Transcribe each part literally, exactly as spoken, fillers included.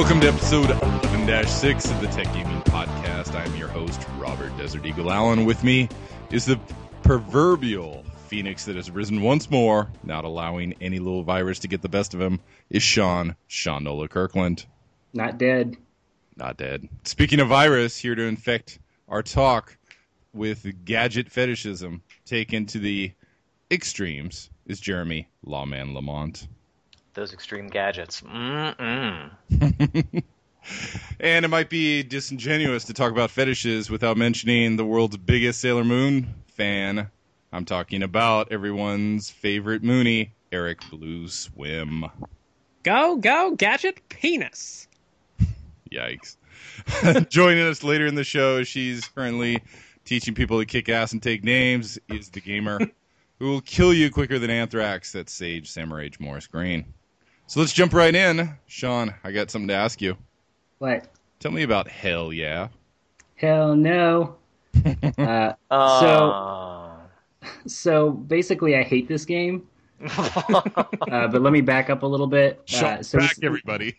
Welcome to episode eleven six of the Tech Gaming Podcast. I'm your host, Robert Desert Eagle Allen. With me is the proverbial phoenix that has risen once more, not allowing any little virus to get the best of him, is Sean, Sean Nola Kirkland. Not dead. Not dead. Speaking of virus, here to infect our talk with gadget fetishism taken to the extremes is Jeremy Lawman Lamont. Those extreme gadgets. Mm-mm. And it might be disingenuous to talk about fetishes without mentioning the world's biggest Sailor Moon fan. I'm talking about everyone's favorite Moonie, Eric Blue Swim. Go, go, gadget penis. Yikes. Joining us later in the show, she's currently teaching people to kick ass and take names, is the gamer who will kill you quicker than anthrax. That's Sage Samurai Morris Green. So let's jump right in. Sean, I got something to ask you. What? Tell me about Hell Yeah. Hell no. uh, Uh, so, so basically, I hate this game. uh, but let me back up a little bit. Sean, Uh, so back we- everybody.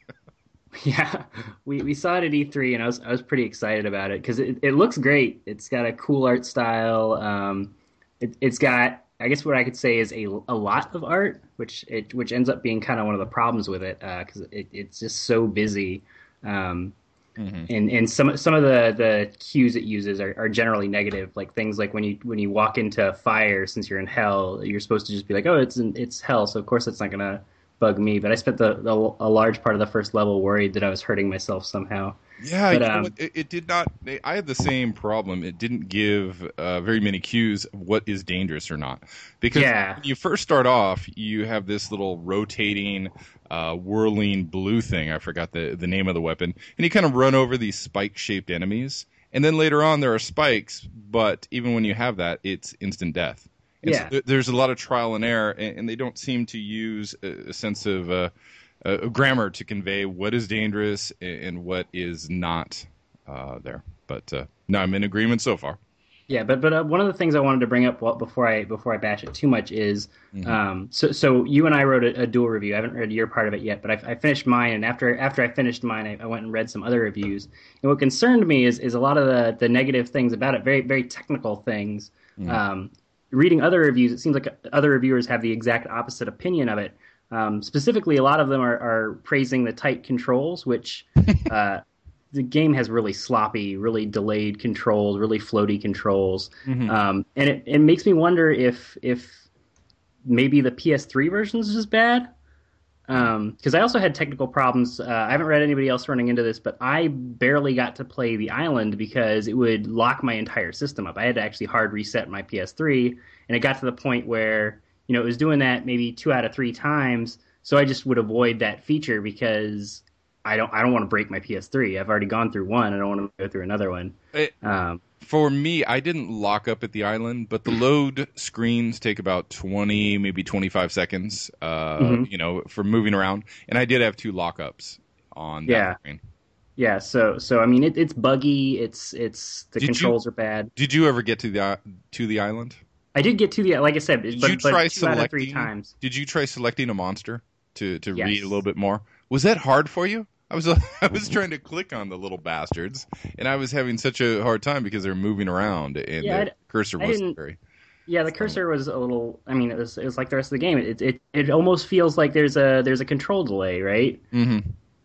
Yeah, we, we saw it at E three, and I was I was pretty excited about it because it, it looks great. It's got a cool art style. Um, it, it's got, I guess what I could say is a, a lot of art, which it which ends up being kind of one of the problems with it because it, it's just so busy. Um, Mm-hmm. and and some some of the, the cues it uses are, are generally negative, like things like when you when you walk into fire, since you're in hell, you're supposed to just be like, oh, it's in, it's hell, so of course it's not gonna bug me. But I spent the, the a large part of the first level worried that I was hurting myself somehow. Yeah, But, you know um, what? It, it did not. I had the same problem. It didn't give uh, very many cues of what is dangerous or not. Because Yeah. when you first start off, you have this little rotating, uh, whirling blue thing. I forgot the, the name of the weapon. And you kind of run over these spike-shaped enemies. And then later on, there are spikes. But even when you have that, it's instant death. And Yeah. so th- there's a lot of trial and error, and, and they don't seem to use a, a sense of uh, uh, grammar to convey what is dangerous and, and what is not uh, there. But uh, no, I'm in agreement so far. Yeah, but but uh, one of the things I wanted to bring up well, before I before I bash it too much is, Mhm. um, so so you and I wrote a, a dual review. I haven't read your part of it yet, but I, I finished mine, and after after I finished mine, I, I went and read some other reviews. And what concerned me is is a lot of the, the negative things about it, very very technical things. Mhm. Um, reading other reviews, it seems like other reviewers have the exact opposite opinion of it. Um, specifically, a lot of them are, are praising the tight controls, which uh, the game has really sloppy, really delayed controls, really floaty controls. Mhm. Um, and it, it makes me wonder if if maybe the P S three version is just bad. Because I also had technical problems. Uh, I haven't read anybody else running into this, but I barely got to play the island because it would lock my entire system up. I had to actually hard reset my P S three, and it got to the point where, you know, it was doing that maybe two out of three times. So I just would avoid that feature because I don't I don't want to break my P S three. I've already gone through one. I don't want to go through another one. It- Um, For me, I didn't lock up at the island, but the load screens take about twenty, maybe twenty-five seconds, uh, Mhm. you know, for moving around. And I did have two lockups on that Yeah. screen. yeah. So so I mean, it, it's buggy. It's it's the Did you- controls are bad. Did you ever get to the to the island? I did get to the like I said, Did but, you but try two out of three selecting? times. Did you try selecting a monster to, to Yes. read a little bit more? Was that hard for you? I was I was trying to click on the little bastards, and I was having such a hard time because they're moving around, and Yeah, the I- cursor I wasn't didn't- very. Yeah, the cursor was a little. I mean, it was it was like the rest of the game. It it it almost feels like there's a there's a control delay, right? Mm-hmm.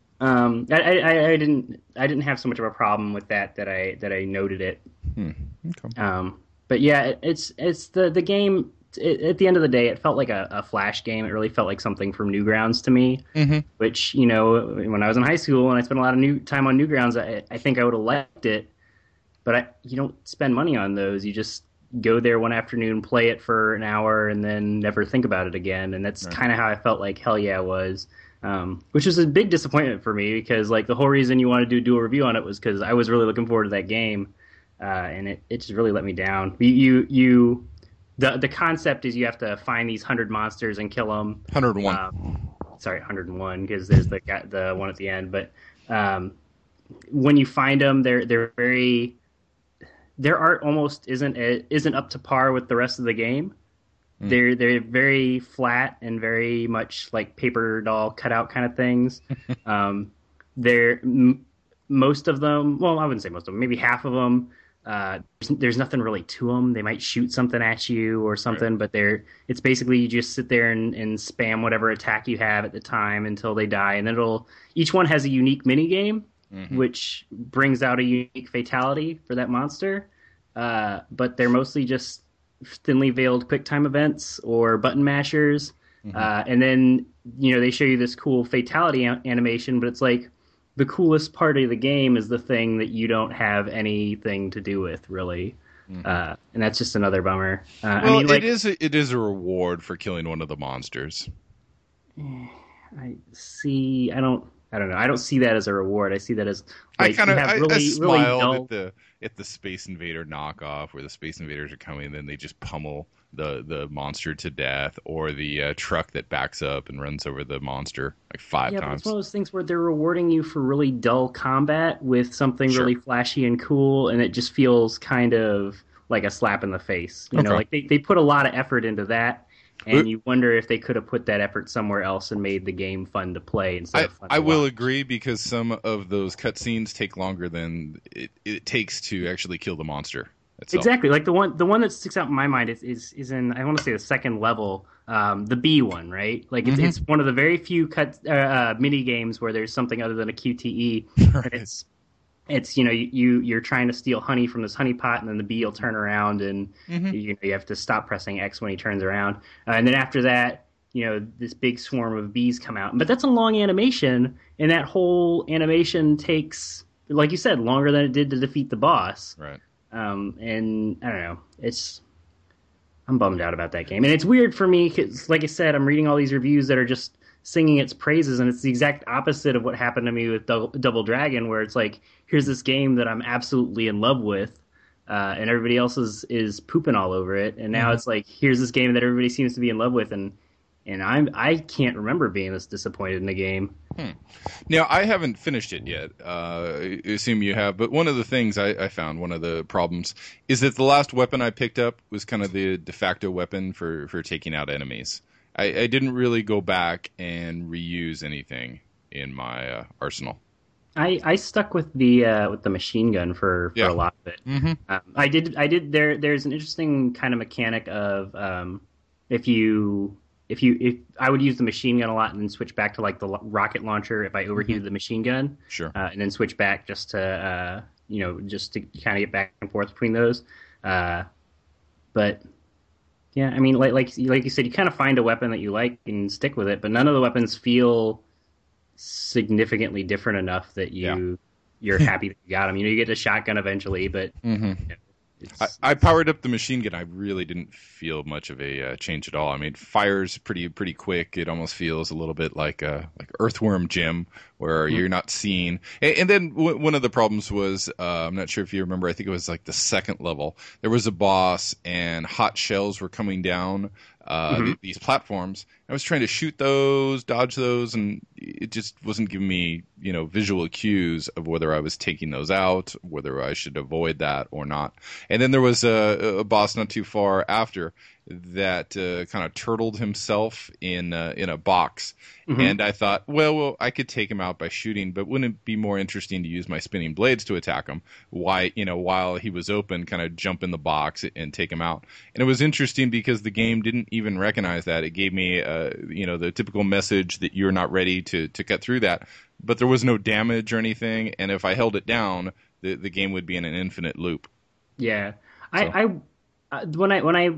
Um, I, I I didn't I didn't have so much of a problem with that that I that I noted it. Hmm. Okay. Um, but yeah, it, it's it's the the game. It, at the end of the day, it felt like a, a Flash game. It really felt like something from Newgrounds to me. Mm-hmm. Which, you know, when I was in high school and I spent a lot of new time on Newgrounds, I, I think I would have liked it. But I, you don't spend money on those. You just go there one afternoon, play it for an hour, and then never think about it again. And that's Right. kind of how I felt like Hell Yeah was. Um, which was a big disappointment for me because, like, the whole reason you wanted to do a dual review on it was because I was really looking forward to that game. Uh, and it, it just really let me down. You, you, you the the concept is you have to find these hundred monsters and kill them. one hundred one. Um, sorry, one hundred one because there's the guy- the one at the end. But um, when you find them, they're they're very their art almost isn't isn't up to par with the rest of the game. Mm. They're they're very flat and very much like paper doll cutout kind of things. um, they're m- most of them. Well, I wouldn't say most of them. Maybe half of them. Uh, there's, there's nothing really to them. They might shoot something at you or something, right. But they're it's basically you just sit there and, and spam whatever attack you have at the time until they die, and it'll each one has a unique mini game, mm-hmm. which brings out a unique fatality for that monster. Uh, but they're mostly just thinly veiled quick time events or button mashers, mm-hmm. uh, and then you know they show you this cool fatality a- animation, but it's like. The coolest part of the game is the thing that you don't have anything to do with, really, mm-hmm. uh, and that's just another bummer. Uh, well, I mean, like, it is a, it is a reward for killing one of the monsters. I see. I don't. I don't know. I don't see that as a reward. I see that as like, I kind of really, I, I smiled really at the at the Space Invader knockoff, where the Space Invaders are coming and then they just pummel the the monster to death, or the uh, truck that backs up and runs over the monster like five yeah, times. But it's one of those things where they're rewarding you for really dull combat with something sure. really flashy and cool, and it just feels kind of like a slap in the face. You okay. know, like they, they put a lot of effort into that, and you wonder if they could have put that effort somewhere else and made the game fun to play instead I, of fun I to will watch. agree, because some of those cutscenes take longer than it, it takes to actually kill the monster itself. Exactly, like the one the one that sticks out in my mind is is, is in I want to say the second level, um, the B one, right? Like it's, mm-hmm. it's one of the very few cut uh, uh, mini games where there's something other than a Q T E. Right. And it's it's you know you you're trying to steal honey from this honey pot, and then the bee will turn around, and mm-hmm. you you have to stop pressing X when he turns around, uh, and then after that, you know this big swarm of bees come out. But that's a long animation, and that whole animation takes, like you said, longer than it did to defeat the boss. Right. Um, and I don't know, it's, I'm bummed out about that game. And it's weird for me because, like I said, I'm reading all these reviews that are just singing its praises, and it's the exact opposite of what happened to me with Double, Double Dragon, where it's like, here's this game that I'm absolutely in love with, uh, and everybody else is, is pooping all over it. And now mm-hmm. it's like, here's this game that everybody seems to be in love with, and and I'm I can't remember being this disappointed in a game. Hmm. Now, I haven't finished it yet. Uh, I assume you have. But one of the things I, I found, one of the problems, is that the last weapon I picked up was kind of the de facto weapon for, for taking out enemies. I, I didn't really go back and reuse anything in my uh, arsenal. I, I stuck with the uh, with the machine gun for, for yeah. a lot of it. Mm-hmm. Um, I did I did there. There's an interesting kind of mechanic of um, if you. If you, if I would use the machine gun a lot and then switch back to like the rocket launcher if I overheated mm-hmm. the machine gun, sure, uh, and then switch back just to, uh, you know, just to kind of get back and forth between those. Uh, but yeah, I mean, like like like you said, you kind of find a weapon that you like and stick with it, but none of the weapons feel significantly different enough that you yeah. you're happy that you got them. You know, you get a shotgun eventually, but. Mm-hmm. You know, It's, I, I powered up the machine gun. I really didn't feel much of a uh, change at all. I mean, fire's pretty pretty quick. It almost feels a little bit like a like Earthworm Jim, where mm-hmm. you're not seen. And, and then w- one of the problems was, uh, I'm not sure if you remember, I think it was like the second level. There was a boss, and hot shells were coming down uh, mm-hmm. th- these platforms. I was trying to shoot those, dodge those, and it just wasn't giving me, you know, visual cues of whether I was taking those out, whether I should avoid that or not. And then there was a, a boss not too far after that uh, kind of turtled himself in uh, in a box. Mm-hmm. And I thought, well, well, I could take him out by shooting, but wouldn't it be more interesting to use my spinning blades to attack him? Why, you know, while he was open, kind of jump in the box and take him out. And it was interesting because the game didn't even recognize that. It gave me, uh, you know, the typical message that you're not ready to to cut through that. But there was no damage or anything, and if I held it down, the the game would be in an infinite loop. Yeah, so. I, I uh, when I when I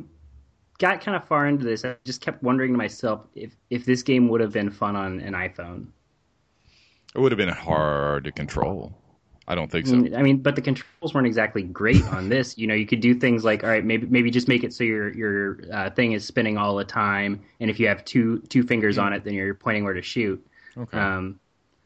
got kind of far into this, I just kept wondering to myself if if this game would have been fun on an iPhone. It would have been hard to control. I don't think so. I mean, but the controls weren't exactly great on this. You know, you could do things like, all right, maybe maybe just make it so your your uh, thing is spinning all the time, and if you have two two fingers on it, then you're pointing where to shoot. Okay. Um,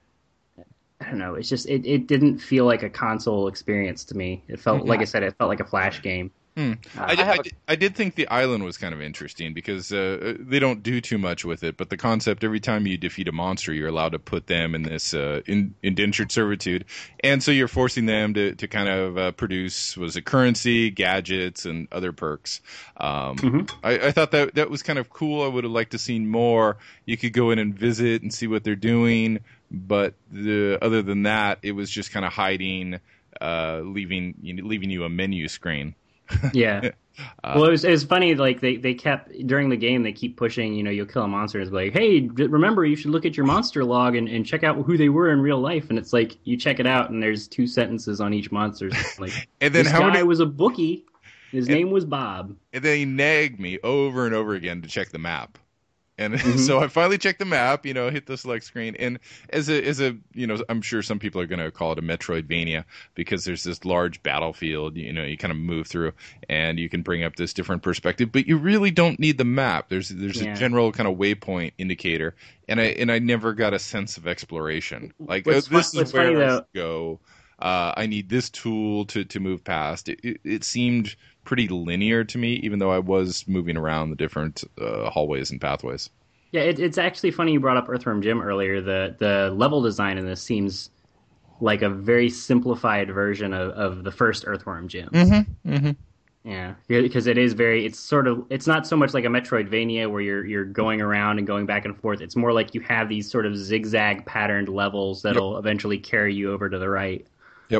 I don't know. It's just it, it didn't feel like a console experience to me. It felt, mm-hmm. like I said, it felt like a Flash game. Hmm. Uh, I, did, I, I, did, I did think the island was kind of interesting because uh, they don't do too much with it, but the concept, every time you defeat a monster, you're allowed to put them in this uh, in, indentured servitude, and so you're forcing them to, to kind of uh, produce, was it currency, gadgets, and other perks. Um, mm-hmm. I, I thought that that was kind of cool. I would have liked to seen more. You could go in and visit and see what they're doing, but the, other than that, it was just kind of hiding, uh, leaving you know, leaving you a menu screen. Yeah. Uh, well, it was, it was funny. Like they, they kept during the game, they keep pushing. You know, you'll kill a monster. And it's like, hey, remember, you should look at your monster log and, and check out who they were in real life. And it's like you check it out, and there's two sentences on each monster. Like, and then this how guy many... was a bookie. His and, name was Bob. And then he nagged me over and over again to check the map. And mm-hmm. so I finally checked the map, you know, hit the select screen. And as a, as a, you know, I'm sure some people are going to call it a Metroidvania because there's this large battlefield, you know, you kind of move through and you can bring up this different perspective, but you really don't need the map. There's, there's yeah. a general kind of waypoint indicator. And I, and I never got a sense of exploration. Like, what's, oh, this what's is where funny, I though, go. Uh, I need this tool to, to move past. It, it, it seemed pretty linear to me, even though I was moving around the different uh, hallways and pathways. Yeah, it, it's actually funny you brought up Earthworm Jim earlier. The the level design in this seems like a very simplified version of, of the first Earthworm Jim. Mm-hmm. Mm-hmm. Yeah, because it is very. It's sort of. It's not so much like a Metroidvania where you're you're going around and going back and forth. It's more like you have these sort of zigzag patterned levels that'll yep. eventually carry you over to the right. Yep.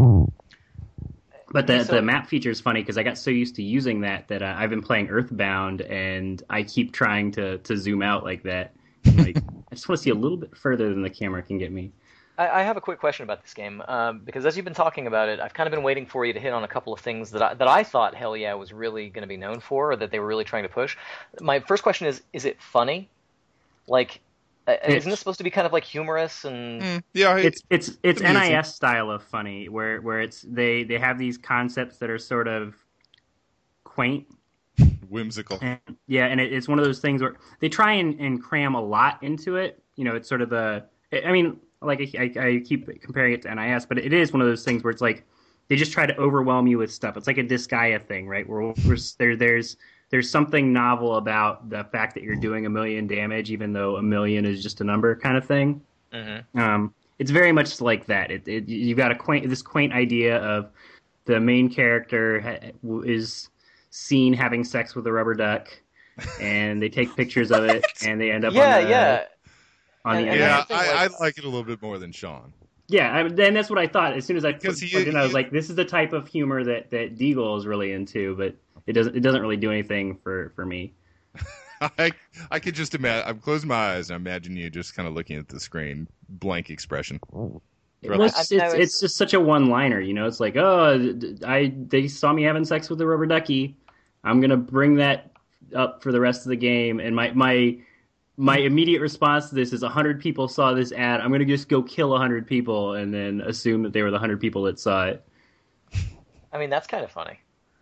But the so, the map feature is funny because I got so used to using that that uh, I've been playing Earthbound and I keep trying to, to zoom out like that. Like, I just want to see a little bit further than the camera can get me. I, I have a quick question about this game um, because as you've been talking about it, I've kind of been waiting for you to hit on a couple of things that I, that I thought Hell Yeah was really going to be known for, or that they were really trying to push. My first question is: is it funny? Like, uh, isn't this supposed to be kind of like humorous and mm, yeah, it, it's it's it's N I S style of funny, where where it's they they have these concepts that are sort of quaint, whimsical. And, yeah, and it, it's one of those things where they try and, and cram a lot into it. You know, it's sort of the. I mean, like I, I keep comparing it to N I S, but it is one of those things where it's like they just try to overwhelm you with stuff. It's like a Disgaea thing, right? Where we're, there there's. There's something novel about the fact that you're doing a million damage, even though a million is just a number, kind of thing. Mm-hmm. Um, it's very much like that. It, it, you've got a quaint, this quaint idea of the main character ha- is seen having sex with a rubber duck, and they take pictures of it, and they end up yeah, on the, yeah. On and, the and yeah, like, I, I like it a little bit more than Sean. Yeah, I, and that's what I thought. As soon as I put, he, plugged in, I was he, like, "This is the type of humor that that Deagle is really into," but it doesn't. It doesn't really do anything for, for me. I I could just imagine. I'm closing my eyes and I imagine you just kind of looking at the screen, blank expression. Well, it's, it's, it's just such a one-liner, you know. It's like, oh, I they saw me having sex with a rubber ducky. I'm gonna bring that up for the rest of the game, and my my. My immediate response to this is one hundred people saw this ad. I'm going to just go kill one hundred people and then assume that they were the one hundred people that saw it. I mean, that's kind of funny.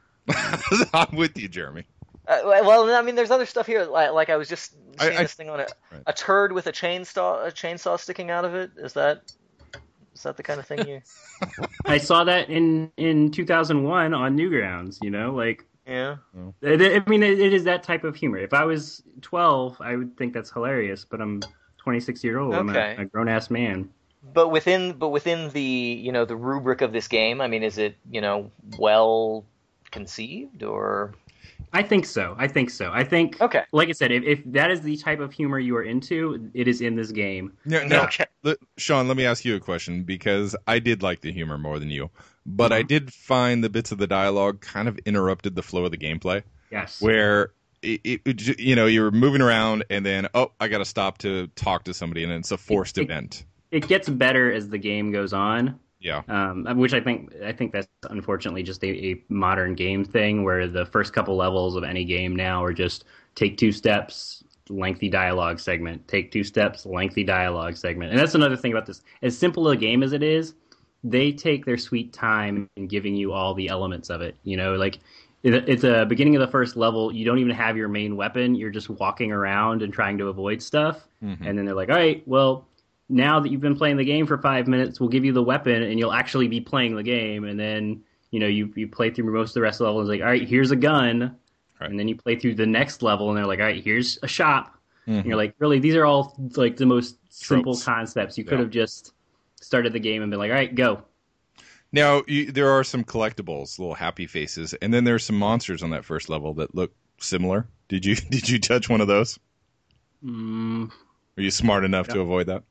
I'm with you, Jeremy. Uh, well, I mean, there's other stuff here. Like, like I was just seeing I, I, this thing on it. right. A turd with a chainsaw, a chainsaw sticking out of it. Is that is that the kind of thing you? I saw that in, in two thousand one on Newgrounds. You know, like. Yeah. It, I mean, it, it is that type of humor. If I was twelve, I would think that's hilarious. But I'm twenty-six year old. Okay. I'm a, a grown ass man. But within, but within the, you know, the rubric of this game, I mean, is it, you know, well conceived or? I think so. I think so. I think. Okay. Like I said, if, if that is the type of humor you are into, it is in this game. No, no. Okay. Let, Sean, let me ask you a question because I did like the humor more than you. But mm-hmm. I did find the bits of the dialogue kind of interrupted the flow of the gameplay. Yes. Where, it, it, you know, you're moving around and then, oh, I got to stop to talk to somebody, and it's a forced it, event. It, it gets better as the game goes on. Yeah. Um, which I think I think that's unfortunately just a, a modern game thing where the first couple levels of any game now are just take two steps, lengthy dialogue segment, take two steps, lengthy dialogue segment. And that's another thing about this. As simple a game as it is, they take their sweet time in giving you all the elements of it. You know, like it's the beginning of the first level. You don't even have your main weapon. You're just walking around and trying to avoid stuff. Mm-hmm. And then they're like, all right, well, now that you've been playing the game for five minutes, we'll give you the weapon and you'll actually be playing the game. And then, you know, you, you play through most of the rest of the level and it's like, all right, here's a gun. Right. And then you play through the next level and they're like, all right, here's a shop. Mm-hmm. And you're like, really, these are all like the most simple Tropes. concepts. You Yeah. could have just started the game and been like, all right, go. Now, you, there are some collectibles, little happy faces, and then there's some monsters on that first level that look similar. Did you did you touch one of those? Mm, Were you smart enough yeah. to avoid that?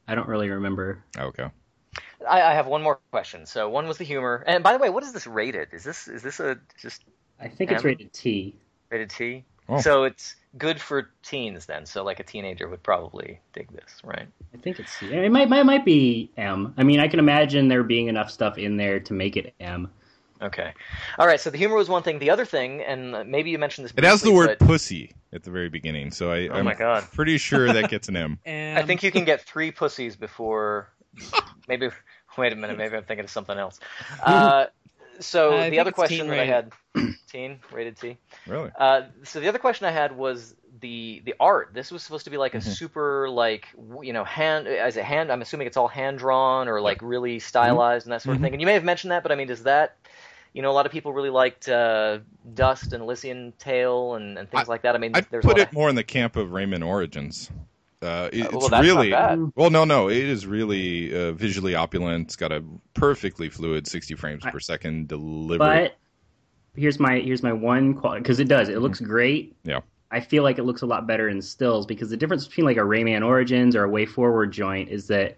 I don't really remember. Okay. I, I have one more question. So one was the humor, and by the way, what is this rated? Is this is this a just I think it's M? rated T. Rated T? Oh. So it's good for teens then. So like a teenager would probably dig this, right? I think it's C. It might, might might be M. I mean, I can imagine there being enough stuff in there to make it M. Okay. All right. So the humor was one thing. The other thing, and maybe you mentioned this. It has the briefly, word but pussy at the very beginning, so I, Oh I'm my God. pretty sure that gets an M. And I think you can get three pussies before. Maybe. Wait a minute. Maybe I'm thinking of something else. Uh, so I the think other it's question teen that I had, teen rated T. Really? Uh, so the other question I had was the the art. This was supposed to be like a Mhm. super like w- you know hand as a hand. I'm assuming it's all hand drawn or like really stylized and that sort of Mhm. thing. And you may have mentioned that, but I mean, does that you know a lot of people really liked uh, Dust and Elysian Tale and, and things like that. I mean, I'd there's a put lot it of, more in the camp of Rayman Origins. Uh, it- Uh, it's well, that's really not bad. well, no, no, it is really uh, visually opulent. It's got a perfectly fluid sixty frames I- per second delivery. But here's my here's my one quality because it does. It looks great. Yeah. I feel like it looks a lot better in stills because the difference between like a Rayman Origins or a Way Forward joint is that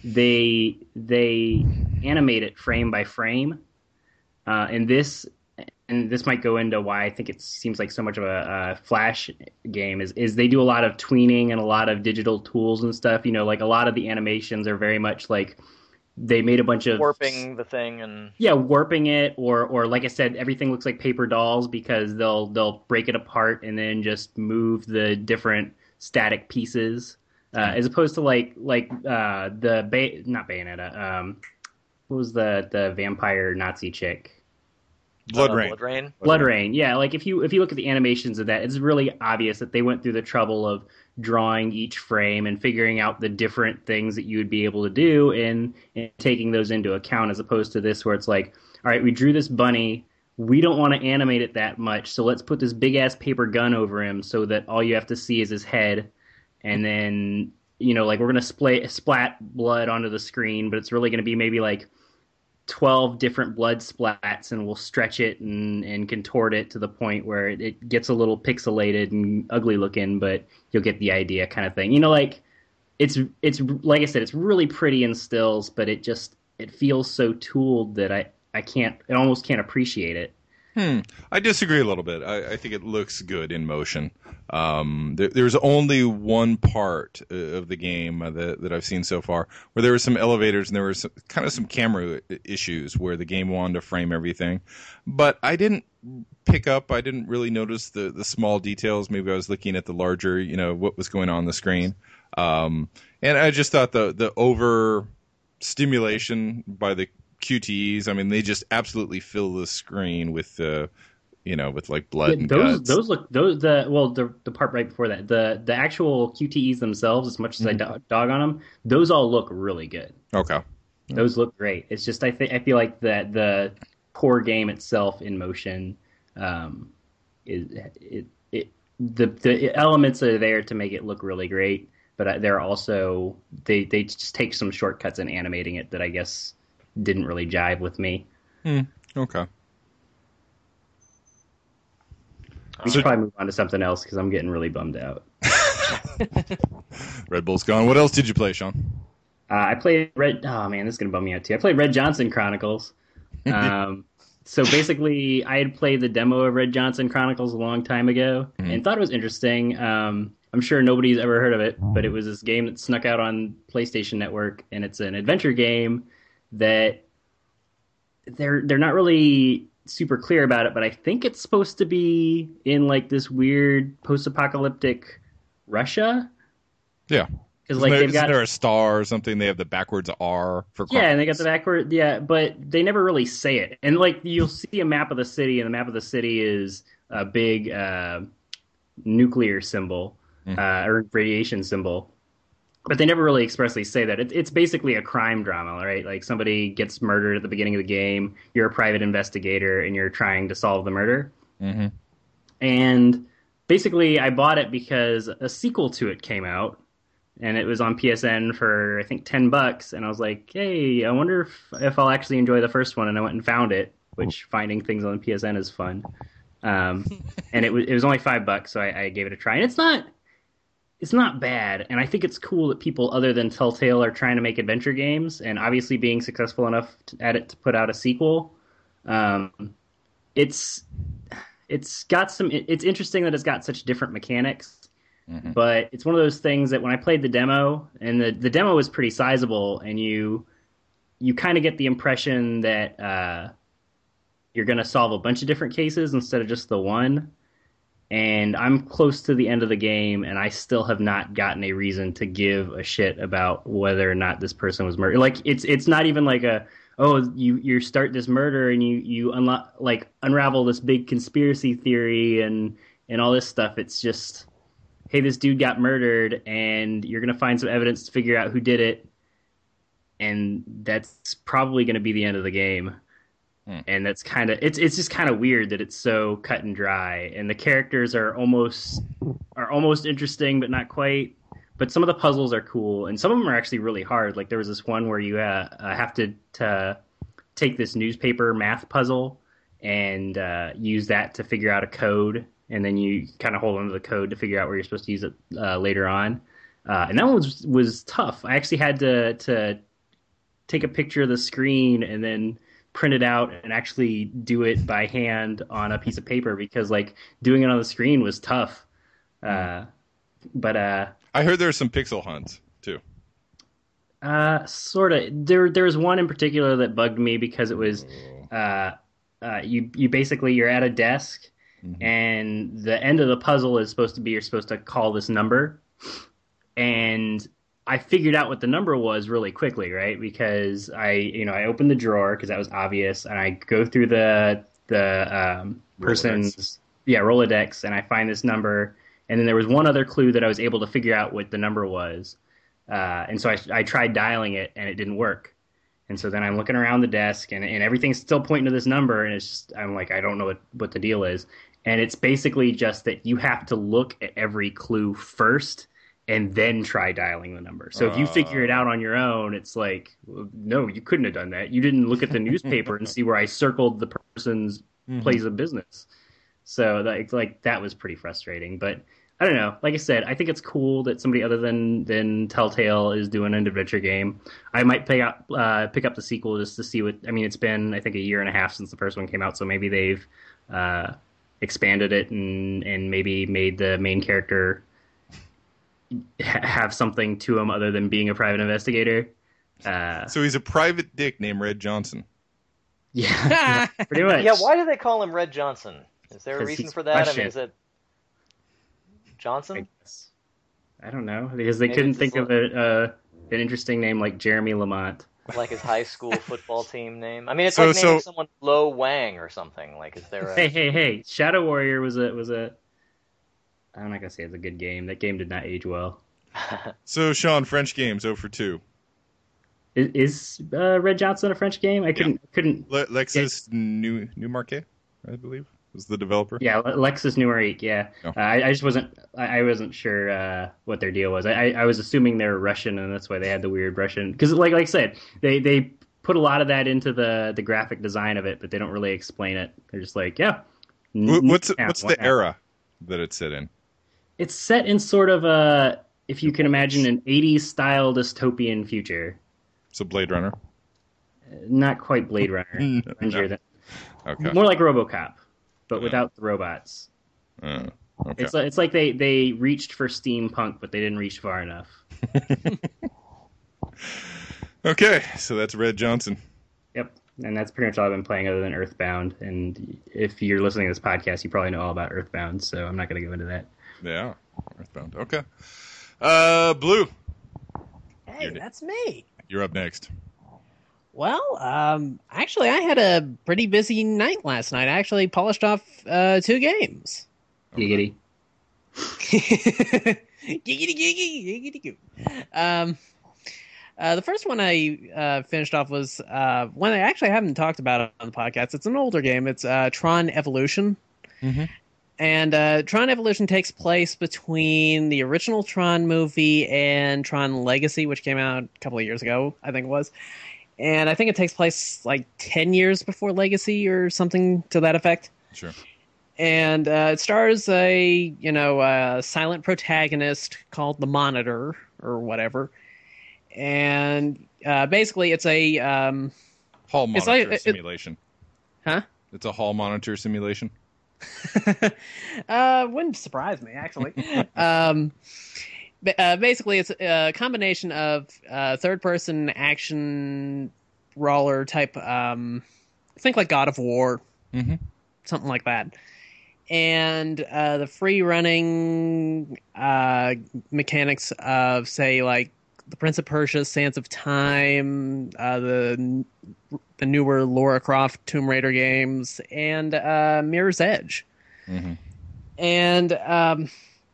they they animate it frame by frame, uh, and this and this might go into why I think it seems like so much of a, a Flash game is is they do a lot of tweening and a lot of digital tools and stuff. You know, like a lot of the animations are very much like they made a bunch of warping the thing and yeah, warping it, or or like I said, everything looks like paper dolls because they'll they'll break it apart and then just move the different static pieces, uh, as opposed to like like uh, the ba- not Bayonetta. Um, what was the the vampire Nazi chick? Blood uh, Rain. Blood Rain. Blood Rain, yeah. Like if you if you look at the animations of that, it's really obvious that they went through the trouble of drawing each frame and figuring out the different things that you would be able to do and, and taking those into account, as opposed to this where it's like, all right, we drew this bunny, we don't want to animate it that much, so let's put this big ass paper gun over him so that all you have to see is his head, and then you know like we're gonna splat splat blood onto the screen, but it's really gonna be maybe like twelve different blood splats, and we'll stretch it and, and contort it to the point where it, it gets a little pixelated and ugly looking, but you'll get the idea kind of thing. You know, like it's it's like I said, it's really pretty in stills, but it just it feels so tooled that I, I can't I almost can't appreciate it. Hmm. I disagree a little bit. I, I think it looks good in motion. Um, there, there's only one part uh, of the game uh, that, that I've seen so far where there were some elevators and there were some, kind of some camera issues where the game wanted to frame everything. But I didn't pick up, I didn't really notice the, the small details. Maybe I was looking at the larger, you know, what was going on on the screen. Um, and I just thought the, the over stimulation by the Q T Es, I mean, they just absolutely fill the screen with, uh, you know, with like blood Yeah, and those guts. those look those the well the the part right before that the the actual Q T Es themselves, as much as I do- dog on them, those all look really good. Okay. Those look great. It's just I think I feel like that the core game itself in motion um, is it, it the the elements are there to make it look really great, but they're also they they just take some shortcuts in animating it that I guess didn't really jive with me. Hmm. Okay. We should probably move on to something else because I'm getting really bummed out. Red Bull's gone. What else did you play, Sean? Uh, I played Red. Oh man, this is gonna bum me out too. I played Red Johnson Chronicles. Um, so basically, I had played the demo of Red Johnson Chronicles a long time ago Mhm. and thought it was interesting. Um, I'm sure nobody's ever heard of it, but it was this game that snuck out on PlayStation Network, and it's an adventure game that they're they're not really super clear about it, but I think it's supposed to be in like this weird post-apocalyptic Russia. Yeah. Because Isn't, like there, they've isn't got there a star or something? They have the backwards R for yeah, and they got Chronicles. the backward yeah, but they never really say it. And like you'll see a map of the city, and the map of the city is a big uh, nuclear symbol Mhm. uh, or radiation symbol. But they never really expressly say that. It, it's basically a crime drama, right? Like somebody gets murdered at the beginning of the game. You're a private investigator, and you're trying to solve the murder. Mhm. And basically, I bought it because a sequel to it came out, and it was on P S N for I think ten bucks. And I was like, hey, I wonder if, if I'll actually enjoy the first one. And I went and found it, which finding things on the P S N is fun. Um, and it was it was only five bucks, so I, I gave it a try. And it's not it's not bad, and I think it's cool that people other than Telltale are trying to make adventure games, and obviously being successful enough to, at it to put out a sequel. Um, it's it's got some. it- It's interesting that it's got such different mechanics, Mhm. but it's one of those things that when I played the demo, and the the demo was pretty sizable, and you you kind of get the impression that uh, you're going to solve a bunch of different cases instead of just the one. And I'm close to the end of the game, and I still have not gotten a reason to give a shit about whether or not this person was murdered. Like it's it's not even like a oh you you start this murder and you you unlock like unravel this big conspiracy theory and and all this stuff. It's just hey, this dude got murdered, and you're gonna find some evidence to figure out who did it, and that's probably gonna be the end of the game. Hmm. And that's kind of it's it's just kind of weird that it's so cut and dry, and the characters are almost are almost interesting but not quite. But some of the puzzles are cool, and some of them are actually really hard. Like there was this one where you uh, uh, have to to take this newspaper math puzzle and uh, use that to figure out a code, and then you kind of hold onto the code to figure out where you're supposed to use it uh, later on. Uh, and that one was was tough. I actually had to to take a picture of the screen and then print it out and actually do it by hand on a piece of paper because like doing it on the screen was tough. Uh, but uh, I heard there are some pixel hunts too. uh, sort of. There there was one in particular that bugged me because it was uh, uh, you you basically you're at a desk Mhm. and the end of the puzzle is supposed to be you're supposed to call this number, and I figured out what the number was really quickly, right? Because I, you know, I opened the drawer because that was obvious, and I go through the the um, person's yeah Rolodex, and I find this number, and then there was one other clue that I was able to figure out what the number was, uh, and so I, I tried dialing it, and it didn't work, and so then I'm looking around the desk, and, and everything's still pointing to this number, and it's just I'm like I don't know what what the deal is, and it's basically just that you have to look at every clue first and then try dialing the number. So if you figure it out on your own, it's like, well, no, you couldn't have done that. You didn't look at the newspaper and see where I circled the person's Mhm. place of business. So like, like that was pretty frustrating. But I don't know. Like I said, I think it's cool that somebody other than than Telltale is doing an adventure game. I might pick up uh, pick up the sequel just to see what. I mean, it's been I think a year and a half since the first one came out, so maybe they've uh, expanded it and and maybe made the main character ha- have something to him other than being a private investigator. Uh, So he's a private dick named Red Johnson. yeah, pretty much. Yeah, why do they call him Red Johnson? Is there a 'Cause reason he's for that? I Russian. mean, is it I Johnson? guess. I don't know because they Maybe couldn't it's think his of a, uh, an interesting name like Jeremy Lamont. Like his high school football team name? I mean, it's So- like naming so- someone Lo Wang or something. Like, is there a... Hey, hey, hey! Shadow Warrior was a was a. I'm not gonna say it's a good game. That game did not age well. So Sean, French games zero for two. Is, is uh, Red Johnson a French game? I couldn't couldn't. Le- Lexus New Newmarket, I believe, was the developer. Yeah, Le- Lexus Numerique. Yeah, Oh. uh, I, I just wasn't. I, I wasn't sure uh, what their deal was. I, I, I was assuming they were Russian, and that's why they had the weird Russian. Because, like, like I said, they they put a lot of that into the the graphic design of it, but they don't really explain it. They're just like, yeah. n- Wh- What's n- what's what the now? era that it's set in? It's set in sort of a, if you can imagine, an eighties style dystopian future. So Blade Runner. Not quite Blade Runner. No. Grungier than- Okay. More like RoboCop, but Yeah. without the robots. Uh, okay. It's like, it's like they, they reached for steampunk, but they didn't reach far enough. Okay. So that's Red Johnson. Yep, and that's pretty much all I've been playing other than Earthbound. And if you're listening to this podcast, you probably know all about Earthbound, so I'm not going to go into that. Yeah. Earthbound. Okay. Uh, Blue, Hey, You're- that's me. you're up next. Well, um, actually, I had a pretty busy night last night. I actually polished off uh, two games. Giggity. giggity, giggity, giggity, goo. Um, uh, the first one I uh, finished off was uh, one I actually haven't talked about on the podcast. It's an older game. It's uh, Tron Evolution. Mm-hmm. And uh, Tron Evolution takes place between the original Tron movie and Tron Legacy, which came out a couple of years ago, I think it was. And I think it takes place like ten years before Legacy or something to that effect. Sure. and uh, it stars a you know a silent protagonist called the Monitor or whatever, and uh, basically it's a um, hall it's monitor like- it- simulation. huh? It's a hall monitor simulation. uh, wouldn't surprise me actually. um, ba- uh, basically, it's a combination of uh, third-person action brawler type. Um, think like God of War, Mm-hmm. something like that, and uh, the free-running uh, mechanics of say like the Prince of Persia, Sands of Time, uh, the the newer Lara Croft Tomb Raider games, and uh, Mirror's Edge. Mm-hmm. And um,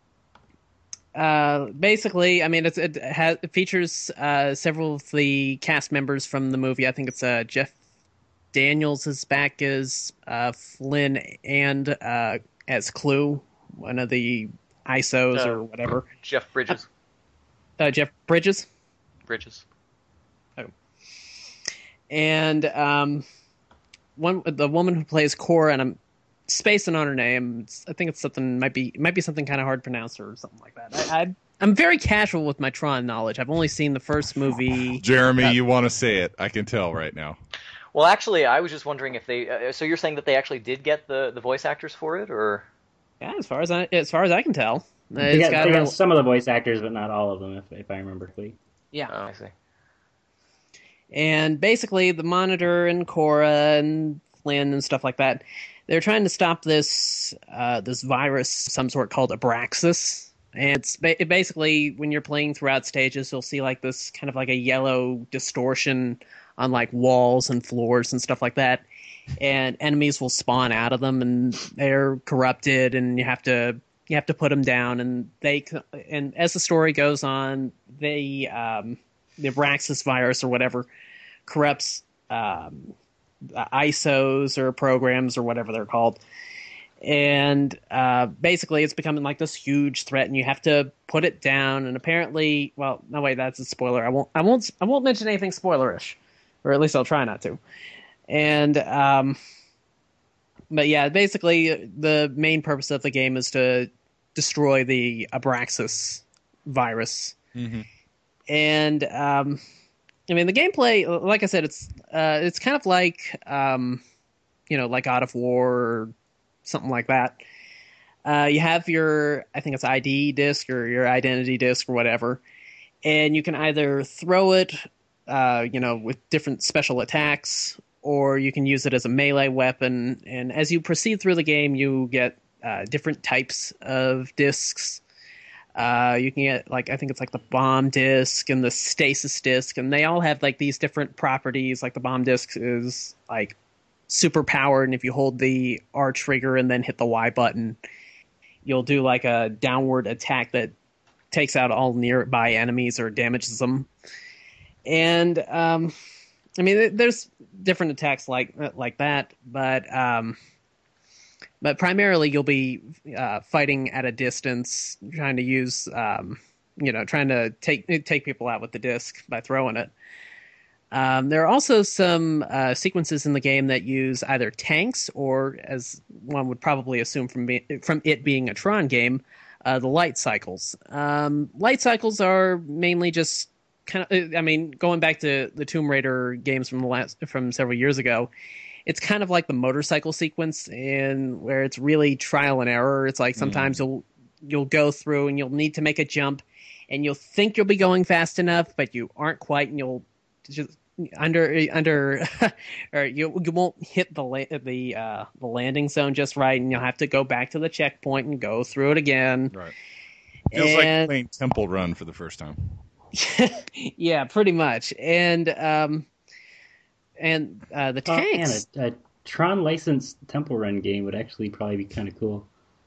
uh, basically, I mean, it's, it, has, it features uh, several of the cast members from the movie. I think it's uh, Jeff Daniels is back as uh, Flynn and uh, as Clue, one of the I S Os Uh, or whatever. Jeff Bridges. Uh, Jeff Bridges. Bridges. And um, one the woman who plays Cora, and I'm spacing on her name. It's, I think it's something might be it might be something kind of hard to pronounce or something like that. I, I I'm very casual with my Tron knowledge. I've only seen the first movie. Jeremy, Uh, you want to say it? I can tell right now. Well, actually, I was just wondering if they. Uh, so you're saying that they actually did get the, the voice actors for it, or? Yeah, as far as I as far as I can tell, uh, They it's got, got they a- got some of the voice actors, but not all of them, if, if I remember correctly. yeah. Oh, I see. And basically, the Monitor and Cora and Flynn and stuff like that, they're trying to stop this uh, this virus, some sort called Abraxas. And it's ba- it basically, when you're playing throughout stages, you'll see like this kind of like a yellow distortion on like walls and floors and stuff like that. And enemies will spawn out of them, and they're corrupted, and you have to you have to put them down. And they and as the story goes on, they um, the Abraxas virus or whatever corrupts um, I S Os or programs or whatever they're called, and uh, basically it's becoming like this huge threat, and you have to put it down. And apparently, well, no wait, that's a spoiler. I won't, I won't, I won't mention anything spoilerish, or at least I'll try not to. And um, but yeah, basically the main purpose of the game is to destroy the Abraxas virus. Mm-hmm. And um, I mean, the gameplay, like I said, it's uh, it's kind of like um, you know, like God of War or something like that. Uh, you have your, I think it's I D disc or your identity disc or whatever, and you can either throw it, uh, you know, with different special attacks, or you can use it as a melee weapon. And as you proceed through the game, you get uh, different types of discs. Uh, you can get like I think it's like the bomb disc and the stasis disc, and they all have like these different properties. Like the bomb disc is like super powered, and if you hold the R trigger and then hit the Y button, you'll do like a downward attack that takes out all nearby enemies or damages them. And um, I mean, there's different attacks like like that, but um, but primarily you'll be uh, fighting at a distance, trying to use, um, you know, trying to take take people out with the disc by throwing it. Um, there are also some uh, sequences in the game that use either tanks or, as one would probably assume from be- from it being a Tron game, uh, the light cycles. Um, light cycles are mainly just kind of, I mean, going back to the Tomb Raider games from the last from several years ago, it's kind of like the motorcycle sequence, in where it's really trial and error. It's like sometimes mm. you'll you'll go through and you'll need to make a jump, and you'll think you'll be going fast enough, but you aren't quite, and you'll just under under or you you won't hit the la- the uh, the landing zone just right, and you'll have to go back to the checkpoint and go through it again. Right. Feels and, like playing Temple Run for the first time. Yeah, pretty much. And um, and uh, the Oh, tanks. man, a, a Tron licensed Temple Run game would actually probably be kind of cool.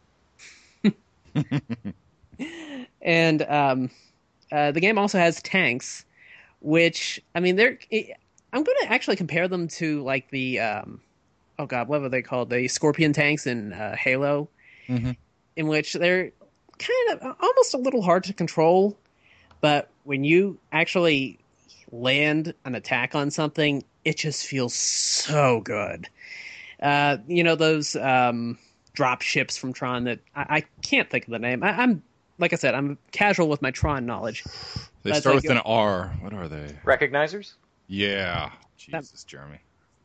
And um, uh, the game also has tanks, which, I mean, they're. I'm going to actually compare them to like the um, oh god, what were they called? The Scorpion tanks in uh, Halo, mm-hmm. in which they're kind of almost a little hard to control, but when you actually land an attack on something, it just feels so good. Uh, you know those um, drop ships from Tron that I, I can't think of the name. I, I'm like I said, I'm casual with my Tron knowledge. They But start like, with an R. What are they? Recognizers? Yeah. Jesus, Jeremy.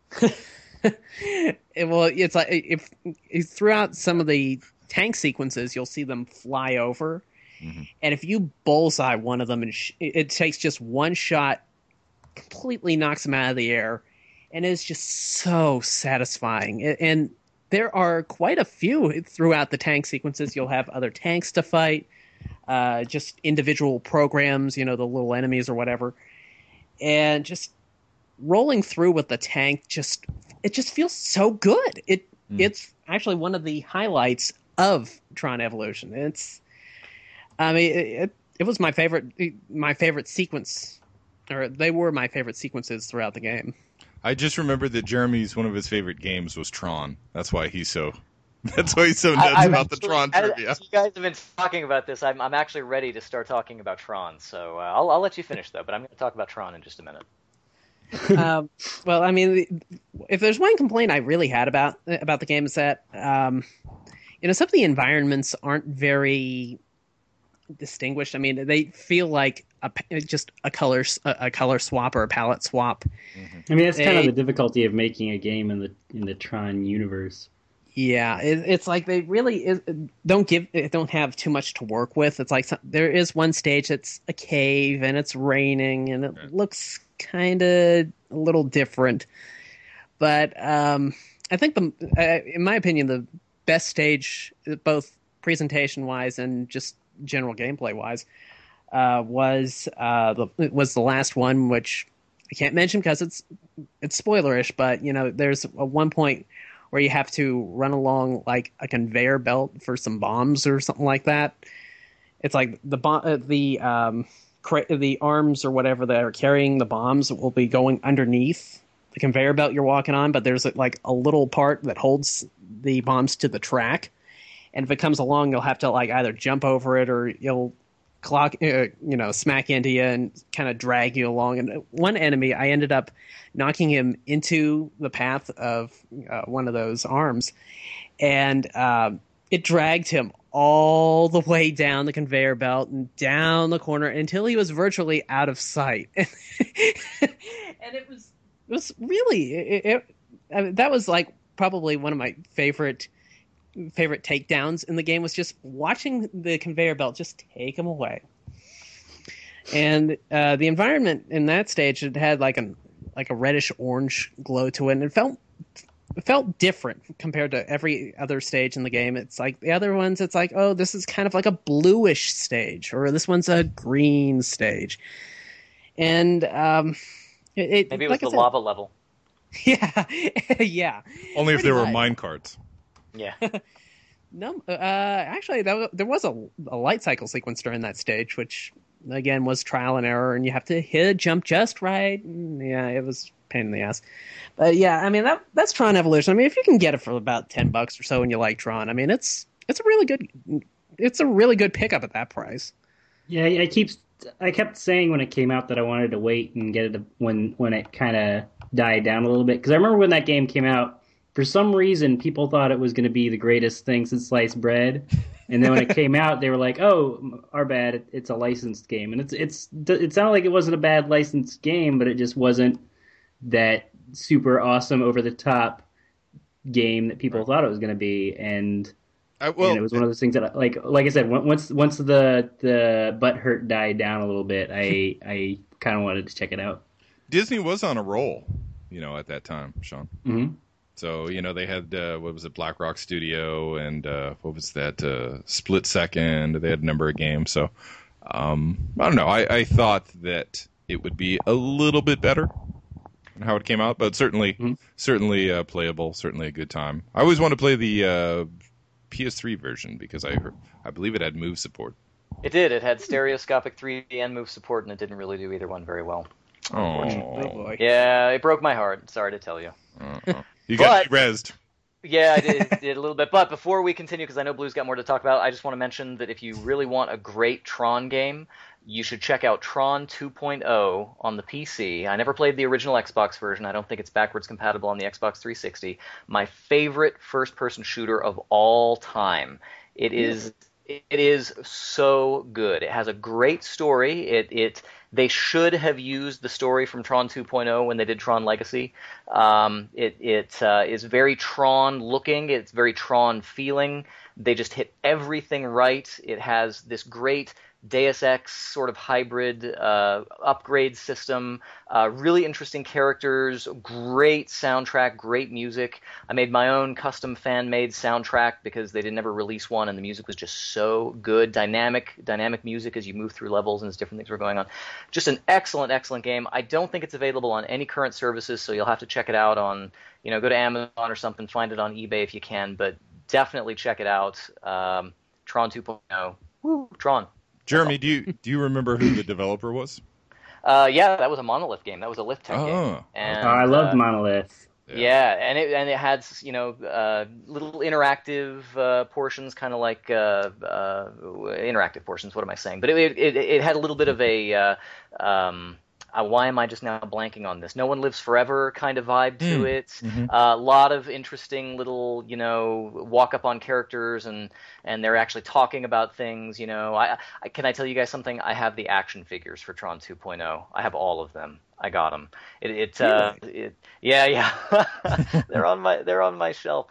it, well, it's like if, if throughout some of the tank sequences, you'll see them fly over, mm-hmm. and if you bullseye one of them, and sh- it takes just one shot, completely knocks them out of the air, and it's just so satisfying. And there are quite a few throughout the tank sequences. You'll have other tanks to fight, uh, just individual programs, you know, the little enemies or whatever, and just rolling through with the tank, just it just feels so good. It mm. It's actually one of the highlights of Tron Evolution. It's, I mean, it, it was my favorite my favorite sequence, or they were my favorite sequences throughout the game. I just remembered that Jeremy's one of his favorite games was Tron. That's why he's so. That's why he's so nuts I, about actually, the Tron as, trivia. As you guys have been talking about this, I'm I'm actually ready to start talking about Tron. So uh, I'll I'll let you finish though. But I'm going to talk about Tron in just a minute. um, well, I mean, if there's one complaint I really had about about the game is that um, you know some of the environments aren't very distinguished. I mean, they feel like a, just a color a color swap or a palette swap. Mm-hmm. I mean, that's kind they, of the difficulty of making a game in the in the Tron universe. Yeah, it, it's like they really is, don't give don't have too much to work with. It's like some, there is one stage that's a cave and it's raining and it yeah. looks kind of a little different. But um, I think the uh, in my opinion the best stage, both presentation wise and just general gameplay wise, uh, was uh, the was the last one, which I can't mention because it's it's spoilerish. But you know, there's a one point where you have to run along like a conveyor belt for some bombs or something like that. It's like the bomb, uh, the um, cra- the arms or whatever that are carrying the bombs will be going underneath the conveyor belt you're walking on, but there's like a little part that holds the bombs to the track. And if it comes along, you'll have to like either jump over it or you'll clock, uh, you know, smack into you and kind of drag you along. And one enemy, I ended up knocking him into the path of uh, one of those arms, and uh, it dragged him all the way down the conveyor belt and down the corner until he was virtually out of sight. and it was it was really it, it, I mean, that was like probably one of my favorite. favorite takedowns in the game was just watching the conveyor belt just take him away. And uh, the environment in that stage, it had like an like a reddish orange glow to it, and it felt it felt different compared to every other stage in the game. It's like the other ones, it's like, oh, this is kind of like a bluish stage, or this one's a green stage. And um, it, it maybe it was like the said, lava level. Yeah, yeah. Only if there were much. mine carts. Yeah. No, uh, actually, that was, there was a, a light cycle sequence during that stage, which again was trial and error, and you have to hit a jump just right. And, yeah, it was a pain in the ass. But yeah, I mean that that's Tron Evolution. I mean, if you can get it for about ten bucks or so, and you like Tron, I mean, it's it's a really good it's a really good pickup at that price. Yeah, I keep I kept saying when it came out that I wanted to wait and get it when when it kind of died down a little bit, because I remember when that game came out. For some reason, people thought it was going to be the greatest thing since sliced bread, and then when it came out, they were like, "Oh, our bad! It's a licensed game." And it's it's it sounded like it wasn't a bad licensed game, but it just wasn't that super awesome, over the top game that people right. thought it was going to be. And, I, well, and it was one of those things that, like like I said, once once the the butt hurt died down a little bit, I I kind of wanted to check it out. Disney was on a roll, you know, at that time, Sean. Mm-hmm. So, you know, they had, uh, what was it, Black Rock Studio, and uh, what was that, uh, Split Second. They had a number of games. So, um, I don't know. I, I thought that it would be a little bit better than how it came out, but certainly mm-hmm. certainly uh, playable, certainly a good time. I always want to play the uh, P S three version because I heard, I believe it had move support. It did. It had stereoscopic three D and move support, and it didn't really do either one very well. Oh, yeah, it broke my heart. Sorry to tell you. Uh-uh. You got but, rezzed. Yeah, I did, did a little bit. But before we continue, because I know Blue's got more to talk about, I just want to mention that if you really want a great Tron game, you should check out Tron two point oh on the P C. I never played the original Xbox version. I don't think it's backwards compatible on the Xbox three sixty. My favorite first-person shooter of all time. It is it is so good. It has a great story. It it they should have used the story from Tron two point oh when they did Tron Legacy. Um, it it uh, is very Tron looking. It's very Tron feeling. They just hit everything right. It has this great Deus Ex sort of hybrid uh, upgrade system, uh, really interesting characters, great soundtrack, great music. I made my own custom fan-made soundtrack because they didn't ever release one, and the music was just so good. Dynamic, dynamic music as you move through levels and as different things were going on. Just an excellent, excellent game. I don't think it's available on any current services, so you'll have to check it out on, you know, go to Amazon or something, find it on eBay if you can, but definitely check it out. Um, Tron two point oh. Woo, Tron. Jeremy, do you do you remember who the developer was? Uh, yeah, that was a Monolith game. That was a Lift Tech Oh, game. And, Oh, I loved uh, Monolith. Yeah. yeah, and it and it had, you know, uh, little interactive uh, portions, kind of like uh, uh, interactive portions. What am I saying? But it it, it had a little bit of a uh, um, uh, why am I just now blanking on this? No One Lives Forever kind of vibe to Mm. it. A Mhm. uh, lot of interesting little, you know, walk up on characters, and and they're actually talking about things. You know, I, I can I tell you guys something? I have the action figures for Tron two point oh. I have all of them. I got them. It, it, uh, it yeah, yeah. they're on my they're on my shelf.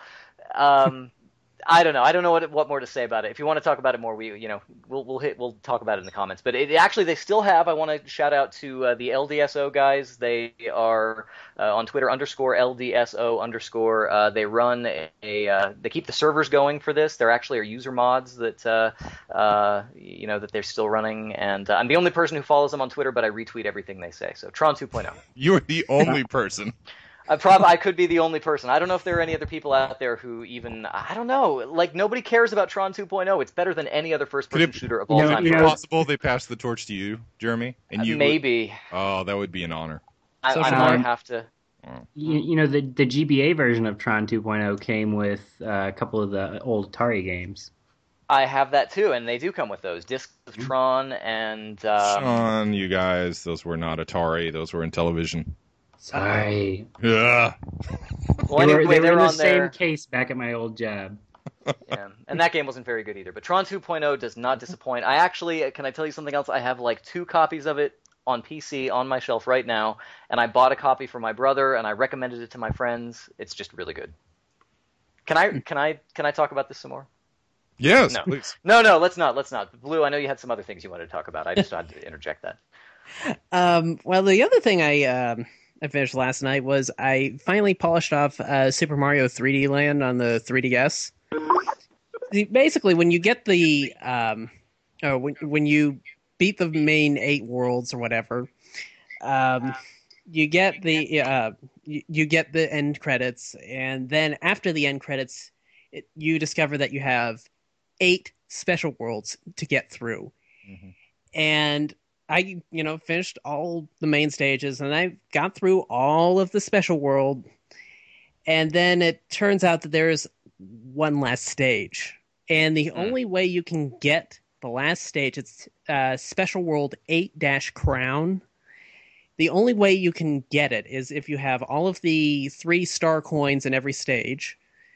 Um, I don't know. I don't know what what more to say about it. If you want to talk about it more, we you know we'll we'll hit we'll talk about it in the comments. But it, actually, they still have. I want to shout out to uh, the L D S O guys. They are uh, on Twitter underscore L D S O underscore. Uh, they run a, a uh, they keep the servers going for this. There actually are user mods that uh, uh, you know that they're still running, and uh, I'm the only person who follows them on Twitter, but I retweet everything they say. So Tron two point oh. You're the only person. I probably I could be the only person. I don't know if there are any other people out there who even I don't know. Like nobody cares about Tron two point oh. It's better than any other first-person Could it- shooter of You all know- time. you Is it know- possible they pass the torch to you, Jeremy? And Uh, you would- maybe Oh, that would be an honor. I, So I should might I. have to. You, you know, the the G B A version of Tron two point oh came with uh, a couple of the old Atari games. I have that too, and they do come with those discs of Tron and um, Sean, you guys, those were not Atari. Those were in television. Sorry. Yeah. well, they were, anyway, they were they're in the on same there. case back at my old job. Yeah, and that game wasn't very good either. But Tron two point oh does not disappoint. I actually, can I tell you something else? I have like two copies of it on P C on my shelf right now, and I bought a copy for my brother, and I recommended it to my friends. It's just really good. Can I can I can I talk about this some more? Yes, No. please. No, no, let's not. Let's not. Blue, I know you had some other things you wanted to talk about. I just had to interject that. Um, well, the other thing I um, I finished last night was I finally polished off uh, Super Mario three D Land on the three D S. The- Basically, when you get the um, oh, when when you beat the main eight worlds or whatever, um, you get the uh, you, you get the end credits, and then after the end credits, it, you discover that you have eight special worlds to get through, Mhm. and I, you know, finished all the main stages, and I got through all of the special world, and then it turns out that there's one last stage, and the Hmm. only way you can get the last stage, it's uh, Special World eight dash Crown. The only way you can get it is if you have all of the three star coins in every stage.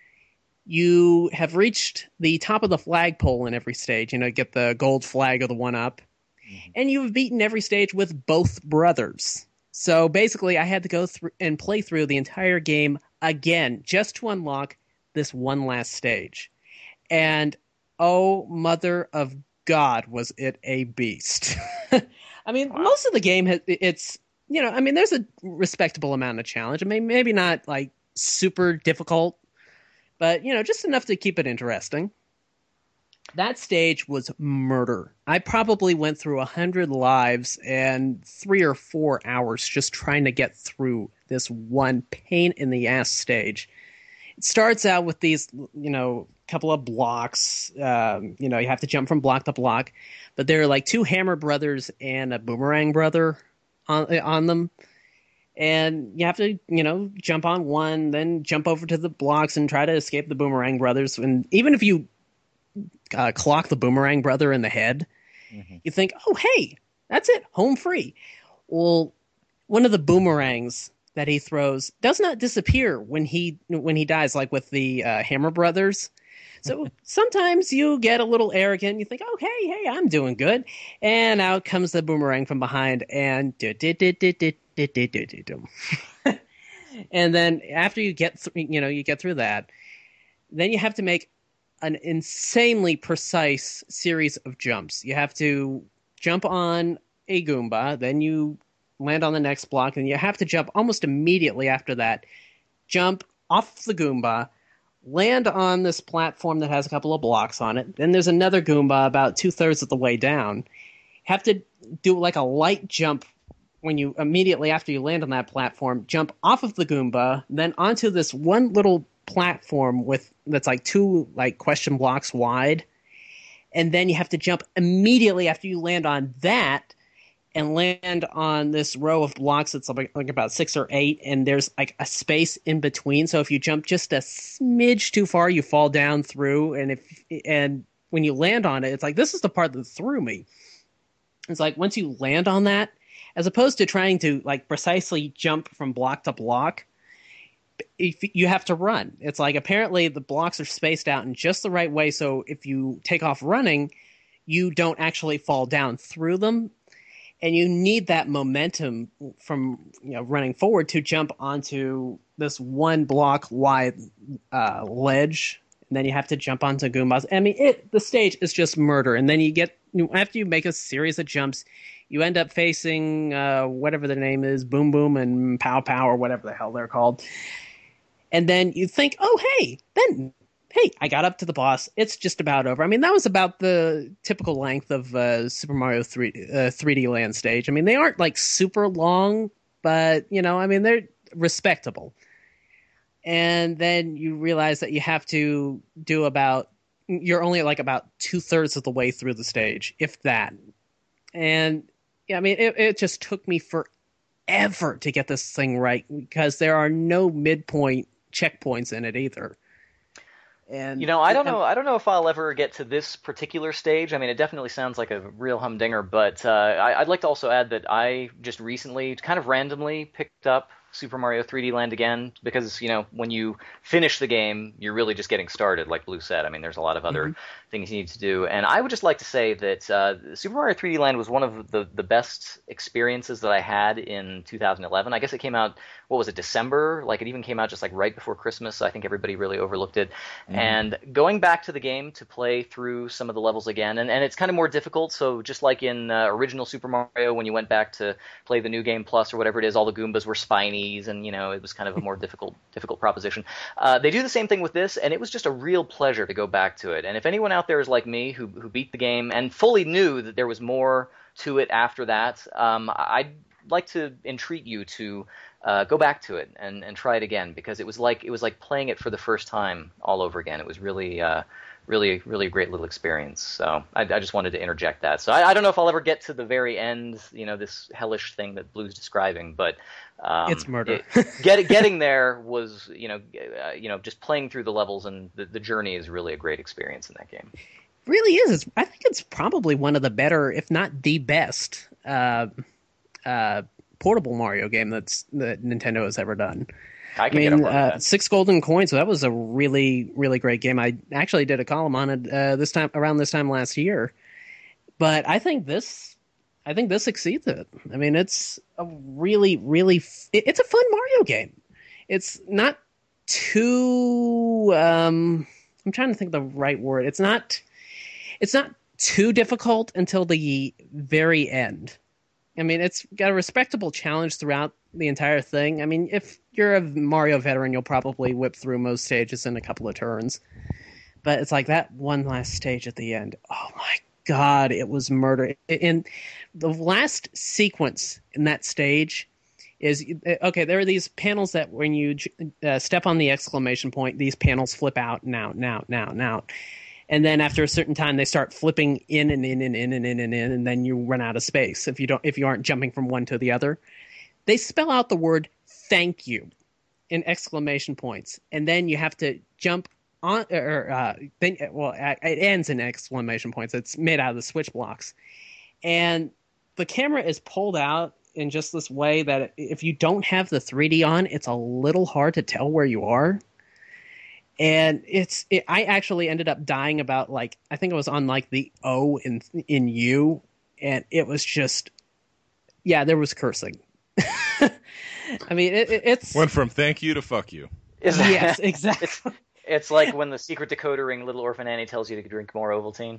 You have reached the top of the flagpole in every stage, you know, get the gold flag of the one up. And you've beaten every stage with both brothers. So basically, I had to go through and play through the entire game again just to unlock this one last stage. And oh, mother of God, was it a beast! I mean, Wow. most of the game has, it's you know, I mean, there's a respectable amount of challenge. I mean, maybe not like super difficult, but you know, just enough to keep it interesting. That stage was murder. I probably went through a hundred lives and three or four hours just trying to get through this one pain in the ass stage. It starts out with these, you know, couple of blocks. Um, you know, you have to jump from block to block, but there are like two Hammer brothers and a Boomerang brother on on them. And you have to, you know, jump on one, then jump over to the blocks and try to escape the Boomerang Brothers. And even if you uh, clock the Boomerang Brother in the head, mm-hmm. you think, oh, hey, that's it, home free. Well, one of the boomerangs that he throws does not disappear when he when he dies, like with the uh, Hammer Brothers. So sometimes you get a little arrogant. You think, oh, hey, hey, I'm doing good. And out comes the boomerang from behind and and then after you get th- you know you get through that, then you have to make an insanely precise series of jumps. You have to jump on a Goomba, then you land on the next block, and you have to jump almost immediately after that. Jump off the Goomba, land on this platform that has a couple of blocks on it. Then there's another Goomba about two-thirds of the way down. Have to do like a light jump when you immediately after you land on that platform, jump off of the Goomba, then onto this one little platform with that's like two like question blocks wide. And then you have to jump immediately after you land on that and land on this row of blocks that's like, like about six or eight, and there's like a space in between. So if you jump just a smidge too far, you fall down through. And if and when you land on it, it's like, this is the part that threw me. It's like once you land on that, as opposed to trying to like precisely jump from block to block, if you have to run. It's like apparently the blocks are spaced out in just the right way, so if you take off running, you don't actually fall down through them. And you need that momentum from you know running forward to jump onto this one block wide uh, ledge, and then you have to jump onto Goombas. I mean, it the stage is just murder. And then you get after you make a series of jumps, you end up facing uh, whatever the name is, Boom Boom and Pow Pow or whatever the hell they're called. And then you think, oh hey, then. Hey, I got up to the boss. It's just about over. I mean, that was about the typical length of uh, Super Mario three, uh, three D Land stage. I mean, they aren't like super long, but, you know, I mean, they're respectable. And then you realize that you have to do about, you're only like about two thirds of the way through the stage, if that. And, yeah, I mean, it, it just took me forever to get this thing right because there are no midpoint checkpoints in it either. And you know, I don't know. I don't know if I'll ever get to this particular stage. I mean, it definitely sounds like a real humdinger. But uh, I, I'd like to also add that I just recently, kind of randomly, picked up Super Mario three D Land again because, you know, when you finish the game, you're really just getting started, like Blue said. I mean, there's a lot of other mm-hmm. things you need to do. And I would just like to say that uh, Super Mario three D Land was one of the, the best experiences that I had in two thousand eleven. I guess it came out, what was it, December? Like, it even came out just like right before Christmas. I think everybody really overlooked it. Mm-hmm. And going back to the game to play through some of the levels again, and, and it's kind of more difficult. So just like in uh, original Super Mario, when you went back to play the New Game Plus or whatever it is, all the Goombas were spiny. And, you know, it was kind of a more difficult difficult proposition. Uh, they do the same thing with this, and it was just a real pleasure to go back to it. And if anyone out there is like me who who beat the game and fully knew that there was more to it after that, um, I'd like to entreat you to uh, go back to it and, and try it again, because it was like it was like playing it for the first time all over again. It was really uh, really, really a great little experience. So I, I just wanted to interject that. So I, I don't know if I'll ever get to the very end, you know, this hellish thing that Blue's describing, but um, it's murder. it, get, getting there was, you know, uh, you know, just playing through the levels and the, the journey is really a great experience in that game. Really is. It's, I think it's probably one of the better, if not the best, uh, uh, portable Mario game that's that Nintendo has ever done. I, can I mean, get uh, six golden coins. So that was a really, really great game. I actually did a column on it uh, this time around this time last year. But I think this, I think this exceeds it. I mean, it's a really, really, it, it's a fun Mario game. It's not too. Um, I'm trying to think of the right word. It's not. It's not too difficult until the very end. I mean, it's got a respectable challenge throughout the entire thing. I mean, if you're a Mario veteran, you'll probably whip through most stages in a couple of turns. But it's like that one last stage at the end. Oh my God, it was murder. And the last sequence in that stage is, okay, there are these panels that when you uh, step on the exclamation point, these panels flip out and out and out and out and out. And then after a certain time, they start flipping in and in and in and in and in, and then you run out of space if you don't if you aren't jumping from one to the other. they spell out the word "thank you" in exclamation points, and then you have to jump on. Or uh, then, well, it ends in exclamation points. It's made out of the switch blocks, and the camera is pulled out in just this way that if you don't have the three D on, it's a little hard to tell where you are. And it's, it, I actually ended up dying about like, I think it was on like the O in, in U, and it was just, yeah, there was cursing. I mean, it, it, it's went from thank you to fuck you. Is yes, exactly. It's, it's like when the secret decoder ring Little Orphan Annie tells you to drink more Ovaltine.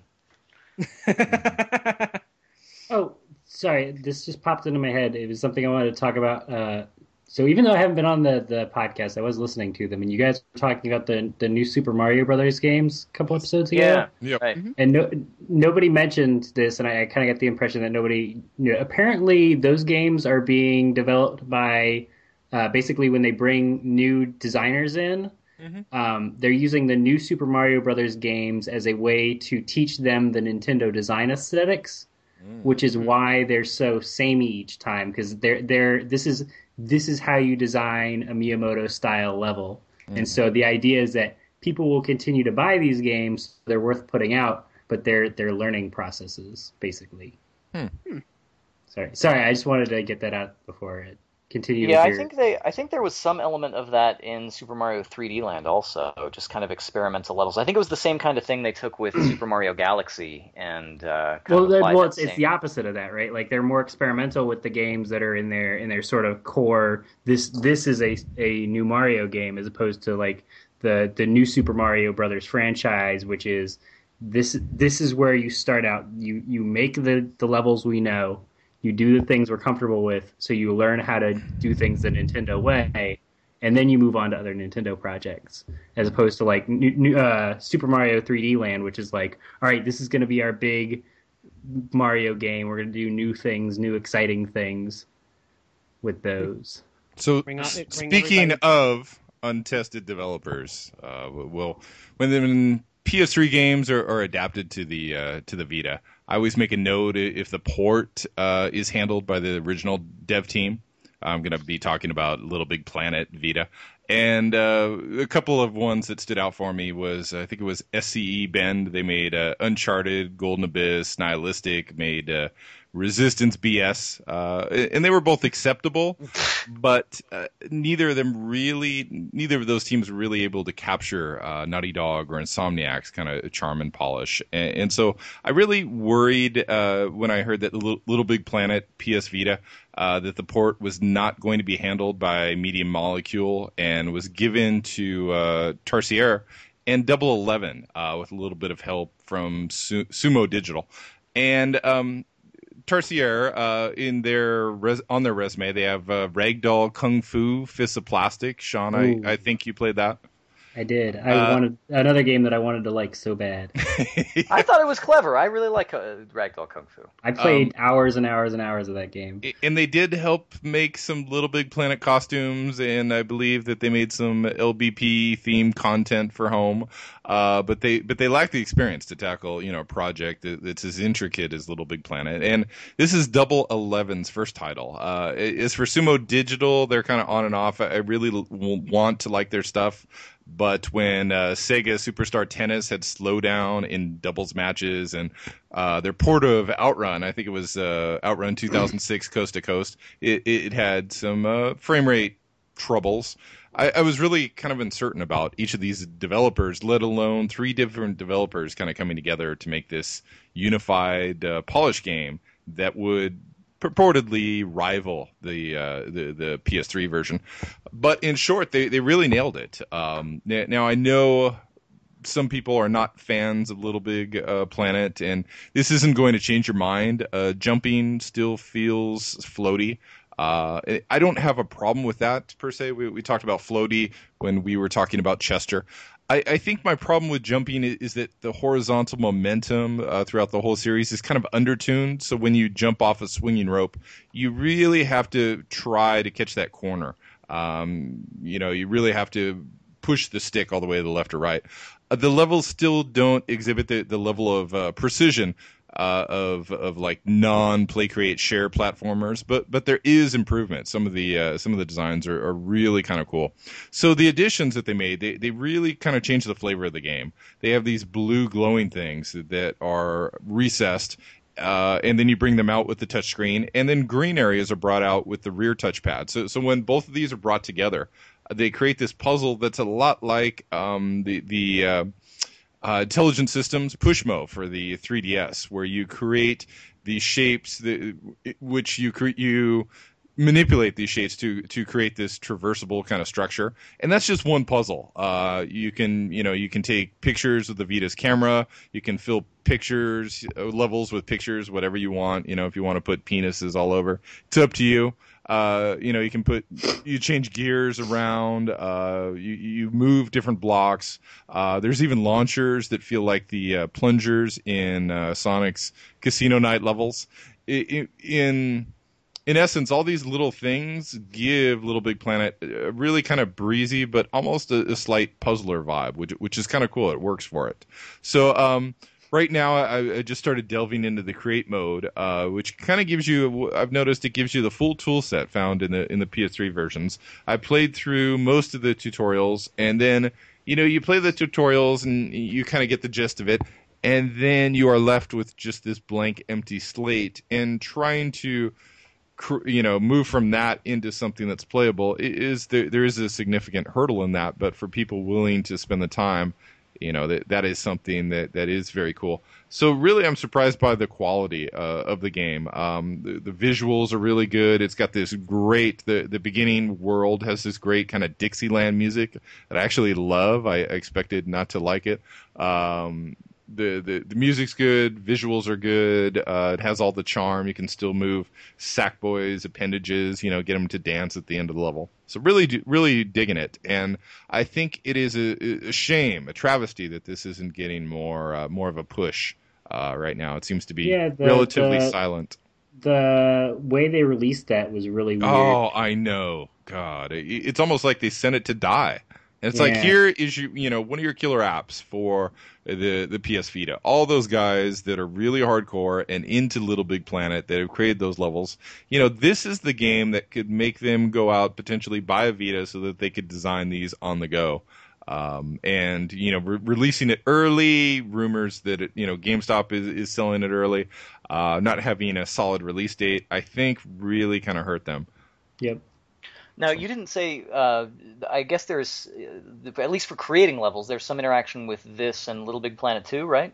Oh, sorry, this just popped into my head. It was something I wanted to talk about. Uh, so even though I haven't been on the, the podcast, I was listening to them, and you guys were talking about the, the new Super Mario Brothers games a couple episodes ago. Yeah, Yep. right. Mm-hmm. And no, nobody mentioned this, and I, I kind of get the impression that nobody. You know, apparently, those games are being developed by uh, basically when they bring new designers in. Mm-hmm. Um, they're using the new Super Mario Brothers games as a way to teach them the Nintendo design aesthetics. Which is why they're so samey each time, because they're they're this is this is how you design a Miyamoto style level, mm. and so the idea is that people will continue to buy these games; they're worth putting out, but they're they're learning processes basically. Hmm. Sorry, sorry, I just wanted to get that out before it continued. Yeah, with I your... think they. I think there was some element of that in Super Mario three D Land also, just kind of experimental levels. I think it was the same kind of thing they took with Super Mario Galaxy and. Uh, kind well, of the, applied well, that it's, same... it's the opposite of that, right? Like they're more experimental with the games that are in their in their sort of core. This this is a a new Mario game as opposed to like the the new Super Mario Brothers franchise, which is this this is where you start out. You you make the the levels we know. You do the things we're comfortable with, so you learn how to do things the Nintendo way, and then you move on to other Nintendo projects, as opposed to like new, new, uh, Super Mario three D Land, which is like, all right, this is going to be our big Mario game. We're going to do new things, new exciting things with those. So, Bring out- bring speaking everybody- of untested developers, uh, well, when the P S three games are, are adapted to the uh, to the Vita, I always make a note if the port uh, is handled by the original dev team. I'm going to be talking about Little Big Planet Vita. And uh, a couple of ones that stood out for me was, I think it was S C E Bend. They made uh, Uncharted, Golden Abyss, Nihilistic, made uh, Resistance B S. Uh, and they were both acceptable, but uh, neither of them really, neither of those teams were really able to capture uh, Naughty Dog or Insomniac's kind of charm and polish. And, and so I really worried uh, when I heard that Little, Little Big Planet P S Vita, Uh, that the port was not going to be handled by Medium Molecule and was given to uh, Tarsier and Double Eleven uh, with a little bit of help from Su- Sumo Digital. And um, Tarsier, uh, in their res- on their resume, they have uh, Ragdoll Kung Fu Fists of Plastic. Sean, I, I think you played that. I did. I Uh, wanted another game that I wanted to like so bad. I thought it was clever. I really like uh, Ragdoll Kung Fu. I played Um, hours and hours and hours of that game. And they did help make some Little Big Planet costumes, and I believe that they made some L B P themed content for home. Uh, but they but they lack the experience to tackle, you know, a project that, that's as intricate as Little Big Planet. And this is Double Eleven's first title. Uh, as for Sumo Digital, they're kind of on and off. I really l- want to like their stuff. But when uh, Sega Superstar Tennis had slowdown in doubles matches and uh, their port of Outrun, I think it was uh, Outrun two thousand six Coast to Coast, it, it had some uh, frame rate troubles. I, I was really kind of uncertain about each of these developers, let alone three different developers kind of coming together to make this unified uh, polish game that would purportedly rival the, uh, the the P S three version. But in short, they, they really nailed it. Um, now, I know some people are not fans of Little Big uh, Planet, and this isn't going to change your mind. Uh, jumping still feels floaty. Uh, I don't have a problem with that, per se. We, we talked about floaty when we were talking about Chester. I, I think my problem with jumping is, is that the horizontal momentum uh, throughout the whole series is kind of undertuned. So when you jump off a swinging rope, you really have to try to catch that corner. Um, you know, you really have to push the stick all the way to the left or right. Uh, the levels still don't exhibit the, the level of uh, precision uh, of of like non play create share platformers, but but there is improvement. Some of the uh, some of the designs are, are really kind of cool. So the additions that they made, they they really kind of changed the flavor of the game. They have these blue glowing things that are recessed. Uh, and then you bring them out with the touchscreen, and then green areas are brought out with the rear touchpad. So, so when both of these are brought together, they create this puzzle that's a lot like um, the the uh, uh, Intelligent Systems Pushmo for the three D S, where you create these shapes that, which you cre- you manipulate these shapes to to create this traversable kind of structure. And that's just one puzzle. Uh, you can you know you can take pictures of the Vita's camera. You can fill pictures uh, levels with pictures, whatever you want. You know, if you want to put penises all over, it's up to you. Uh, you know, you can put, you change gears around, uh, you, you move different blocks. Uh, there's even launchers that feel like the uh, plungers in uh, Sonic's Casino Night levels. In, in, in essence, all these little things give Little Big Planet a really kind of breezy, but almost a, a slight puzzler vibe, which, which is kind of cool. It works for it. So, um, right now, I, I just started delving into the create mode, uh, which kind of gives you. I've noticed it gives you the full tool set found in the in the P S three versions. I played through most of the tutorials, and then you know you play the tutorials and you kind of get the gist of it, and then you are left with just this blank, empty slate, and trying to you know move from that into something that's playable is there. There is a significant hurdle in that, but for people willing to spend the time. You know, that that is something that, that is very cool. So really, I'm surprised by the quality uh, of the game. Um, the, the visuals are really good. It's got this great, the, the beginning world has this great kind of Dixieland music that I actually love. I, I expected not to like it. Um, the, the, the music's good. Visuals are good. Uh, it has all the charm. You can still move Sackboy's appendages, you know, get them to dance at the end of the level. So really, really digging it. And I think it is a, a shame, a travesty that this isn't getting more, uh, more of a push uh, right now. It seems to be Yeah, the, relatively the, silent. The way they released that was really weird. Oh, I know. God, it, it's almost like they sent it to die. And it's Yeah. like, here is you, you know, one of your killer apps for the the P S Vita. All those guys that are really hardcore and into Little Big Planet that have created those levels. You know, this is the game that could make them go out, potentially buy a Vita so that they could design these on the go. Um, and, you know, re- releasing it early, rumors that, it, you know, GameStop is, is selling it early, uh, not having a solid release date, I think really kind of hurt them. Yep. Now, you didn't say, uh, I guess there's, uh, at least for creating levels, there's some interaction with this and Little Big Planet two, right?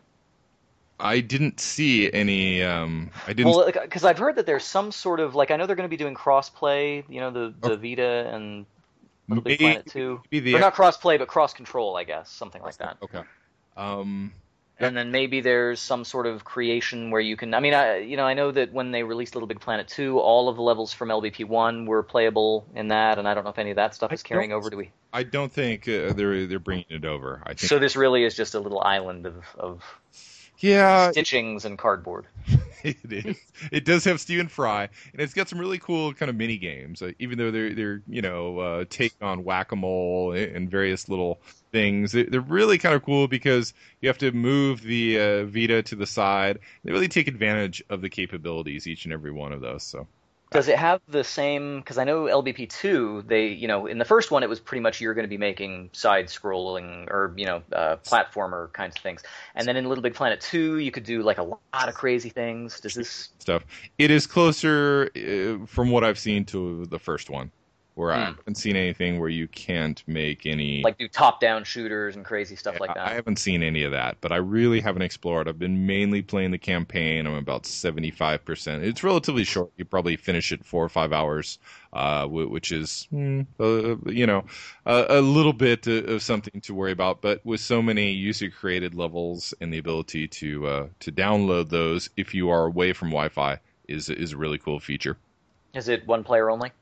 I didn't see any, um, I didn't. Well, because I've heard that there's some sort of, like, I know they're going to be doing cross-play, you know, the, the Oh. Vita and Little Big Maybe- Planet two. maybe the- Or not cross-play, but cross-control, I guess, something like that. Okay. Um, And then maybe there's some sort of creation where you can. I mean, I you know I know that when they released Little Big Planet two, all of the levels from L B P one were playable in that, and I don't know if any of that stuff I is carrying don't- over. Do we? I don't think uh, they're they're bringing it over. I think. So this really is just a little island of, of yeah, stitchings and cardboard. it is. It does have Stephen Fry, and it's got some really cool kind of mini games. Uh, even though they're they're you know uh, take on whack-a-mole and various little things, They- they're really kind of cool because you have to move the uh, Vita to the side. They really take advantage of the capabilities each and every one of those. So. Does it have the same? Because I know L B P two, they you know in the first one it was pretty much you're going to be making side-scrolling or you know uh, platformer kinds of things, and then in Little Big Planet two you could do like a lot of crazy things. Does this? Stuff. It is closer, uh, from what I've seen, to the first one, where I Hmm. haven't seen anything where you can't make any. Like do top-down shooters and crazy stuff like that. I haven't seen any of that, but I really haven't explored. I've been mainly playing the campaign. I'm about seventy-five percent. It's relatively short. You probably finish it four or five hours, uh, wh- which is, mm, uh, you know, a, a little bit of something to worry about. But with so many user-created levels and the ability to uh, to download those if you are away from Wi-Fi is is a really cool feature. Is it one player only?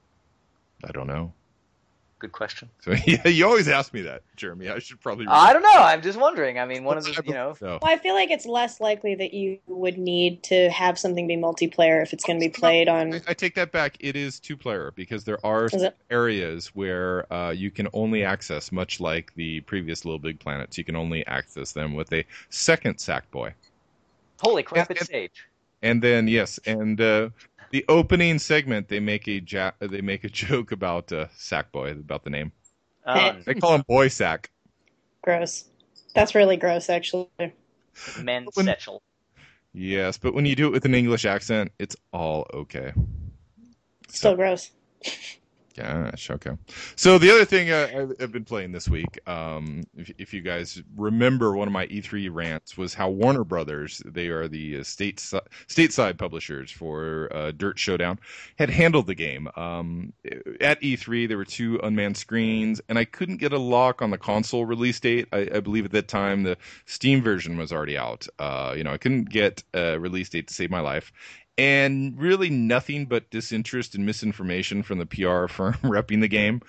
I don't know. Good question. So yeah, you always ask me that, Jeremy. I should probably. I don't know. I'm just wondering. I mean, one of the, you know, So. Well, I feel like it's less likely that you would need to have something be multiplayer if it's going to be played on. I, I take that back. It is two player because there are Is it? areas where uh, you can only access, much like the previous Little Big Planets, you can only access them with a second Sackboy. Holy crap! And- It's Sage. And then yes, and uh, the opening segment they make a ja- they make a joke about uh, Sackboy, about the name. Oh, They call him Boy Sack. Gross. That's really gross, actually. men When- Setchel. Yes, but when you do it with an English accent, it's all okay. Still gross. Gosh, okay. So the other thing uh, I've, I've been playing this week, um, if, if you guys remember, one of my E three rants was how Warner Brothers, they are the uh, state stateside publishers for uh, Dirt Showdown, had handled the game. Um, at E three, there were two unmanned screens, and I couldn't get a lock on the console release date. I, I believe at that time the Steam version was already out. Uh, you know, I couldn't get a release date to save my life. And really nothing but disinterest and misinformation from the P R firm repping the game.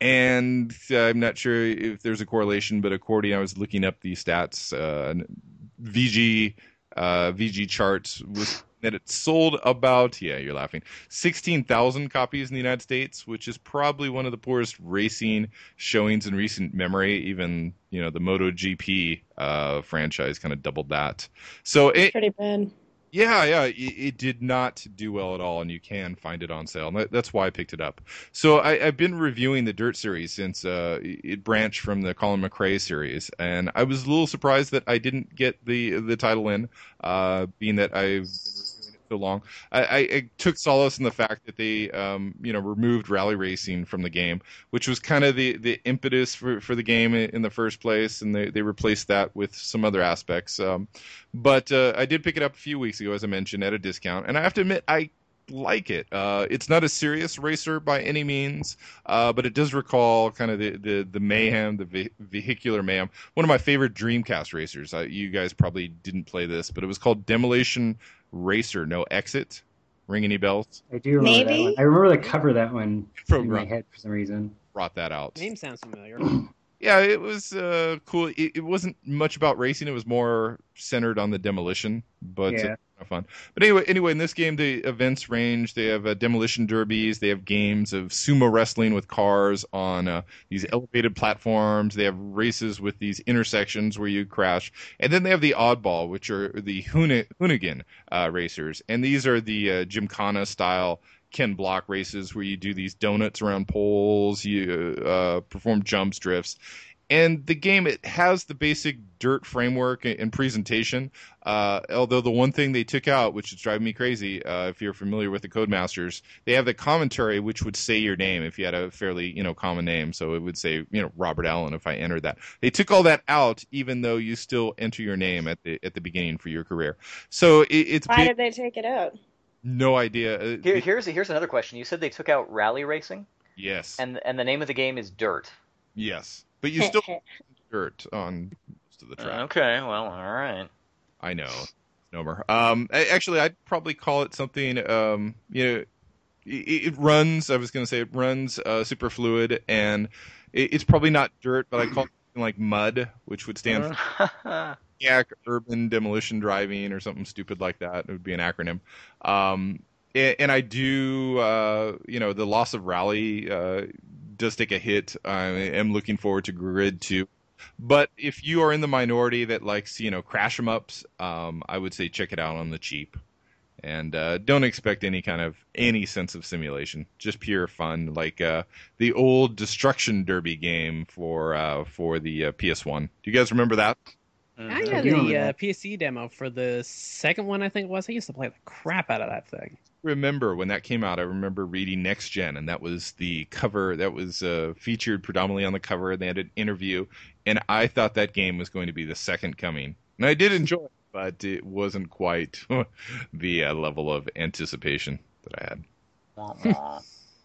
And uh, I'm not sure if there's a correlation, but according, I was looking up the stats, uh, V G uh, V G charts was that it sold about, yeah, you're laughing, sixteen thousand copies in the United States, which is probably one of the poorest racing showings in recent memory. Even, you know, the MotoGP uh, franchise kind of doubled that. So it, Pretty bad. Yeah, yeah, it, it did not do well at all, and you can find it on sale. And that, that's why I picked it up. So I, I've been reviewing the Dirt series since uh, it branched from the Colin McRae series, and I was a little surprised that I didn't get the the title in, uh, being that I've been reviewing it so long. I, I, I took solace in the fact that they, um, you know, removed rally racing from the game, which was kind of the, the impetus for, for the game in, in the first place, and they, they replaced that with some other aspects. Um, But uh, I did pick it up a few weeks ago, as I mentioned, at a discount. And I have to admit, I like it. Uh, it's not a serious racer by any means, uh, but it does recall kind of the, the, the mayhem, the ve- vehicular mayhem. One of my favorite Dreamcast racers. Uh, you guys probably didn't play this, but it was called Demolition Racer No Exit. Ring any bells? I do remember that Maybe? one. I remember the cover of that one in my Program head for some reason. brought that out. Name sounds familiar. Yeah, it was uh, cool. It, it wasn't much about racing. It was more centered on the demolition, but Yeah. uh, kind of fun. But anyway, anyway, in this game, the events range. They have uh, demolition derbies. They have games of sumo wrestling with cars on uh, these elevated platforms. They have races with these intersections where you crash. And then they have the oddball, which are the Hooni- Hoonigan uh, racers. And these are the uh, Gymkhana style Ken Block races where you do these donuts around poles, you uh, perform jumps, drifts. And the game, it has the basic Dirt framework and presentation, uh, although the one thing they took out, which is driving me crazy, uh, if you're familiar with the Codemasters, they have the commentary which would say your name if you had a fairly, you know, common name. So it would say, you know, Robert Allen if I entered that. They took all that out, even though you still enter your name at the at the beginning for your career. So it, it's Why big, did they take it out? no idea. Uh, Here, the- here's here's another question. You said they took out rally racing, yes, and and the name of the game is Dirt. yes, but you still dirt on most of the track. Okay, well, all right. I know, Nomer. Um, I- actually, I'd probably call it something. Um, you know, it, it runs. I was going to say it runs uh, super fluid, and it, it's probably not dirt, but I call it something like mud, which would stand for Y A C, Urban Demolition Driving, or something stupid like that. It would be an acronym. Um, and, and I do, uh, you know, the loss of rally uh, does take a hit. I am looking forward to Grid two. But if you are in the minority that likes, you know, crash 'em ups, um, I would say check it out on the cheap, and uh, don't expect any kind of any sense of simulation. Just pure fun, like uh, the old Destruction Derby game for uh, for the uh, P S one. Do you guys remember that? I Mhm. I had do remember the uh, that. P S C demo for the second one, I think it was. I used to play the crap out of that thing. Remember when that came out? I remember reading Next Gen, and that was the cover that was uh, featured predominantly on the cover. And they had an interview, and I thought that game was going to be the second coming, and I did enjoy it, but it wasn't quite the uh, level of anticipation that I had. Wah, wah.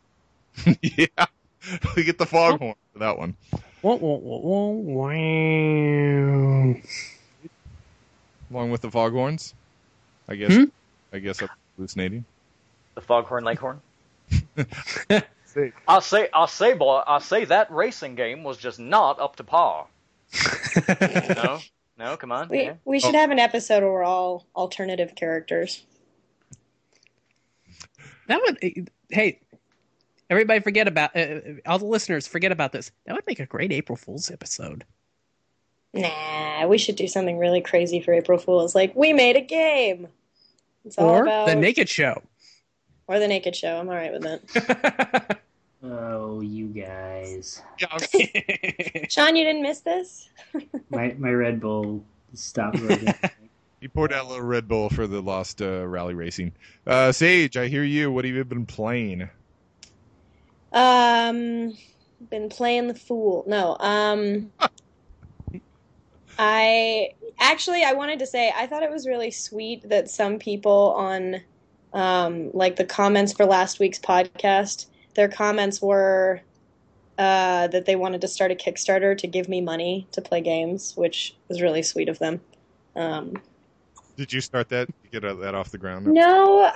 Yeah, we get the foghorn for that one. Wah, wah, wah, wah, wow. Along with the foghorns, I guess. Hmm? I guess I'm hallucinating. The Foghorn Leghorn. I say, I say, boy, I say that racing game was just not up to par. No, no, come on. We yeah. we should have an episode where we're all alternative characters. That would, hey, everybody forget about, uh, all the listeners forget about this. That would make a great April Fool's episode. Nah, we should do something really crazy for April Fools. Like, we made a game. It's all Or about the Naked Show. or the Naked Show. I'm all right with that. Oh, you guys. Sean, you didn't miss this? My my Red Bull stopped working. He poured out a little Red Bull for the lost uh, rally racing. Uh, Sage, I hear you. What have you been playing? Um, been playing the fool. No, um, I actually I wanted to say I thought it was really sweet that some people on, um, like the comments for last week's podcast, their comments were, uh, that they wanted to start a Kickstarter to give me money to play games, which was really sweet of them. Um, Did you start that? Get that off the ground? no,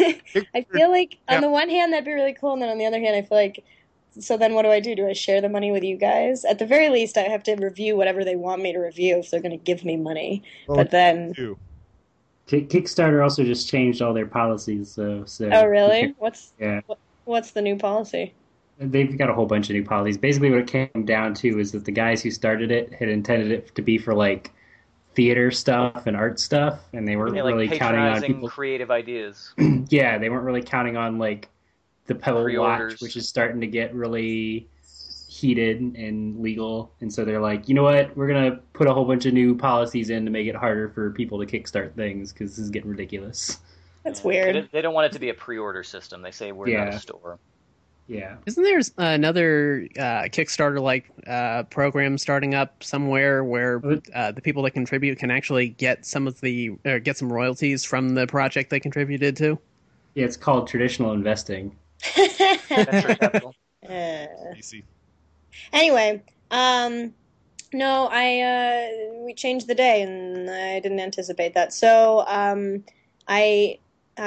I feel like Yeah. on the one hand that'd be really cool, and then on the other hand I feel like, so then what do I do? Do I share the money with you guys? At the very least, I have to review whatever they want me to review if they're going to give me money. Well, But then, you. Kick- Kickstarter also just changed all their policies, so so. oh really? What's Yeah, what's the new policy? they've got a whole bunch of new policies. Basically, what it came down to is that the guys who started it had intended it to be for like theater stuff and art stuff, and they weren't Yeah, like really counting on patronizing people. creative ideas. Yeah, they weren't really counting on like the Pebble Pre-orders. Watch, which is starting to get really heated and legal, and so they're like, you know what, we're gonna put a whole bunch of new policies in to make it harder for people to kickstart things because this is getting ridiculous. That's They weird. don't, they don't want it to be a pre-order system. They say we're not Yeah. a store. Yeah, Isn't there another uh, Kickstarter-like uh, program starting up somewhere where uh, the people that contribute can actually get some of the or get some royalties from the project they contributed to? yeah, it's called traditional investing. Venture capital. Uh, Easy. anyway, um, no, I uh, we changed the day, and I didn't anticipate that. So, um, I,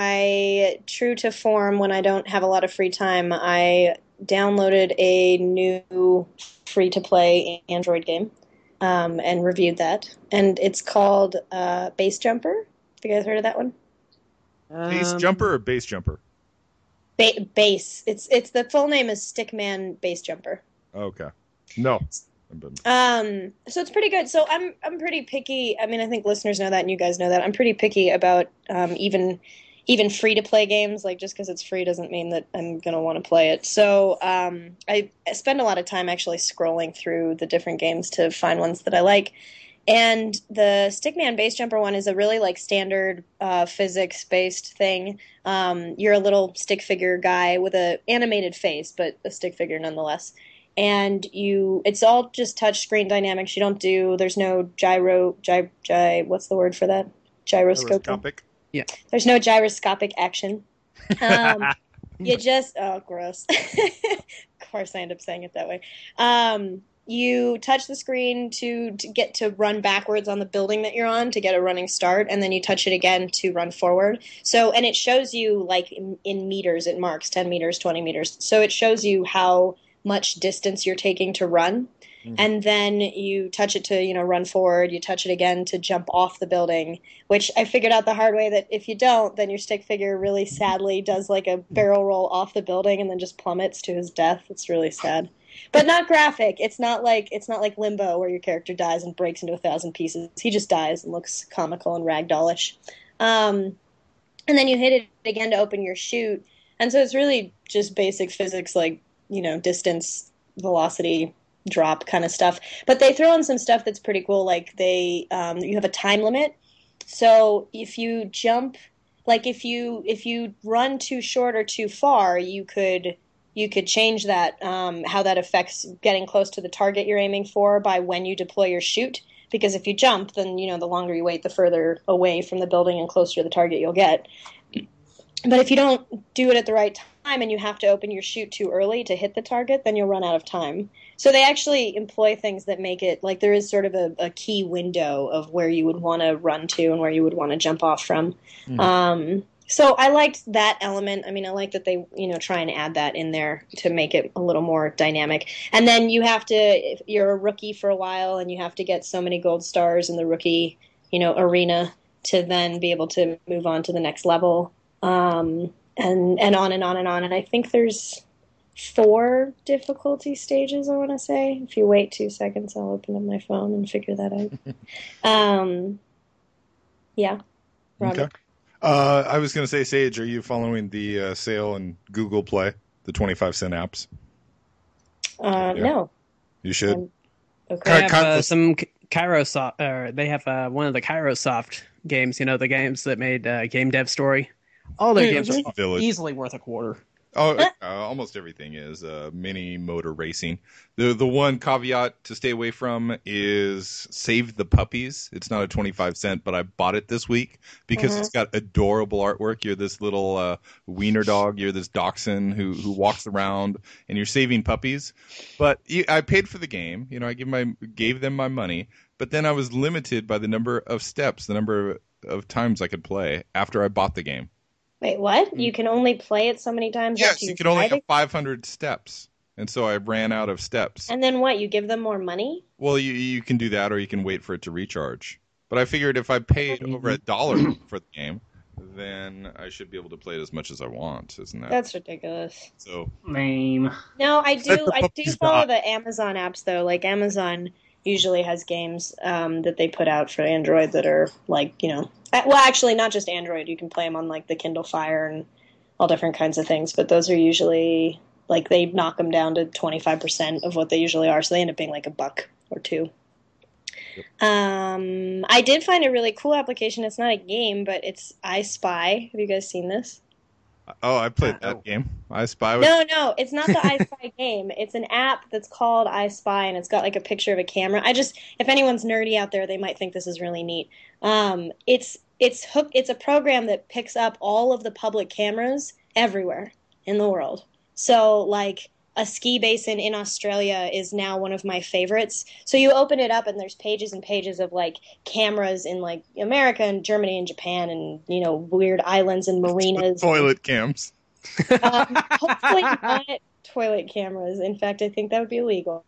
I, true to form, when I don't have a lot of free time, I downloaded a new free-to-play Android game, um, and reviewed that, and it's called uh, Base Jumper. Have you guys heard of that one? Base Um, jumper or base jumper? Ba- base. It's it's the full name is Stickman Base Jumper. Okay. No. Um, so it's pretty good. So I'm I'm pretty picky. I mean, I think listeners know that, and you guys know that. I'm pretty picky about um, even even free to play games. Like, just because it's free doesn't mean that I'm gonna want to play it. So um, I spend a lot of time actually scrolling through the different games to find ones that I like. And the Stickman Base Jumper one is a really like standard uh, physics based thing. Um, you're a little stick figure guy with a animated face, but a stick figure nonetheless. And you, it's all just touch screen dynamics. You don't do, there's no gyro, gy, gy, what's the word for that? Gyroscope. Gyroscopic. There's no gyroscopic action. Um, you just, oh, gross. Of course I end up saying it that way. Um, you touch the screen to, to get to run backwards on the building that you're on to get a running start, and then you touch it again to run forward. So, and it shows you like in, in meters, it marks ten meters, twenty meters. So it shows you how much distance you're taking to run. Mm-hmm. And then you touch it to, you know, run forward. You touch it again to jump off the building, which I figured out the hard way that if you don't, then your stick figure really sadly does like a barrel roll off the building and then just plummets to his death. It's really sad. But not graphic. It's not like it's not like Limbo where your character dies and breaks into a thousand pieces. He just dies and looks comical and ragdollish. Um, and then you hit it again to open your chute. And so it's really just basic physics, like, you know, distance, velocity, drop kind of stuff. But they throw in some stuff that's pretty cool. Like they, um, you have a time limit. So if you jump, like if you if you run too short or too far, you could. You could change that, um, how that affects getting close to the target you're aiming for by when you deploy your chute. Because if you jump, then, you know, the longer you wait, the further away from the building and closer to the target you'll get. But if you don't do it at the right time and you have to open your chute too early to hit the target, then you'll run out of time. So they actually employ things that make it, like there is sort of a, a key window of where you would want to run to and where you would want to jump off from. Mm. Um So I liked that element. I mean, I like that they, you know, try and add that in there to make it a little more dynamic. And then you have to, if you're a rookie for a while, and you have to get so many gold stars in the rookie, you know, arena to then be able to move on to the next level, um, and and on and on and on. And I think there's four difficulty stages, I want to say. If you wait two seconds, I'll open up my phone and figure that out. um, yeah. Robert. Okay. Uh, I was going to say, Sage, are you following the uh, sale in Google Play, the twenty-five cent apps? Uh, Yeah. No. You should. Um, They okay. have Kind uh, of- some Kairosoft, or they have uh, one of the Kairosoft games. You know, the games that made uh, Game Dev Story. All their games are Village. easily worth a quarter. Oh, uh, almost everything is uh, mini motor racing. The the one caveat to stay away from is Save the Puppies. It's not a twenty-five cent, but I bought it this week because Mhm. it's got adorable artwork. You're this little uh, wiener dog. You're this dachshund who who walks around, and you're saving puppies. But you, I paid for the game. You know, I give my gave them my money, but then I was limited by the number of steps, the number of times I could play after I bought the game. Wait, what? You can only play it so many times Yes, after you you can only tried have it? five hundred steps. And so I ran out of steps. And then what? You give them more money? Well, you you can do that, or you can wait for it to recharge. But I figured if I paid over a dollar for the game, then I should be able to play it as much as I want, isn't that? That's ridiculous. So Lame. No, I Let do. the I do puppies follow die. the Amazon apps though. Like Amazon usually has games um, that they put out for Android that are like you know. uh, Well, actually, not just Android. You can play them on like the Kindle Fire and all different kinds of things. But those are usually like they knock them down to twenty-five percent of what they usually are, so they end up being like a buck or two. Um, I did find a really cool application. It's not a game, but it's I Spy. Have you guys seen this? oh, I played Uh, that oh. game. I Spy with No, no, it's not the I Spy game. It's an app that's called I Spy, and it's got like a picture of a camera. I just, if anyone's nerdy out there, they might think this is really neat. Um, it's it's hook. It's a program that picks up all of the public cameras everywhere in the world. So, like a ski basin in Australia is now one of my favorites. So you open it up, and there's pages and pages of like cameras in like America and Germany and Japan, and you know weird islands and marinas. toilet cams. Um, hopefully not toilet cameras. In fact, I think that would be illegal.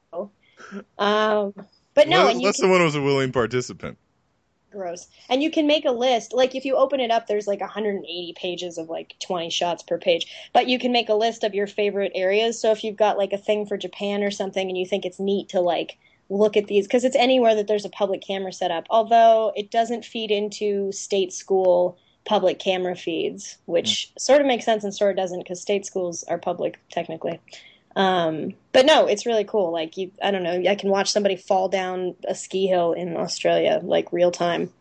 Um, but no, Unless, and you unless can, someone was a willing participant. gross. And you can make a list. Like if you open it up, there's like one hundred eighty pages of like twenty shots per page. But you can make a list of your favorite areas. So if you've got like a thing for Japan or something, and you think it's neat to like look at these, because it's anywhere that there's a public camera set up. Although it doesn't feed into state school public camera feeds, which mm. sort of makes sense and sort of doesn't, because state schools are public technically. Um, but no, it's really cool. Like you, I don't know, I can watch somebody fall down a ski hill in Australia like real time.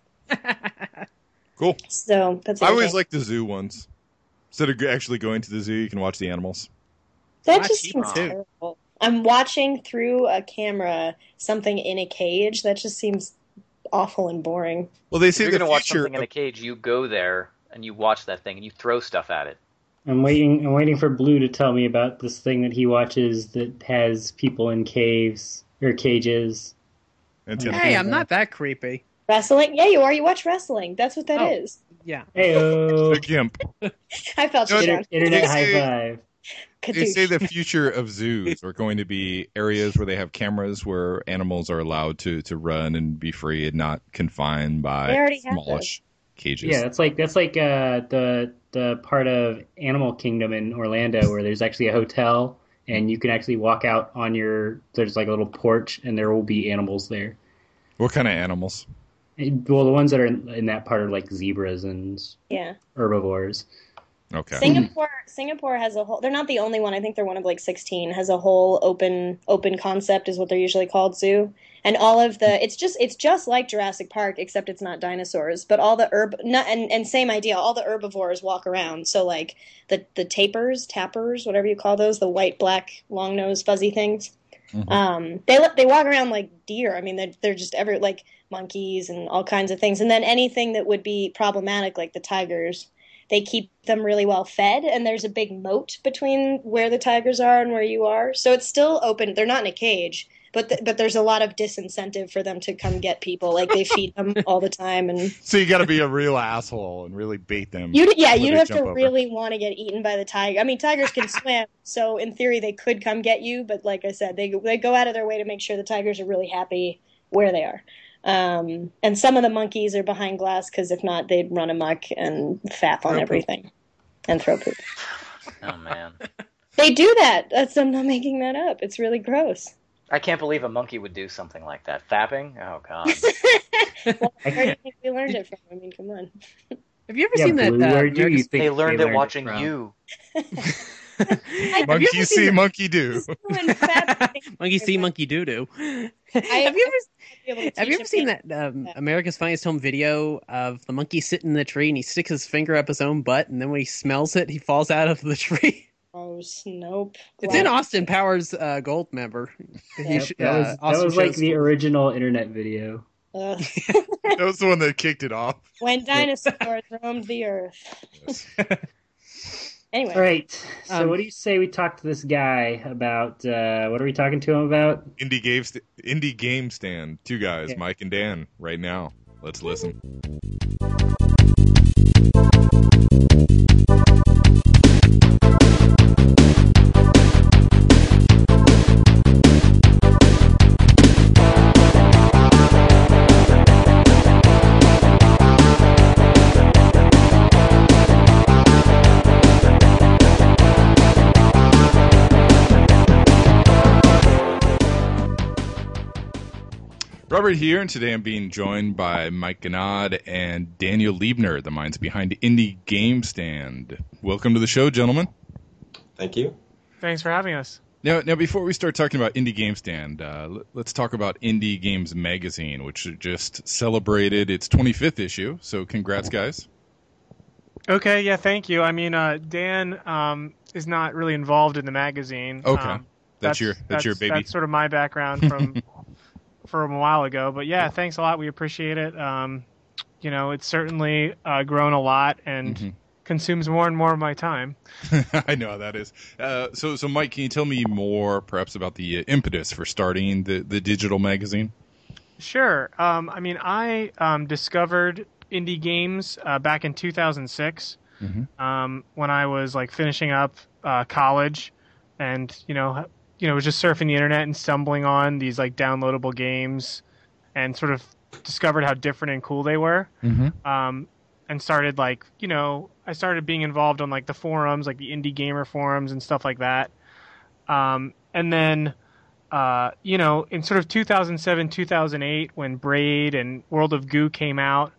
Cool. So that's. I always everything. like the zoo ones. Instead of actually going to the zoo, you can watch the animals. That Watch just it seems on. terrible. I'm watching through a camera something in a cage. That just seems awful and boring. Well, they If say you're the going to watch future. something in a cage, you go there and you watch that thing and you throw stuff at it. I'm waiting. I'm waiting for Blue to tell me about this thing that he watches that has people in caves or cages. and Hey, Hey, I'm not that creepy. Wrestling? Yeah, you are. You watch wrestling. That's what that Oh. is. Yeah. Heyo. the gimp. I felt you No, Inter- down. internet They high say- five. They say Kadoosh. the future of zoos are going to be areas where they have cameras where animals are allowed to, to run and be free and not confined by They already have smallish cages. Yeah, that's like that's like uh, the the part of Animal Kingdom in Orlando where there's actually a hotel and you can actually walk out on your there's like a little porch and there will be animals there. What kind of animals? Well, the ones that are in, in that part are like zebras and Yeah. herbivores. Okay. Singapore Singapore has a whole they're not the only one, I think they're one of like sixteen, has a whole open open concept is what they're usually called zoo. And all of the it's just it's just like Jurassic Park except it's not dinosaurs, but all the herb not, and and same idea, all the herbivores walk around. So like the the tapers, tappers, whatever you call those, the white, black, long-nosed fuzzy things. Mhm. Um they they walk around like deer. I mean they're they're just every like monkeys and all kinds of things. And then anything that would be problematic like the tigers, they keep them really well fed, and there's a big moat between where the tigers are and where you are. So it's still open. They're not in a cage, but th- but there's a lot of disincentive for them to come get people. Like they feed them all the time, and So you got to be a real asshole and really bait them. you yeah when you'd they have jump to over. really want to get eaten by the tiger. I mean, tigers can swim, so in theory they could come get you. But like I said, they they go out of their way to make sure the tigers are really happy where they are. Um, and some of the monkeys are behind glass because if not, they'd run amok and fap on Throw poop. everything and throw poop. Oh man. They do that. That's I'm not making that up. It's really gross. I can't believe a monkey would do something like that. Fapping? Oh, God. Well, where do you think we learned it from? I mean, come on. Have you ever Yeah, seen that? Blue, Uh, where do you America's- think They learned it watching from? you. Have Monkey you ever see, seen monkey do. Doing fat things. Monkey see, monkey doo doo. I- Have you Be able ever to have you teach ever seen him- that um, Yeah. America's Funniest Home video of the monkey sitting in the tree and he sticks his finger up his own butt and then when he smells it, he falls out of the tree? Gross. Nope. It's Glad- in Austin Powers uh, Gold member. He Yep, sh- that was, uh, that Austin was like shows- the original internet video. Ugh. That was the one that kicked it off. When dinosaurs roamed the earth. Yes. Anyway. All right. So, Um, what do you say we talk to this guy about? Uh, what are we talking to him about? Indie game, st- indie game stand. Two guys, Yeah. Mike and Dan, right now. Let's listen. Robert here, and today I'm being joined by Mike Ganad and Daniel Liebner, the minds behind Indie Game Stand. Welcome to the show, gentlemen. Thank you. Thanks for having us. Now, now before we start talking about Indie Game Stand, uh, l- let's talk about Indie Games Magazine, which just celebrated its twenty-fifth issue. So, congrats, guys. Okay, yeah, thank you. I mean, uh, Dan um, is not really involved in the magazine. Okay, Um, that's, your that's, your baby. That's sort of my background from from a while ago. But yeah, thanks a lot. We appreciate it. Um, you know, it's certainly uh, grown a lot and Mhm. consumes more and more of my time. I know how that is. Uh, so, so Mike, can you tell me more, perhaps, about the uh, impetus for starting the, the digital magazine? Sure. Um, I mean, I um, discovered indie games uh, back in two thousand six Mhm. um, when I was like finishing up uh, college, and you know, you know, was just surfing the internet and stumbling on these like downloadable games, and sort of discovered how different and cool they were. Mm-hmm. Um, and started like, you know, I started being involved on like the forums, like the indie gamer forums and stuff like that. Um, and then, uh, you know, in sort of two thousand seven, two thousand eight, when Braid and World of Goo came out,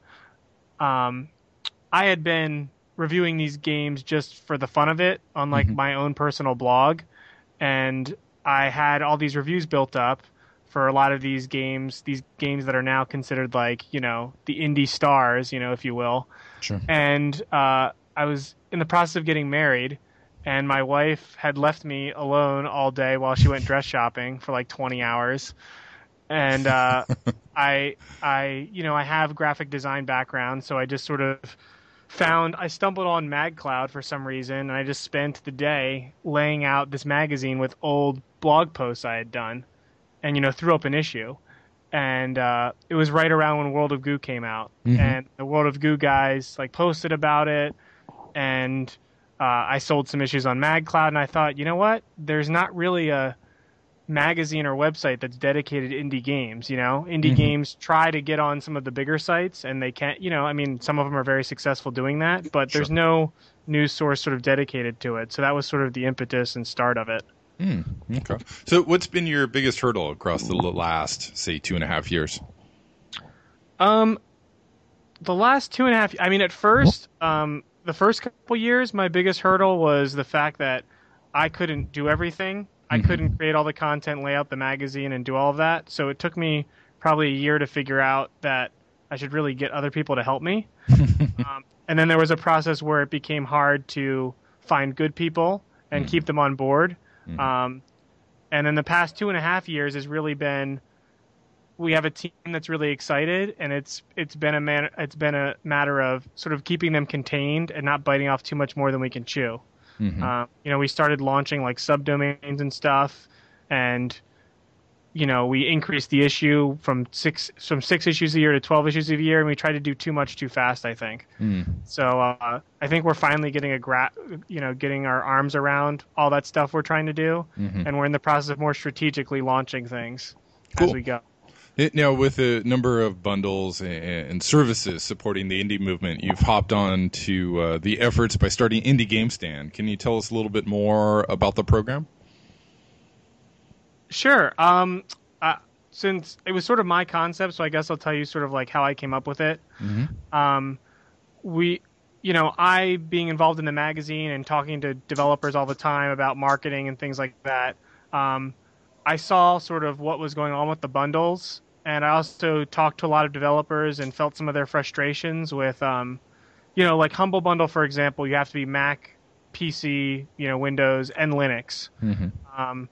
um, I had been reviewing these games just for the fun of it on like Mhm. my own personal blog. And I had all these reviews built up for a lot of these games, these games that are now considered like, you know, the indie stars, you know, if you will. Sure. And uh, I was in the process of getting married, and my wife had left me alone all day while she went dress shopping for like twenty hours. And uh, I, I, you know, I have graphic design background, so I just sort of found, I stumbled on MagCloud for some reason, and I just spent the day laying out this magazine with old blog posts I had done, and you know, threw up an issue. And uh, it was right around when World of Goo came out, Mhm. and the World of Goo guys like posted about it, and uh, I sold some issues on MagCloud, and I thought, you know what? There's not really a magazine or website that's dedicated to indie games. You know, indie Mhm. games try to get on some of the bigger sites, and they can't. You know, I mean, some of them are very successful doing that, but there's Sure. no news source sort of dedicated to it. So that was sort of the impetus and start of it. Hmm, okay. So, what's been your biggest hurdle across the last, say, two and a half years? Um, the last two and a half. I mean, at first, um, the first couple years, my biggest hurdle was the fact that I couldn't do everything. I Mhm. couldn't create all the content, lay out the magazine, and do all of that. So it took me probably a year to figure out that I should really get other people to help me. um, and then there was a process where it became hard to find good people and Mhm. keep them on board. Mhm. Um, and then the past two and a half years has really been, we have a team that's really excited, and it's it's been a man, it's been a matter of sort of keeping them contained and not biting off too much more than we can chew. Mhm. Uh, you know, we started launching like subdomains and stuff, and you know, we increased the issue from six from six issues a year to twelve issues a year, and we tried to do too much too fast, I think. Hmm. So uh, I think we're finally getting a gra- you know, getting our arms around all that stuff we're trying to do, Mhm. and we're in the process of more strategically launching things Cool. as we go. It, now, with a number of bundles and, and services supporting the indie movement, you've hopped on to uh, the efforts by starting Indie Game Stand. Can you tell us a little bit more about the program? Sure. Um, uh, since it was sort of my concept, so I guess I'll tell you sort of like how I came up with it. Mm-hmm. Um, we, you know, I being involved in the magazine and talking to developers all the time about marketing and things like that. Um, I saw sort of what was going on with the bundles. And I also talked to a lot of developers and felt some of their frustrations with, um, you know, like Humble Bundle, for example, you have to be Mac, P C, you know, Windows, and Linux. Mm-hmm. Um,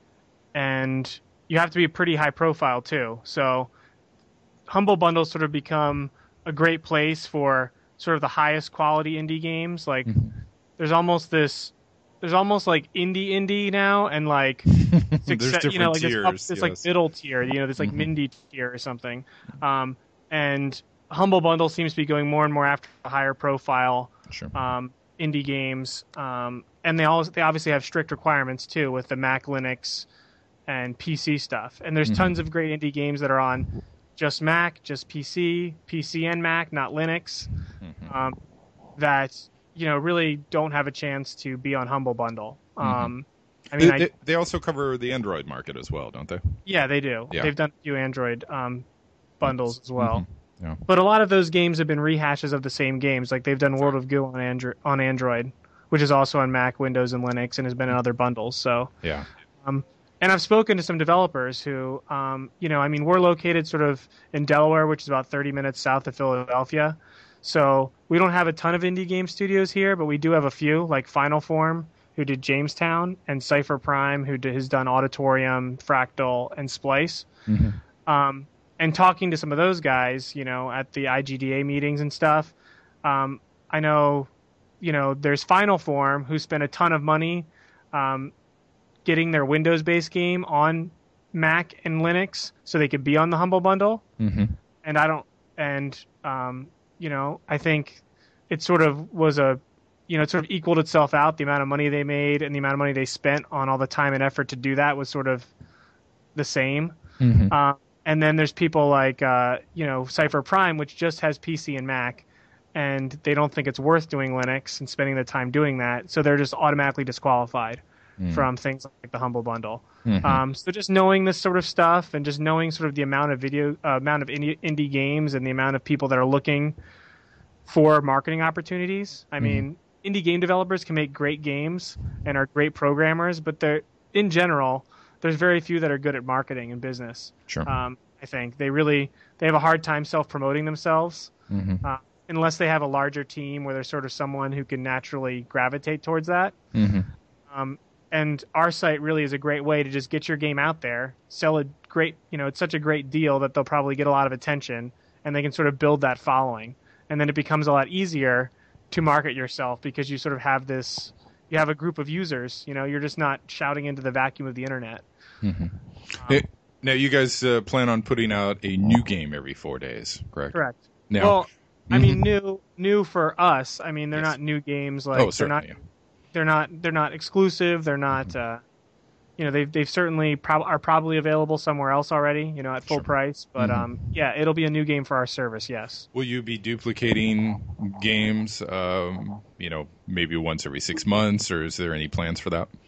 and you have to be pretty high profile, too. So Humble Bundles sort of become a great place for sort of the highest quality indie games. Like, Mm-hmm. there's almost this... There's almost like indie indie now, and like There's success, you know, like different this, up, tiers, this yes. like middle tier, you know, this like Mhm. Mindy tier or something. Um, and Humble Bundle seems to be going more and more after the higher profile Sure. um, indie games, um, and they also they obviously have strict requirements too with the Mac, Linux, and P C stuff. And there's Mhm. tons of great indie games that are on just Mac, just P C, P C and Mac, not Linux. Mhm. Um, that you know really don't have a chance to be on Humble Bundle. Um, I mean, they, I, they- they also cover the Android market as well, don't they? yeah, they do. Yeah. They've done a few Android um, bundles as well. Mhm. Yeah. But a lot of those games have been rehashes of the same games. Like they've done World of Goo on Android, on Android, which is also on Mac, Windows, and Linux, and has been in other bundles. So, Yeah. um, and I've spoken to some developers who, um, you know, I mean, we're located sort of in Delaware, which is about thirty minutes south of Philadelphia. So we don't have a ton of indie game studios here, but we do have a few, like Final Form, who did Jamestown, and Cypher Prime, who did, has done Auditorium, Fractal, and Splice. Mhm. Um, and talking to some of those guys, you know, at the I G D A meetings and stuff, um, I know, you know, there's Final Form, who spent a ton of money um, getting their Windows-based game on Mac and Linux so they could be on the Humble Bundle. Mhm. And I don't, and, um, you know, I think it sort of was a, you know, it sort of equaled itself out. The amount of money they made and the amount of money they spent on all the time and effort to do that was sort of the same. Mhm. Uh, and then there's people like, uh, you know, Cypher Prime, which just has P C and Mac, and they don't think it's worth doing Linux and spending the time doing that. So they're just automatically disqualified Mm. from things like the Humble Bundle. Mhm. Um, so just knowing this sort of stuff and just knowing sort of the amount of video, uh, amount of indie, indie games and the amount of people that are looking for marketing opportunities. I mean, indie game developers can make great games and are great programmers, but they're in general, there's very few that are good at marketing and business. Sure. Um, I think they really they have a hard time self-promoting themselves Mhm. uh, unless they have a larger team where there's sort of someone who can naturally gravitate towards that. Mhm. Um, and our site really is a great way to just get your game out there, sell a great, you know, it's such a great deal that they'll probably get a lot of attention, and they can sort of build that following. And then it becomes a lot easier to market yourself because you sort of have this, you have a group of users, you know, you're just not shouting into the vacuum of the internet. Mhm. Eh, now, you guys uh, plan on putting out a new game every four days, correct? Correct. Now, Well, I mean, Mhm. new, new for us. I mean, they're Yes. not new games. Like Oh, they're not, certainly, yeah. they're not, they're not exclusive. They're not, Mm-hmm. uh, you know, they've they've certainly prob- are probably available somewhere else already. You know, at full Sure. price. But Mhm. um, yeah, it'll be a new game for our service. Yes. will you be duplicating games, um, you know, maybe once every six months, or is there any plans for that?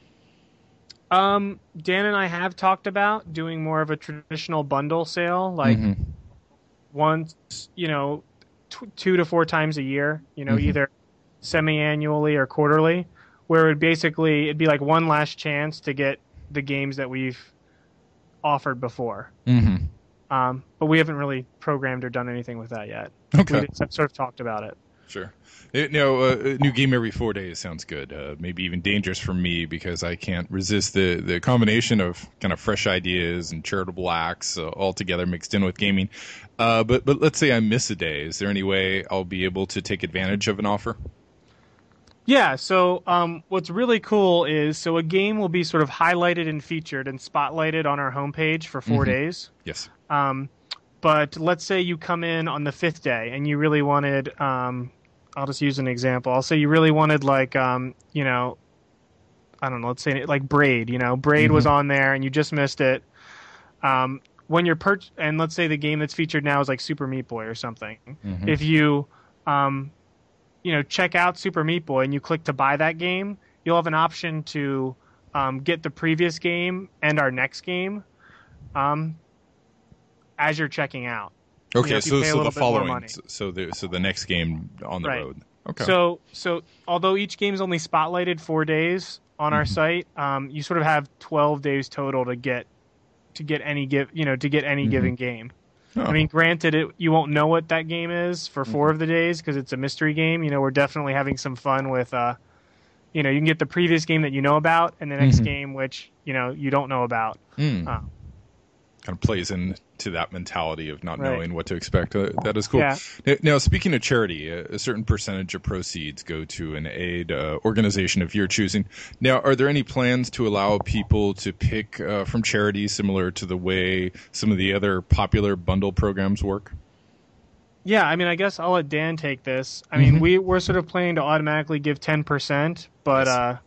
Um, Dan and I have talked about doing more of a traditional bundle sale, like Mhm. once, you know, t- two to four times a year. You know, Mhm. either semi-annually or quarterly, where it would basically it'd be like one last chance to get the games that we've offered before. Mhm. Um, but we haven't really programmed or done anything with that yet. Okay. We just have sort of talked about it. Sure. Uh, no, uh, a new game every four days sounds good. Uh, maybe even dangerous for me because I can't resist the, the combination of kind of fresh ideas and charitable acts uh, all together mixed in with gaming. Uh, but but let's say I miss a day. Is there any way I'll be able to take advantage of an offer? Yeah, so um, what's really cool is so a game will be sort of highlighted and featured and spotlighted on our homepage for four Mhm. days. Yes. Um, but let's say you come in on the fifth day and you really wanted, um, I'll just use an example. I'll say you really wanted like, um, you know, I don't know, let's say like Braid, you know, Braid was Mhm. on there and you just missed it. Um, when you're per and let's say the game that's featured now is like Super Meat Boy or something. Mhm. If you, um, you know, check out Super Meat Boy and you click to buy that game, you'll have an option to um, get the previous game and our next game um, as you're checking out. Okay, You know, if you so pay a so the little bit more following, money. so the so the next game on the Right. road. Okay. So, so although each game's only spotlighted four days on our Mhm. site, um, you sort of have twelve days total to get to get any give you know to get any Mhm. given game. Oh. I mean, granted, it, you won't know what that game is for four of the days because it's a mystery game. You know, we're definitely having some fun with, uh, you know, you can get the previous game that you know about and the next Mhm. game which you know you don't know about. Mm. Uh, Kind of plays into that mentality of not Right. knowing what to expect. Uh, that is cool. Yeah. Now, now, speaking of charity, a, a certain percentage of proceeds go to an aid uh, organization of your choosing. Now, are there any plans to allow people to pick uh, from charities similar to the way some of the other popular bundle programs work? Yeah, I mean, I guess I'll let Dan take this. I mean, Mhm. we we're sort of planning to automatically give ten percent, but Yes. uh,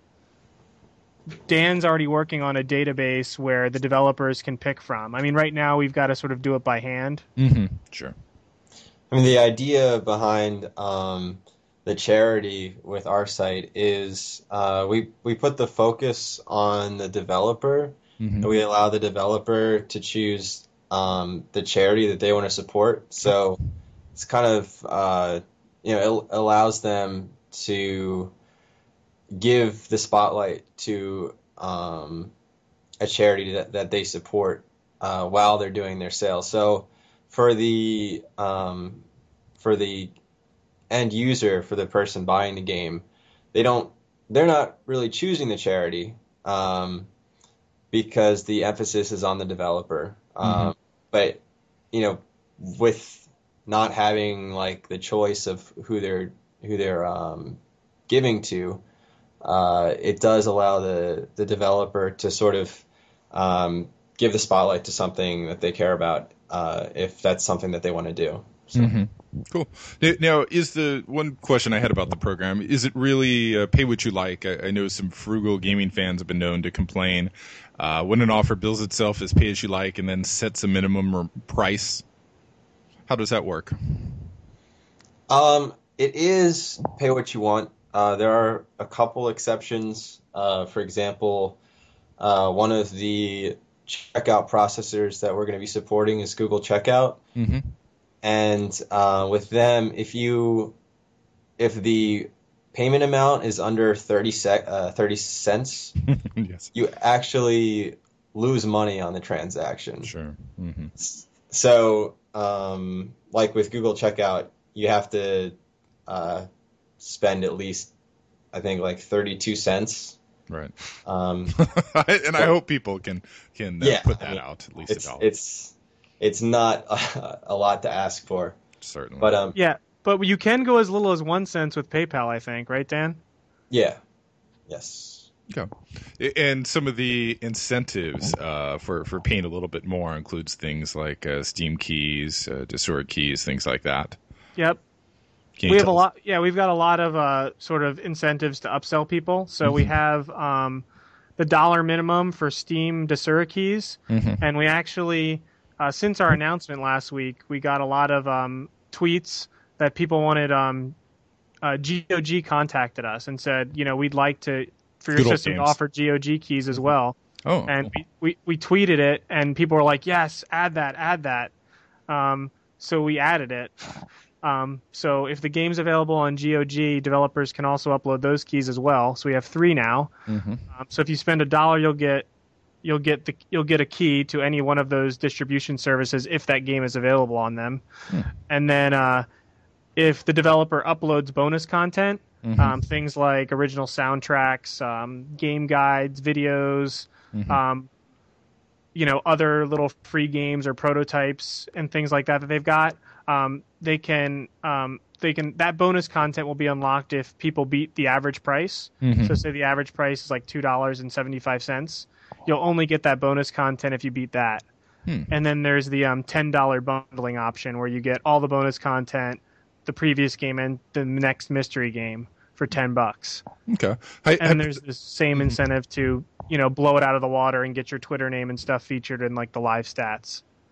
Dan's already working on a database where the developers can pick from. I mean, right now we've got to sort of do it by hand. Mm-hmm. Sure. I mean, the idea behind um, the charity with our site is uh, we we put the focus on the developer. Mm-hmm. And we allow the developer to choose um, the charity that they want to support. So it's kind of uh, you know it allows them to give the spotlight to um, a charity that, that they support uh, while they're doing their sales. So for the um, for the end user, for the person buying the game, they don't they're not really choosing the charity um, because the emphasis is on the developer. Um, Mm-hmm. But you know, with not having like the choice of who they're who they're um, giving to, uh, it does allow the the developer to sort of um, give the spotlight to something that they care about, uh, if that's something that they want to do. So. Mm-hmm. Cool. Now- Now, is the one question I had about the program, is it really uh, pay what you like? I, I know some frugal gaming fans have been known to complain uh, when an offer bills itself as pay as you like and then sets a minimum or price. How does that work? Um, it is pay what you want. Uh, there are a couple exceptions. Uh, for example, uh, one of the checkout processors that we're going to be supporting is Google Checkout. Mm-hmm. And uh, with them, if you if the payment amount is under thirty sec, uh, thirty cents, Yes. you actually lose money on the transaction. Sure. Mm-hmm. So, um, like with Google Checkout, you have to uh, spend at least, I think, like thirty-two cents. Right. Um, And I hope people can can uh, Yeah, put I that mean, out at least a it's dollar. it's it's not a, a lot to ask for, Certainly. but um, Yeah, but you can go as little as one cent with PayPal, I think, right, Dan? yeah, yes. Okay. And some of the incentives uh, for, for paying a little bit more includes things like uh, Steam keys, uh, Discord keys, things like that. Yep. Can you We have a tell us- lot. Yeah, we've got a lot of uh, sort of incentives to upsell people. So we have um, the dollar minimum for Steam Desura keys, Mhm. and we actually, uh, since our announcement last week, we got a lot of um, tweets that people wanted. Um, uh, G O G contacted us and said, you know, we'd like to for your Good old system to games. offer G O G keys as well. Oh, And cool. we, we, we tweeted it, and people were like, yes, add that, add that. Um, so we added it. Um, so if the game's available on G O G, developers can also upload those keys as well. So we have three now. Mhm. Um, so if you spend a dollar, you'll get you'll get the you'll get a key to any one of those distribution services if that game is available on them. Hmm. And then uh, if the developer uploads bonus content, Mhm. um, things like original soundtracks, um, game guides, videos, Mhm. um, you know, other little free games or prototypes and things like that that they've got, um, they can um, they can that bonus content will be unlocked if people beat the average price. Mhm. So say the average price is like two dollars and seventy five cents, you'll only get that bonus content if you beat that. Hmm. And then there's the um, ten dollar bundling option where you get all the bonus content, the previous game, and the next mystery game for ten bucks. Okay. I, And I- there's the same incentive to, you know, blow it out of the water and get your Twitter name and stuff featured in like the live stats.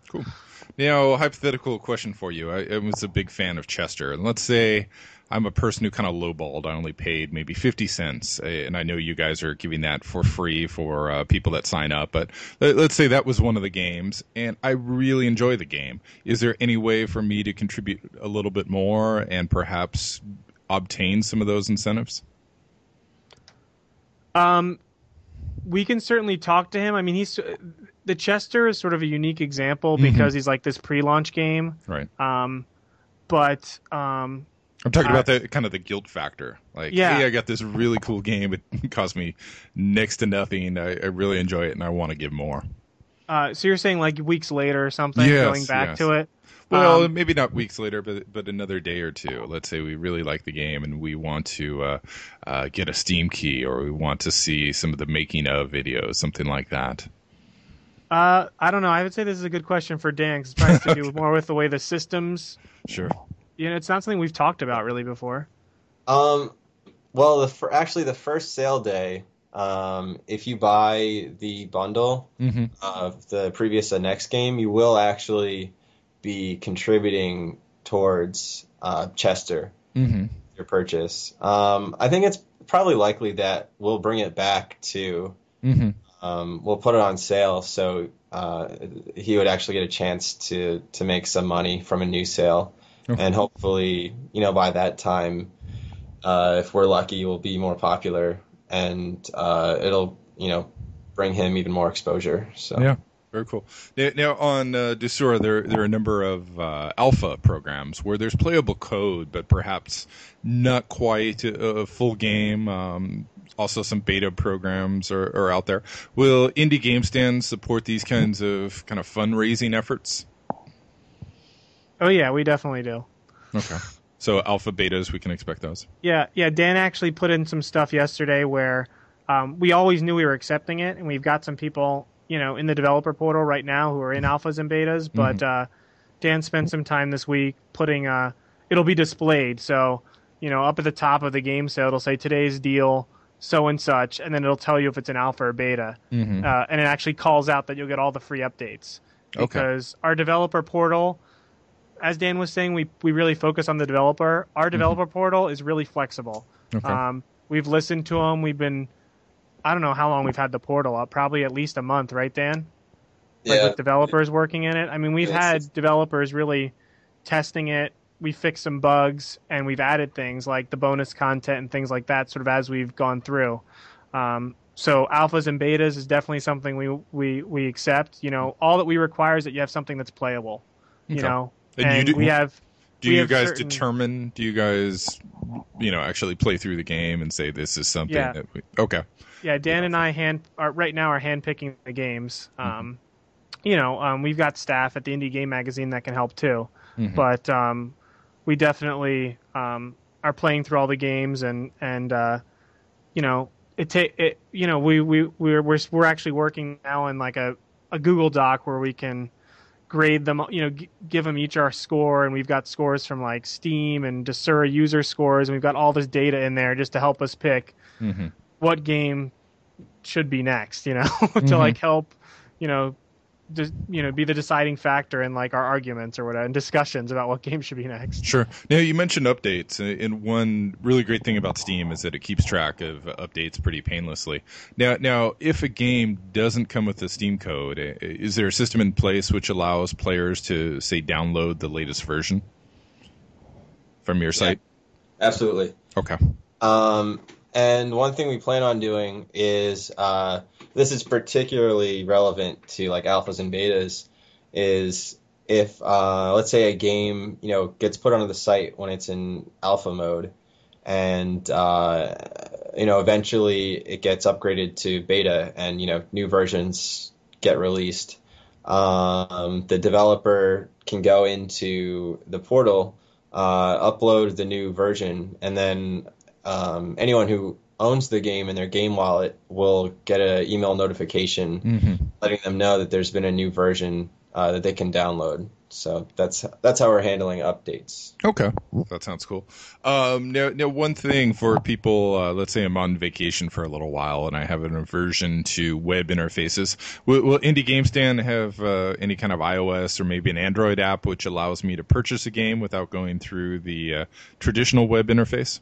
Cool. Now, hypothetical question for you. I, I was a big fan of Chester, and let's say I'm a person who kind of lowballed. I only paid maybe fifty cents, and I know you guys are giving that for free for uh, people that sign up, but let, let's say that was one of the games, and I really enjoy the game. Is there any way for me to contribute a little bit more and perhaps obtain some of those incentives? Um, we can certainly talk to him. I mean, he's the Chester is sort of a unique example because mm-hmm. he's like this pre-launch game, right? Um, but um. I'm talking about the kind of the guilt factor. Like, yeah. hey, I got this really cool game. It cost me next to nothing. I, I really enjoy it, and I want to give more. Uh, so you're saying like weeks later or something, yes, going back yes. to it? Well, um, maybe not weeks later, but but another day or two. Let's say we really like the game, and we want to uh, uh, get a Steam key, or we want to see some of the making of videos, something like that. Uh, I don't know. I would say this is a good question for Dan, because it probably has to do more with the way the systems... Sure. You know, it's not something we've talked about really before. Um, well, the fir- actually the first sale day, um, if you buy the bundle mm-hmm. of the previous uh, next game, you will actually be contributing towards uh, Chester, mm-hmm. your purchase. Um, I think it's probably likely that we'll bring it back to. Mm-hmm. Um, we'll put it on sale, so uh, he would actually get a chance to to make some money from a new sale. Okay. And hopefully, you know, by that time, uh, if we're lucky, we'll be more popular, and uh, it'll, you know, bring him even more exposure. So yeah, very cool. Now, now on uh, Desura, there there are a number of uh, alpha programs where there's playable code, but perhaps not quite a, a full game. Um, also, some beta programs are, are out there. Will Indie Game Stand support these kinds of kind of fundraising efforts? Oh, yeah, we definitely do. Okay. So alpha, betas, we can expect those. Yeah, yeah. Dan actually put in some stuff yesterday where um, we always knew we were accepting it, and we've got some people, you know, in the developer portal right now who are in alphas and betas, but mm-hmm. uh, Dan spent some time this week putting, uh, it'll be displayed. So, you know, up at the top of the game sale, it'll say today's deal, so and such, and then it'll tell you if it's an alpha or beta. Mm-hmm. Uh, and it actually calls out that you'll get all the free updates. Because okay. our developer portal... As Dan was saying, we, we really focus on the developer. Our developer mm-hmm. portal is really flexible. Okay. Um, we've listened to them. We've been, I don't know how long we've had the portal up. Probably at least a month, right, Dan? Yeah. Like with developers working in it. I mean, we've yeah, had it's... developers really testing it. We fixed some bugs, and we've added things like the bonus content and things like that sort of as we've gone through. Um, so alphas and betas is definitely something we, we, we accept. You know, all that we require is that you have something that's playable, you okay. know. And, and you do, we have. Do we you have guys certain, determine? Do you guys, you know, actually play through the game and say this is something yeah. that we? Okay. Yeah, Dan yeah. and I hand are right now are hand picking the games. Um, mm-hmm. You know, um, we've got staff at the Indie Game Magazine that can help too, mm-hmm. but um, we definitely um, are playing through all the games and and uh, you know it take it. You know, we we we're we're we're actually working now in like a, a Google Doc where we can grade them, you know, g- give them each our score, and we've got scores from like Steam and Desura user scores, and we've got all this data in there just to help us pick mm-hmm. what game should be next, you know, to mm-hmm. like help, you know, just, you know, be the deciding factor in like our arguments or whatever, and discussions about what game should be next. Sure. Now you mentioned updates, and one really great thing about Steam is that it keeps track of updates pretty painlessly. Now, now if a game doesn't come with the Steam code, is there a system in place which allows players to say download the latest version from your site? Yeah, absolutely. Okay. Um, and one thing we plan on doing is. Uh, This is particularly relevant to like alphas and betas, is if uh, let's say a game, you know, gets put onto the site when it's in alpha mode, and uh, you know, eventually it gets upgraded to beta, and you know, new versions get released. Um, the developer can go into the portal, uh, upload the new version, and then um, anyone who owns the game in their game wallet will get an email notification mm-hmm. letting them know that there's been a new version uh, that they can download. So that's that's how we're handling updates. Okay, that sounds cool. Um, now, now, one thing for people, uh, let's say I'm on vacation for a little while and I have an aversion to web interfaces. Will, will Indie Game Stand have uh, any kind of iOS or maybe an Android app which allows me to purchase a game without going through the uh, traditional web interface?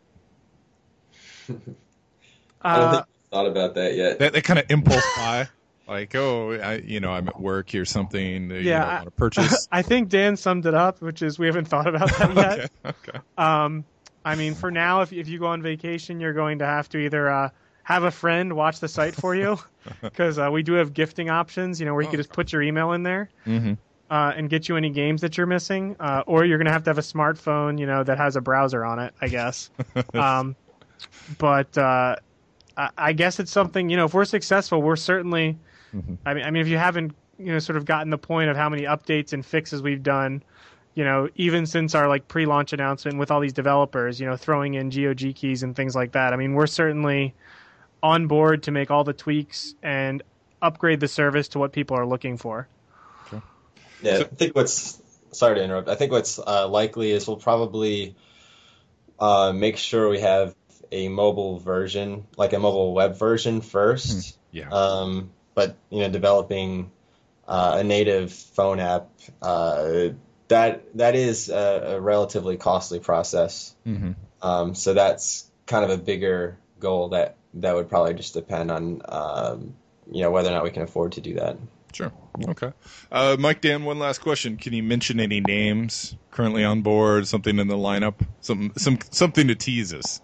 I don't Uh, think we've thought about that yet. That, that kind of impulse buy, like, oh, I, you know, I'm at work, here's something that, Yeah, you know, I I- want to purchase. I think Dan summed it up, which is we haven't thought about that yet. Okay, okay. Um, I mean, for now, if if you go on vacation, you're going to have to either uh, have a friend watch the site for you, because uh, we do have gifting options. You know, where you can just put your email in there Mm-hmm. uh, and get you any games that you're missing, uh, or you're going to have to have a smartphone, you know, that has a browser on it, I guess. um, but uh, I, I guess it's something. You know, if we're successful, we're certainly. Mm-hmm. I mean, I mean, if you haven't, you know, sort of gotten the point of how many updates and fixes we've done, you know, even since our like pre-launch announcement with all these developers, you know, throwing in G O G keys and things like that. I mean, we're certainly on board to make all the tweaks and upgrade the service to what people are looking for. Yeah, So- I think what's sorry to interrupt. I think what's uh, likely is we'll probably uh, make sure we have a mobile version, like a mobile web version first. Yeah. Um, but you know, developing uh, a native phone app uh, that that is a, a relatively costly process. Mm-hmm. Um, so that's kind of a bigger goal that that would probably just depend on um, you know whether or not we can afford to do that. Sure. Okay. Uh, Mike, Dan, one last question. Can you mention any names currently on board, something in the lineup, some, some, something to tease us?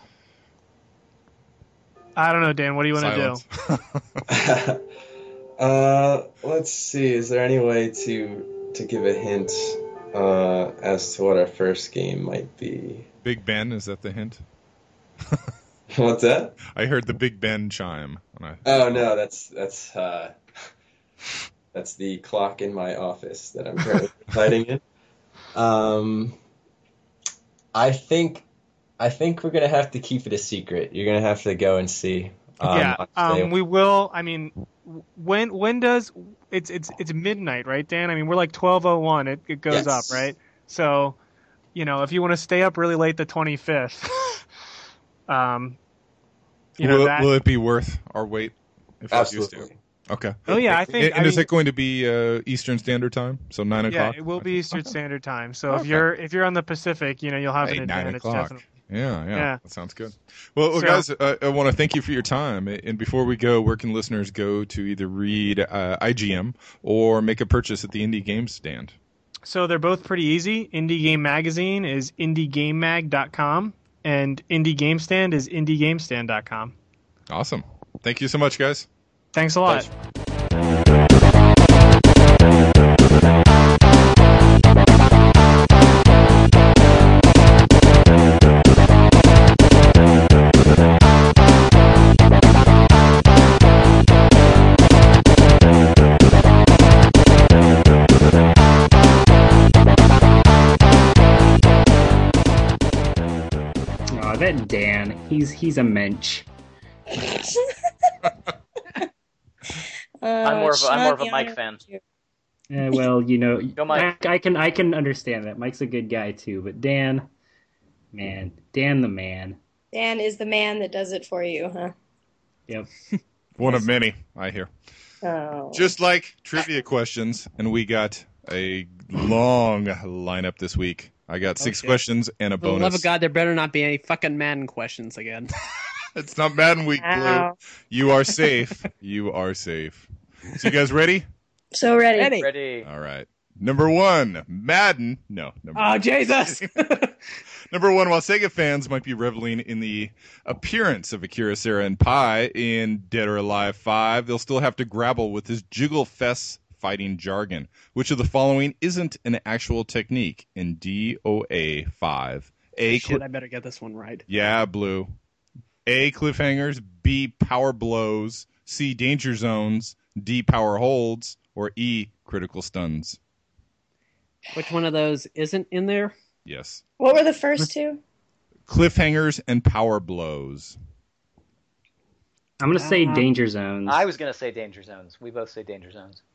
I don't know, Dan. What do you want to do? Silence. uh, let's see. Is there any way to to give a hint uh, as to what our first game might be? Big Ben, is that the hint? What's that? I heard the Big Ben chime. When I, Oh no, that's that's uh, that's the clock in my office that I'm currently hiding in. Um, I think I think we're gonna have to keep it a secret. You're gonna have to go and see. Um, yeah, on um, sale. we will. I mean, when when does it's it's it's midnight, right, Dan? I mean, we're like twelve oh one. It it goes Yes. up, right? So, you know, if you want to stay up really late, the twenty-fifth. um, you know will, that. will it be worth our wait? If we used Absolutely. to? Okay. Oh yeah, I And, think. and I is mean, it going to be uh, Eastern Standard Time? So nine yeah, o'clock. it will be Eastern Standard Time. So if Okay. you're if you're on the Pacific, you know, you'll have Hey, an nine advantage. o'clock. Definitely. Yeah, yeah, Yeah. that sounds good. Well, well So- guys, uh, I want to thank you for your time. And before we go, where can listeners go to either read uh, I G M or make a purchase at the Indie Game Stand? So they're both pretty easy. Indie Game Magazine is indie game mag dot com, and Indie Game Stand is indie game stand dot com. Awesome. Thank you so much, guys. Thanks a lot. Thanks. Oh, that Dan, he's he's a mensch. I'm more of a, I'm more of a Mike fan. Eh, well, you know, Go Mike. I, I can I can understand that. Mike's a good guy too, but Dan, man, Dan the man. Dan is the man that does it for you, huh? Yep. One of many, I hear. Oh. Just like trivia questions, and we got a long lineup this week. I got six Okay. questions and a For the love bonus. of God, there better not be any fucking Madden questions again. It's not Madden Week, Blue. Ow. You are safe. You are safe. So you guys ready? So ready. Ready. Ready? All right. Number one, Madden. No. Number Oh, Jesus! Number one, while Sega fans might be reveling in the appearance of Akira, Sarah, and Pi in Dead or Alive five, they'll still have to grapple with this Jiggle Fest fighting jargon. Which of the following isn't an actual technique in D O A five? A. Shit, I better get this one right. Yeah, Blue. A. Cliffhangers. B. Power blows. C. Danger zones. D. Power holds. Or E. Critical stuns. Which one of those isn't in there? Yes. What were the first two? Cliffhangers and power blows. I'm gonna say Uh, danger zones. I was gonna say danger zones. We both say danger zones.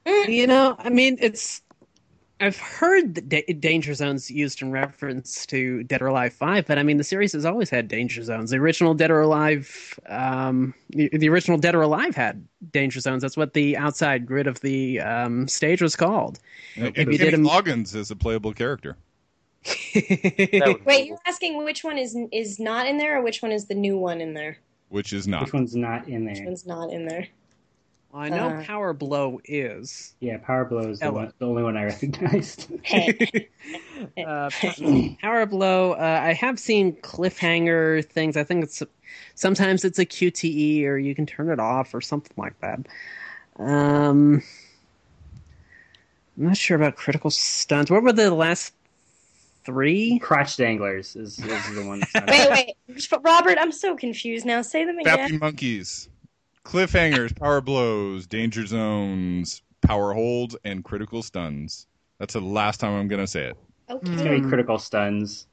You know, I mean, it's. I've heard that da- danger zones used in reference to Dead or Alive five, but I mean, the series has always had danger zones. The original Dead or Alive, um, the, the original Dead or Alive had danger zones. That's what the outside grid of the um, stage was called. And, If and you did Kenny him- Loggins is a playable character. That would be Wait, cool. you're asking which one is is not in there, or which one is the new one in there? Which is not. Which one's not in Which there? one's not in there? I know Uh, Power Blow is. Yeah, Power Blow is the, Ella. one, the only one I recognized. Hey. uh, Power Blow. Uh, I have seen cliffhanger things. I think it's sometimes it's a Q T E or you can turn it off or something like that. Um, I'm not sure about critical stunts. What were the last three? Crotch Danglers is, is the one. That's not Wait, wait, Robert, I'm so confused now. Say them again. Fappy Monkeys. Cliffhangers, power blows, danger zones, power holds, and critical stuns. That's the last time I'm going to say it. It's Okay. gonna be critical stuns.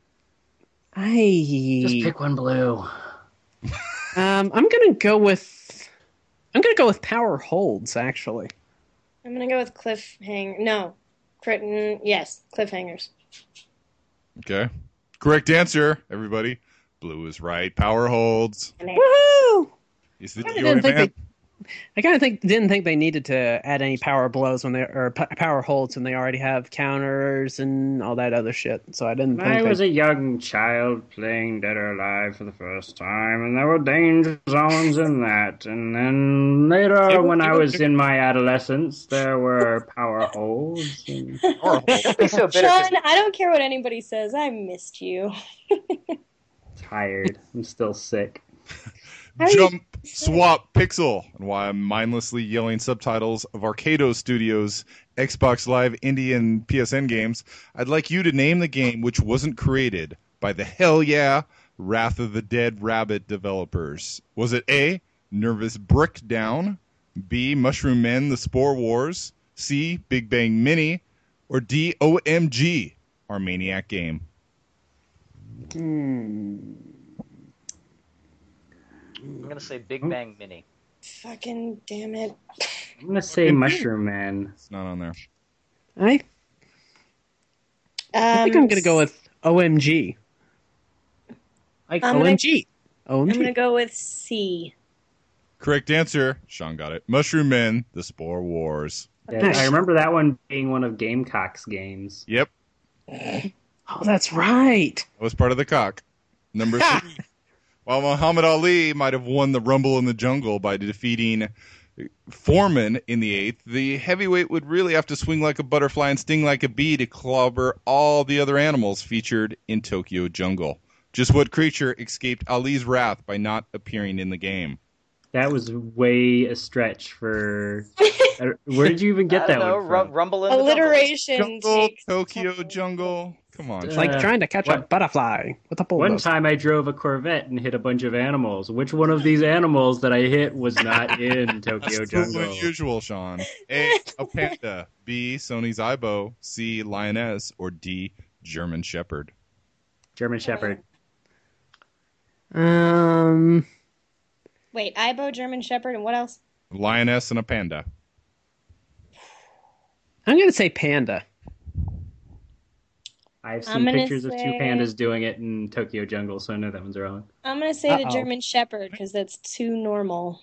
I Just pick one blue. um, I'm gonna go with I'm gonna go with power holds. Actually, I'm gonna go with cliffhanger. No, Crit- yes, cliffhangers. Okay. Correct answer, everybody. Blue is right. Power holds. woohoo! He's the I joy didn't think man. they, I kind of think didn't think they needed to add any power blows when they or p- power holds when they already have counters and all that other shit. So I didn't When think I they, was a young child playing Dead or Alive for the first time, and there were danger zones in that. And then later, It was- when it I was- was in my adolescence, there were power holds. And... Power holds. Don't be so bitter. 'cause Sean, I don't care what anybody says. I missed you. Tired. I'm still sick. How are you- Jump, swap, pixel, and why I'm mindlessly yelling subtitles of Arcado Studios' Xbox Live Indie and P S N games. I'd like you to name the game which wasn't created by the hell yeah Wrath of the Dead Rabbit developers. Was it A, Nervous Brickdown, B, Mushroom Men, The Spore Wars, C, Big Bang Mini, or D, O M G, our Maniac game? Hmm. I'm gonna say Big Bang Mini. Fucking damn it. I'm gonna say Mushroom Man. It's not on there. I, I Um, think I'm gonna go with O M G. Like I'm gonna- O M G. I'm O M G. gonna go with C. Correct answer. Sean got it. Mushroom Men, The Spore Wars. Yeah, I remember that one being one of Gamecock's games. Yep. Oh, that's right. That was part of the cock. Number three. While Muhammad Ali might have won the Rumble in the Jungle by defeating Foreman in the eighth, the heavyweight would really have to swing like a butterfly and sting like a bee to clobber all the other animals featured in Tokyo Jungle. Just what creature escaped Ali's wrath by not appearing in the game? That was way a stretch for. Where did you even get I that don't know. one Ru- from? Rumble in the Alliteration Jungle, takes Tokyo time. Jungle. Come on. It's like Uh, trying to catch a what- butterfly with a One bulldozer. time I drove a Corvette and hit a bunch of animals. Which one of these animals that I hit was not in Tokyo That's so Jungle? unusual, Sean. A, a panda. B, Sony's Ibo. C, lioness. Or D, German Shepherd. German Shepherd. Um, Wait, Ibo, German Shepherd, and what else? Lioness and a panda. I'm gonna say panda. I've I'm seen gonna pictures of two say- pandas doing it in Tokyo Jungle, so I know that one's wrong. I'm gonna say the Uh-oh. German Shepherd because that's too normal.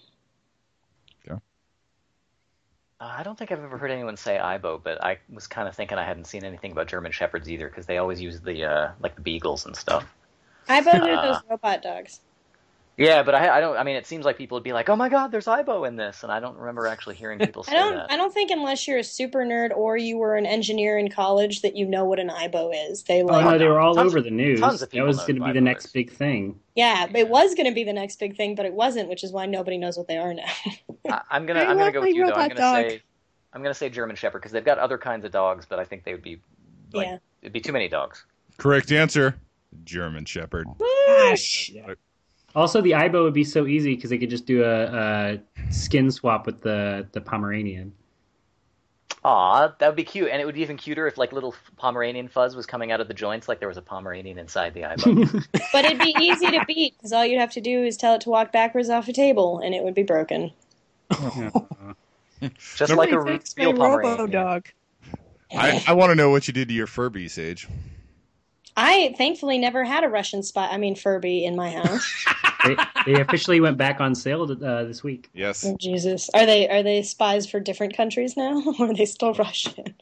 Uh, I don't think I've ever heard anyone say Ibo, but I was kind of thinking I hadn't seen anything about German Shepherds either because they always use the uh, like the beagles and stuff. Ibos are Uh. those robot dogs. Yeah, but I, I don't. I mean, it seems like people would be like, "Oh my God, there's Ibo in this," and I don't remember actually hearing people say I don't. that. I don't think unless you're a super nerd or you were an engineer in college that you know what an Ibo is. They Oh like, no, they were all Tons over of- the news. tons of That people was know going to be what the Ibo next is. big thing. yeah, it was going to be the next big thing, but it wasn't, which is why nobody knows what they are now. I, I'm gonna. I I'm gonna love go my with you though. I'm robot gonna dog. say. I'm gonna say German Shepherd because they've got other kinds of dogs, but I think they would be like Yeah. it'd be too many dogs. Correct answer. German Shepherd. Ah, shit. Also, the Ibo would be so easy because they could just do a, a skin swap with the, the Pomeranian. Aw, that would be cute, and it would be even cuter if like little Pomeranian fuzz was coming out of the joints, like there was a Pomeranian inside the Ibo. But it'd be easy to beat because all you'd have to do is tell it to walk backwards off a table, and it would be broken. Yeah. Just Number like a Somebody fix my real Pomeranian. Robo Dog. I, I want to know what you did to your Furby, Sage. I thankfully never had a Russian spy. I mean Furby in my house. They, they officially went back on sale uh, this week. Yes. Oh, Jesus, are they are they spies for different countries now, or are they still Russian?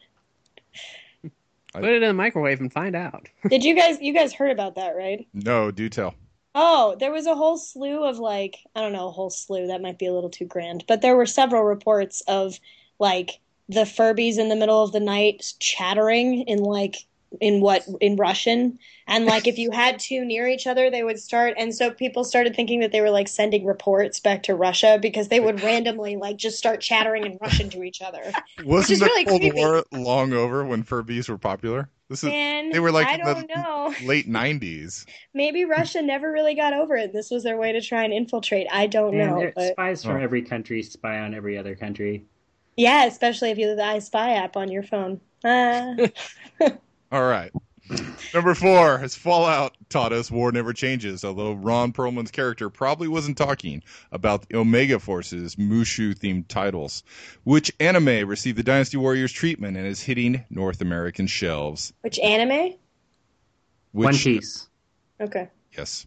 I- Put it in the microwave and find out. Did you guys you guys heard about that, right? No, do tell. Oh, there was a whole slew of like, I don't know, a whole slew, that might be a little too grand, but there were several reports of like the Furbies in the middle of the night chattering in like in what in Russian, and like if you had two near each other they would start, and so people started thinking that they were like sending reports back to Russia because they would randomly like just start chattering in Russian to each other. Wasn't is the really Cold creepy. War long over when Furbies were popular? This is And they were like I in the don't know. late nineties. Maybe Russia never really got over it. This was their way to try and infiltrate. I don't Man, know. there- But spies from Oh. every country spy on every other country. yeah, especially if you have the I Spy app on your phone. Uh, All right. Number four, as Fallout taught us, war never changes, although Ron Perlman's character probably wasn't talking about the Omega Force's Mushu-themed titles. Which anime received the Dynasty Warriors treatment and is hitting North American shelves? which anime? Which, One Piece. Okay. Yes.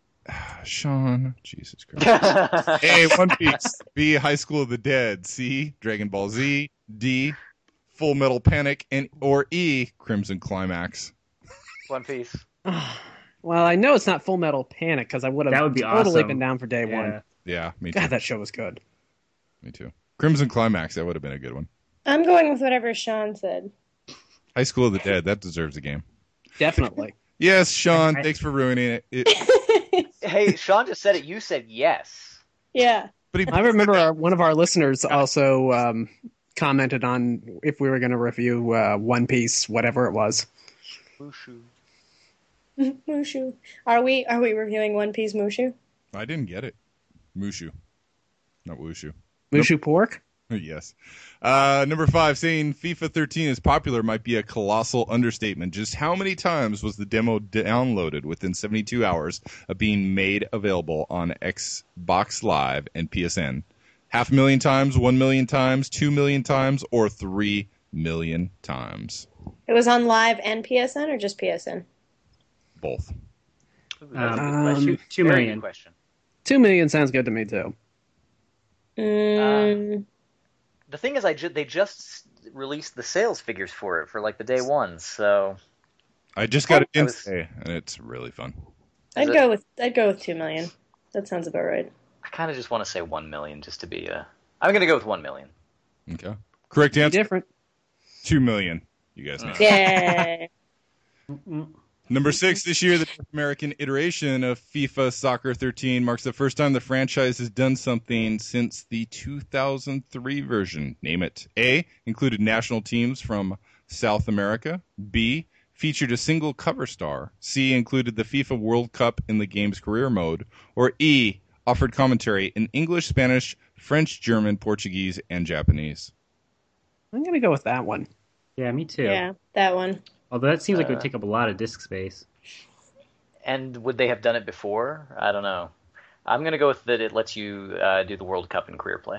Sean, Jesus Christ. A, One Piece. B, High School of the Dead. C, Dragon Ball Z. D, Full Metal Panic. And or E, Crimson Climax. One Piece. Well, I know it's not Full Metal Panic because I would have That would be totally awesome. been down for day Yeah. one. Yeah, me too. God, that show was good. Me too. Crimson Climax, that would have been a good one. I'm going with whatever Sean said. High School of the Dead, that deserves a game. Definitely. Yes, Sean, I- thanks for ruining it. it Hey, Sean just said it. You said yes. Yeah. but he, I remember our, one of our listeners also um, commented on if we were going to review uh, One Piece, whatever it was. Wushu. Mushu. Are we are we reviewing One Piece Mushu? I didn't get it. Mushu. Not Wushu. Mushu Pork? Yes. Uh, number five, saying FIFA thirteen is popular might be a colossal understatement. Just how many times was the demo downloaded within seventy-two hours of being made available on Xbox Live and P S N? Half a million times, one million times, two million times, or three million times? It was on live and P S N or just P S N? Both. Ooh, that's a good Um, question. two- two Very million. good question. Two million sounds good to me, too. Mm, The thing is, I ju- they just released the sales figures for it for like the day one, so I just got it I in was- today, and it's really fun. I'd it- go with I'd go with two million. That sounds about right. I kind of just want to say one million just to be. Uh, I'm going to go with one million. Okay. Correct Be answer, different. two million. You guys know. Yeah. Number six, this year, the North American iteration of FIFA Soccer thirteen marks the first time the franchise has done something since the two thousand three version. Name it. A, included national teams from South America. B, featured a single cover star. C, included the FIFA World Cup in the game's career mode. Or E, offered commentary in English, Spanish, French, German, Portuguese, and Japanese. I'm going to go with that one. Yeah, me too. Yeah, that one. Although that seems like it Uh, would take up a lot of disk space. And would they have done it before? I don't know. I'm going to go with that it lets you uh, do the World Cup in career play.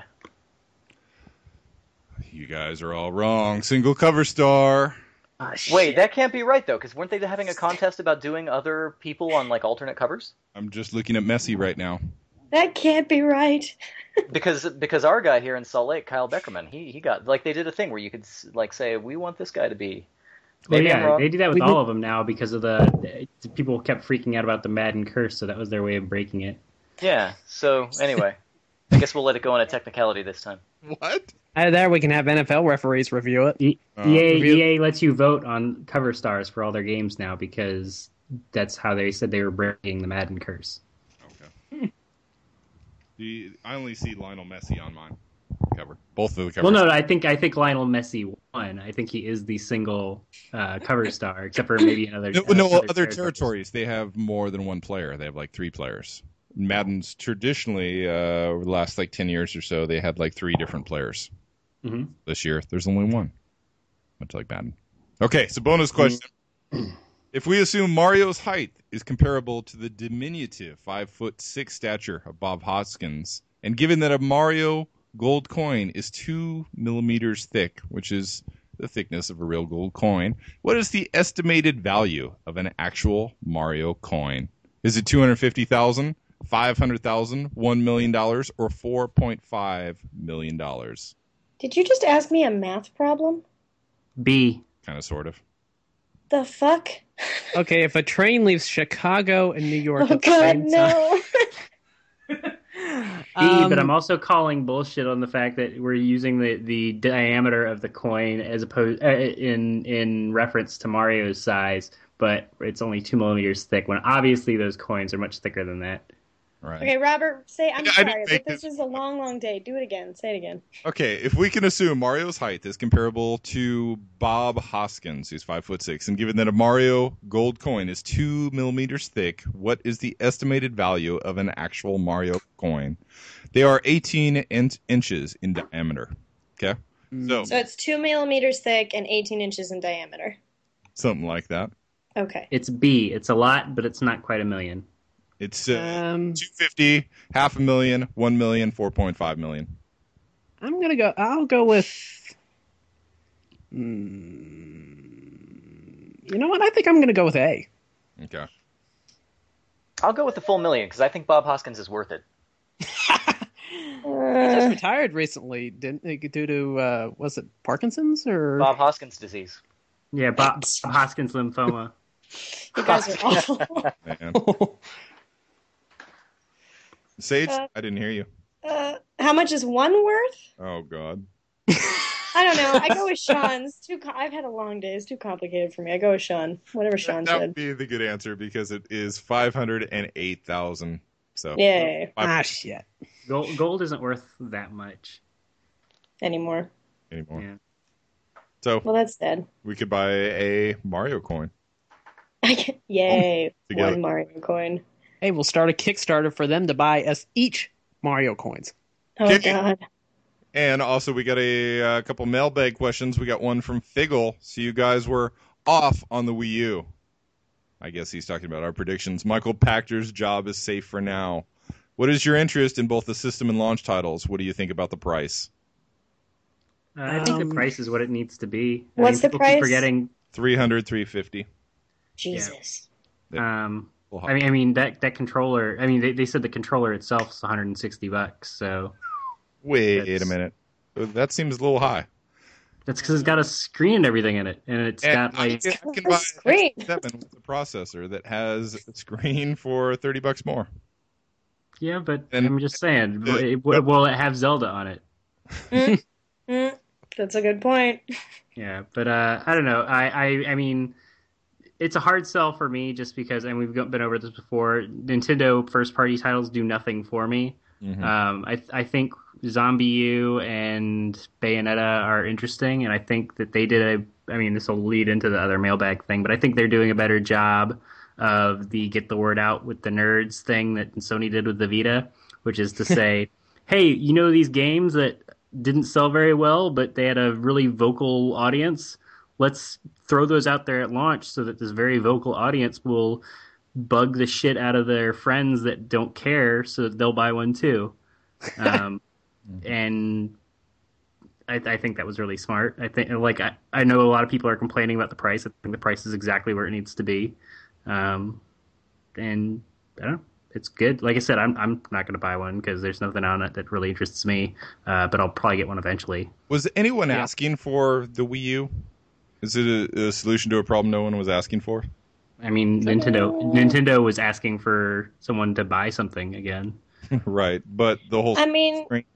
You guys are all wrong. Single cover star. Ah, Wait, shit. that can't be right, though, because weren't they having a contest about doing other people on, like, alternate covers? I'm just looking at Messi right now. That can't be right. Because because our guy here in Salt Lake, Kyle Beckerman, he, he got, like, they did a thing where you could, like, say, we want this guy to be. Well, Maybe I'm yeah, wrong. they do that with We all did- of them now because of the, the people kept freaking out about the Madden curse, so that was their way of breaking it. Yeah, so, anyway. I guess we'll let it go on a technicality this time. What? Either there, we can have N F L referees review it. E- Oh. EA Review- E A lets you vote on cover stars for all their games now because that's how they said they were breaking the Madden curse. Okay. The, I only see Lionel Messi on mine cover. Both of the covers. Well, no, I think I think Lionel Messi won. I think he is the single uh, cover star, except for maybe another. No, uh, no, other territories. territories, they have more than one player. They have like three players. Madden's traditionally, uh, over the last like ten years or so, they had like three different players. Mhm. This year, there's only one. Much like Madden. Okay, so bonus question. If we assume Mario's height is comparable to the diminutive five foot six stature of Bob Hoskins, and given that a Mario gold coin is two millimeters thick, which is the thickness of a real gold coin, what is the estimated value of an actual Mario coin? Is it two hundred fifty thousand dollars, five hundred thousand dollars, one million dollars, or four point five million dollars? Did you just ask me a math problem? B. Kind of, sort of. The fuck? Okay, if a train leaves Chicago and New York Oh at the god, same time. no. B, Um, but I'm also calling bullshit on the fact that we're using the, the diameter of the coin as opposed uh, in in reference to Mario's size, but it's only two millimeters thick. When obviously those coins are much thicker than that. Right. Okay, Robert, say I'm I didn't sorry, but make this this- is a long, long day. Do it again. Say it again. Okay, if we can assume Mario's height is comparable to Bob Hoskins, who's five foot six, and given that a Mario gold coin is two millimeters thick, what is the estimated value of an actual Mario coin? They are eighteen in- inches in diameter. Okay, so, So it's two millimeters thick and eighteen inches in diameter. something like that. Okay. It's B. It's a lot, but it's not quite a million. It's uh, Um, two hundred fifty, half a million, one million, four point five million. I'm gonna go. I'll go with. Mm, you know what? I think I'm gonna go with A. Okay. I'll go with the full million because I think Bob Hoskins is worth it. He just retired recently, didn't he? Due to uh, was it Parkinson's or? Bob Hoskins disease. Yeah, Bob Hoskins lymphoma. You guys are awful. Man. Sage, Uh, I didn't hear you. Uh, how much is one worth? Oh, God. I don't know. I go with Sean's. Too. Com- I've had a long day. It's too complicated for me. I go with Sean. Whatever Sean that would said. be the good answer because it is five hundred eight thousand. So Yay. ah, shit. Gold, gold isn't worth that much Anymore. anymore. Yeah. So Well, that's dead. we could buy a Mario coin. Yay. Together. One Mario coin. Hey, we'll start a Kickstarter for them to buy us each Mario coins. Oh, Okay. God. And also, we got a, uh couple mailbag questions. We got one from Figgle. So you guys were off on the Wii U. I guess he's talking about our predictions. Michael Pachter's job is safe for now. What is your interest in both the system and launch titles? What do you think about the price? Uh, I think Um, the price is what it needs to be. I What's mean, the people price? Keep forgetting. three hundred, three fifty. Jesus. Um, Well, I mean, I mean that that controller. I mean, they, they said the controller itself is one hundred sixty bucks. So Wait That's- a minute. That seems a little high. that's because it's got a screen and everything in it, and it's And got I like can, I can A buy screen. an X seven with a processor that has a screen for thirty bucks more. yeah. But And- I'm just saying, Uh, it, will will it have Zelda on it? Mm, that's a good point. Yeah, but uh, I don't know. I, I I mean, it's a hard sell for me just because, and we've been over this before. Nintendo first party titles do nothing for me. Mhm. Um, I I think Zombie U and Bayonetta are interesting, and I think that they did a. I mean, this will lead into the other mailbag thing, but I think they're doing a better job of the get the word out with the nerds thing that Sony did with the Vita, which is to say, hey, you know these games that didn't sell very well, but they had a really vocal audience. Let's throw those out there at launch so that this very vocal audience will bug the shit out of their friends that don't care, so that they'll buy one too. Um, and I, I think that was really smart. I think, like, I, I know a lot of people are complaining about the price. I think the price is exactly where it needs to be. Um, and I don't know. It's good. Like I said, I'm I'm not going to buy one because there's nothing on it that really interests me. Uh, but I'll probably get one eventually. Was anyone Yeah. asking for the Wii U? Is it a, a solution to a problem no one was asking for? I mean, Nintendo Nintendo was asking for someone to buy something again. Right, but the whole I mean, screen-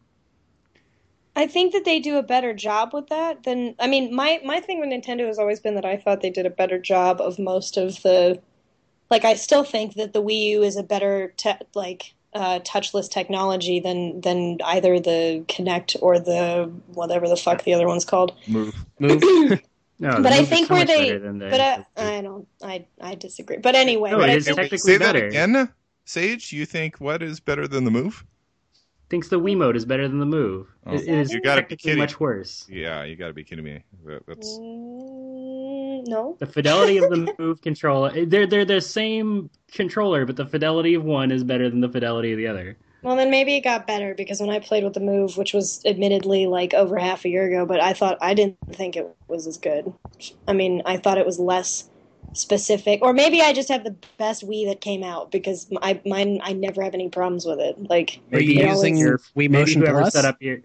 I think that they do a better job with that than. I mean, my, my thing with Nintendo has always been that I thought they did a better job of most of the. Like, I still think that the Wii U is a better, te- like, uh, touchless technology than than either the Kinect or the whatever the fuck the other one's called. move. Move. No, the But I Move is think so where much they, better than the- but I, I don't, I, I disagree. But anyway, No, but it I is think, technically Say that better. again, Sage. You think what is better than the Move? Thinks the Wiimote is better than the Move. Oh, it, it is you gotta be technically kidding. much worse. Yeah, you got to be kidding me. That, that's Mm, no. The fidelity of the Move controller, they're they're the same controller, but the fidelity of one is better than the fidelity of the other. Well, then maybe it got better because when I played with the Move, which was admittedly like over half a year ago, but I thought I didn't think it was as good. I mean, I thought it was less specific, or maybe I just have the best Wii that came out because I mine I never have any problems with it. Like, Were you Maybe it using always- your Wii maybe Motion whoever Plus? set up your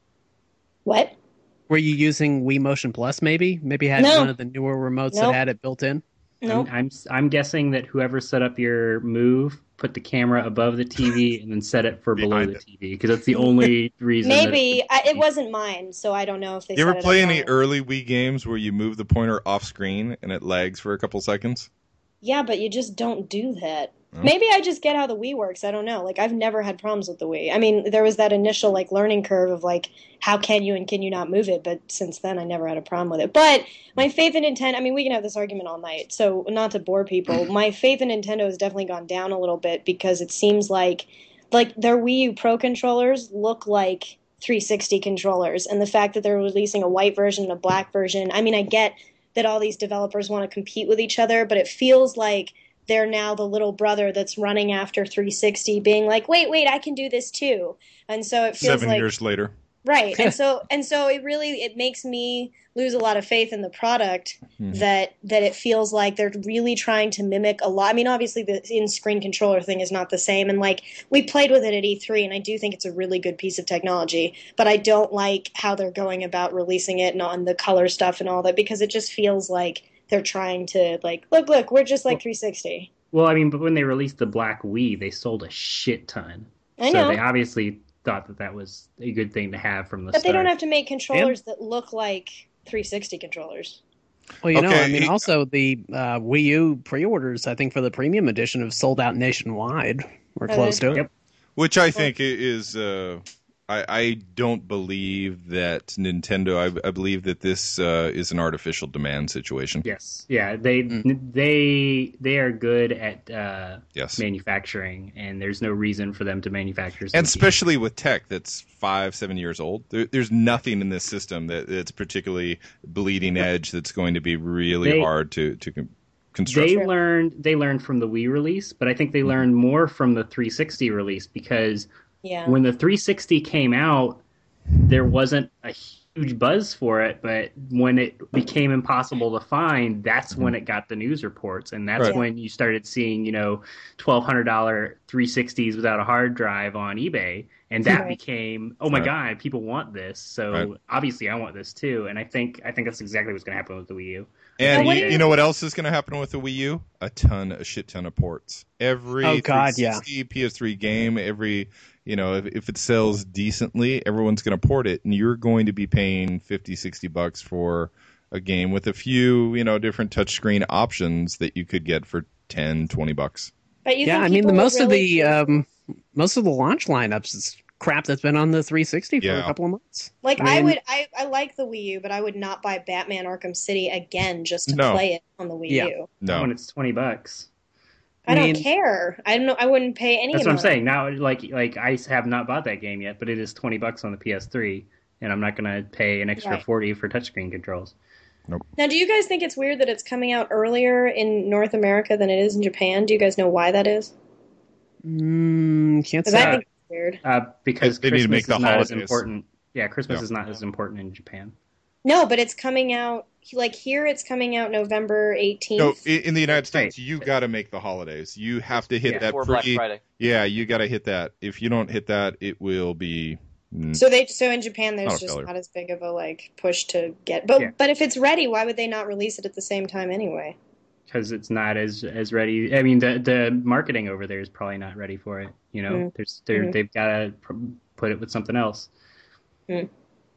what? Were you using Wii Motion Plus? Maybe, maybe had No. one of the newer remotes Nope. that had it built in. Nope. I'm, I'm I'm guessing that whoever set up your Move put the camera above the T V and then set it for below Behind the it. T V because that's the only reason. that Maybe it, I, it wasn't mine, so I don't know if they. You ever set it play up any wrong. early Wii games where you move the pointer off screen and it lags for a couple seconds? Yeah, but you just don't do that. Oh. Maybe I just get how the Wii works. I don't know. Like, I've never had problems with the Wii. I mean, there was that initial like learning curve of like how can you and can you not move it, but since then I never had a problem with it. But my faith in Nintendo, I mean, we can have this argument all night. So, not to bore people, my faith in Nintendo has definitely gone down a little bit because it seems like like their Wii U Pro controllers look like three sixty controllers, and the fact that they're releasing a white version and a black version. I mean, I get that all these developers want to compete with each other, but it feels like they're now the little brother that's running after three sixty, being like, wait, wait, I can do this too. And so it feels Seven like years later. right. And so and so it really it makes me lose a lot of faith in the product Mhm. that that it feels like they're really trying to mimic a lot. I mean, obviously the in-screen controller thing is not the same, and like we played with it at E three, and I do think it's a really good piece of technology, but I don't like how they're going about releasing it and on the color stuff and all that because it just feels like they're trying to like look look we're just like three sixty. well, I mean, but when they released the Black Wii, they sold a shit ton. I so know. they obviously thought that that was a good thing to have from the But start. they don't have to make controllers that look like three sixty controllers. Well, you know, Okay. I mean, also the uh, Wii U pre-orders, I think, for the premium edition have sold out nationwide or Oh, close to it. Yep. Which I think i- is, uh, I, I don't believe that Nintendo, I, I believe that this uh, is an artificial demand situation. Yes, yeah, they Mm. they they are good at uh, Yes. manufacturing, and there's no reason for them to manufacture. And something. especially with tech that's five, seven years old, there, there's nothing in this system that, that's particularly bleeding edge that's going to be really They- hard to, to con- construct. They True. learned they learned from the Wii release, but I think they learned more from the three sixty release because Yeah. when the three sixty came out, there wasn't a huge buzz for it, but when it became impossible to find, that's when it got the news reports, and that's Right. when you started seeing, you know, twelve hundred dollars three sixties without a hard drive on eBay, and that Right. became, oh my Right. god, people want this, so Right. obviously I want this too, and I think I think that's exactly what's going to happen with the Wii U. And Now, what you, do you- you know what else is going to happen with the Wii U? A ton, a shit ton of ports. Every Oh, God, yeah. three sixty, P S three game, every, you know, if, if it sells decently, everyone's going to port it, and you're going to be paying fifty, sixty bucks for a game with a few, you know, different touchscreen options that you could get for ten, twenty bucks. But you Yeah, think I mean, the people most of really the um, most of the launch lineups is crap that's been on the three sixty for Yeah. a couple of months. like I I, mean- would I, I like the Wii U, but I would not buy Batman Arkham City again just to No. play it on the Wii Yeah. U. No. When it's twenty bucks. I, I don't mean- care. I don't know. I wouldn't pay any. That's what I'm amount. saying. Now, like, like I have not bought that game yet, but it is twenty bucks on the P S three, and I'm not going to pay an extra Right. forty for touchscreen controls. Now, do you guys think it's weird that it's coming out earlier in North America than it is in Japan? Do you guys know why that is? Mm, can't Because say. I think it's weird. Uh, because They need to Christmas make the is not as holidays. important. Yeah, Christmas Yeah. is not as important in Japan. No, but it's coming out. Like here, it's coming out November eighteenth. No, i- in the United States, Right. you got to make the holidays. You have to hit Yeah. that Before Black pre. Friday. Yeah, you got to hit that. If you don't hit that, it will be. mm, So they so in Japan there's Not a just failure. not as big of a like push to get. But Yeah. but if it's ready, why would they not release it at the same time anyway? Because it's not as as ready. I mean, the the marketing over there is probably not ready for it. You know, Mm. there's they're, Mhm. they've got to put it with something else. Well,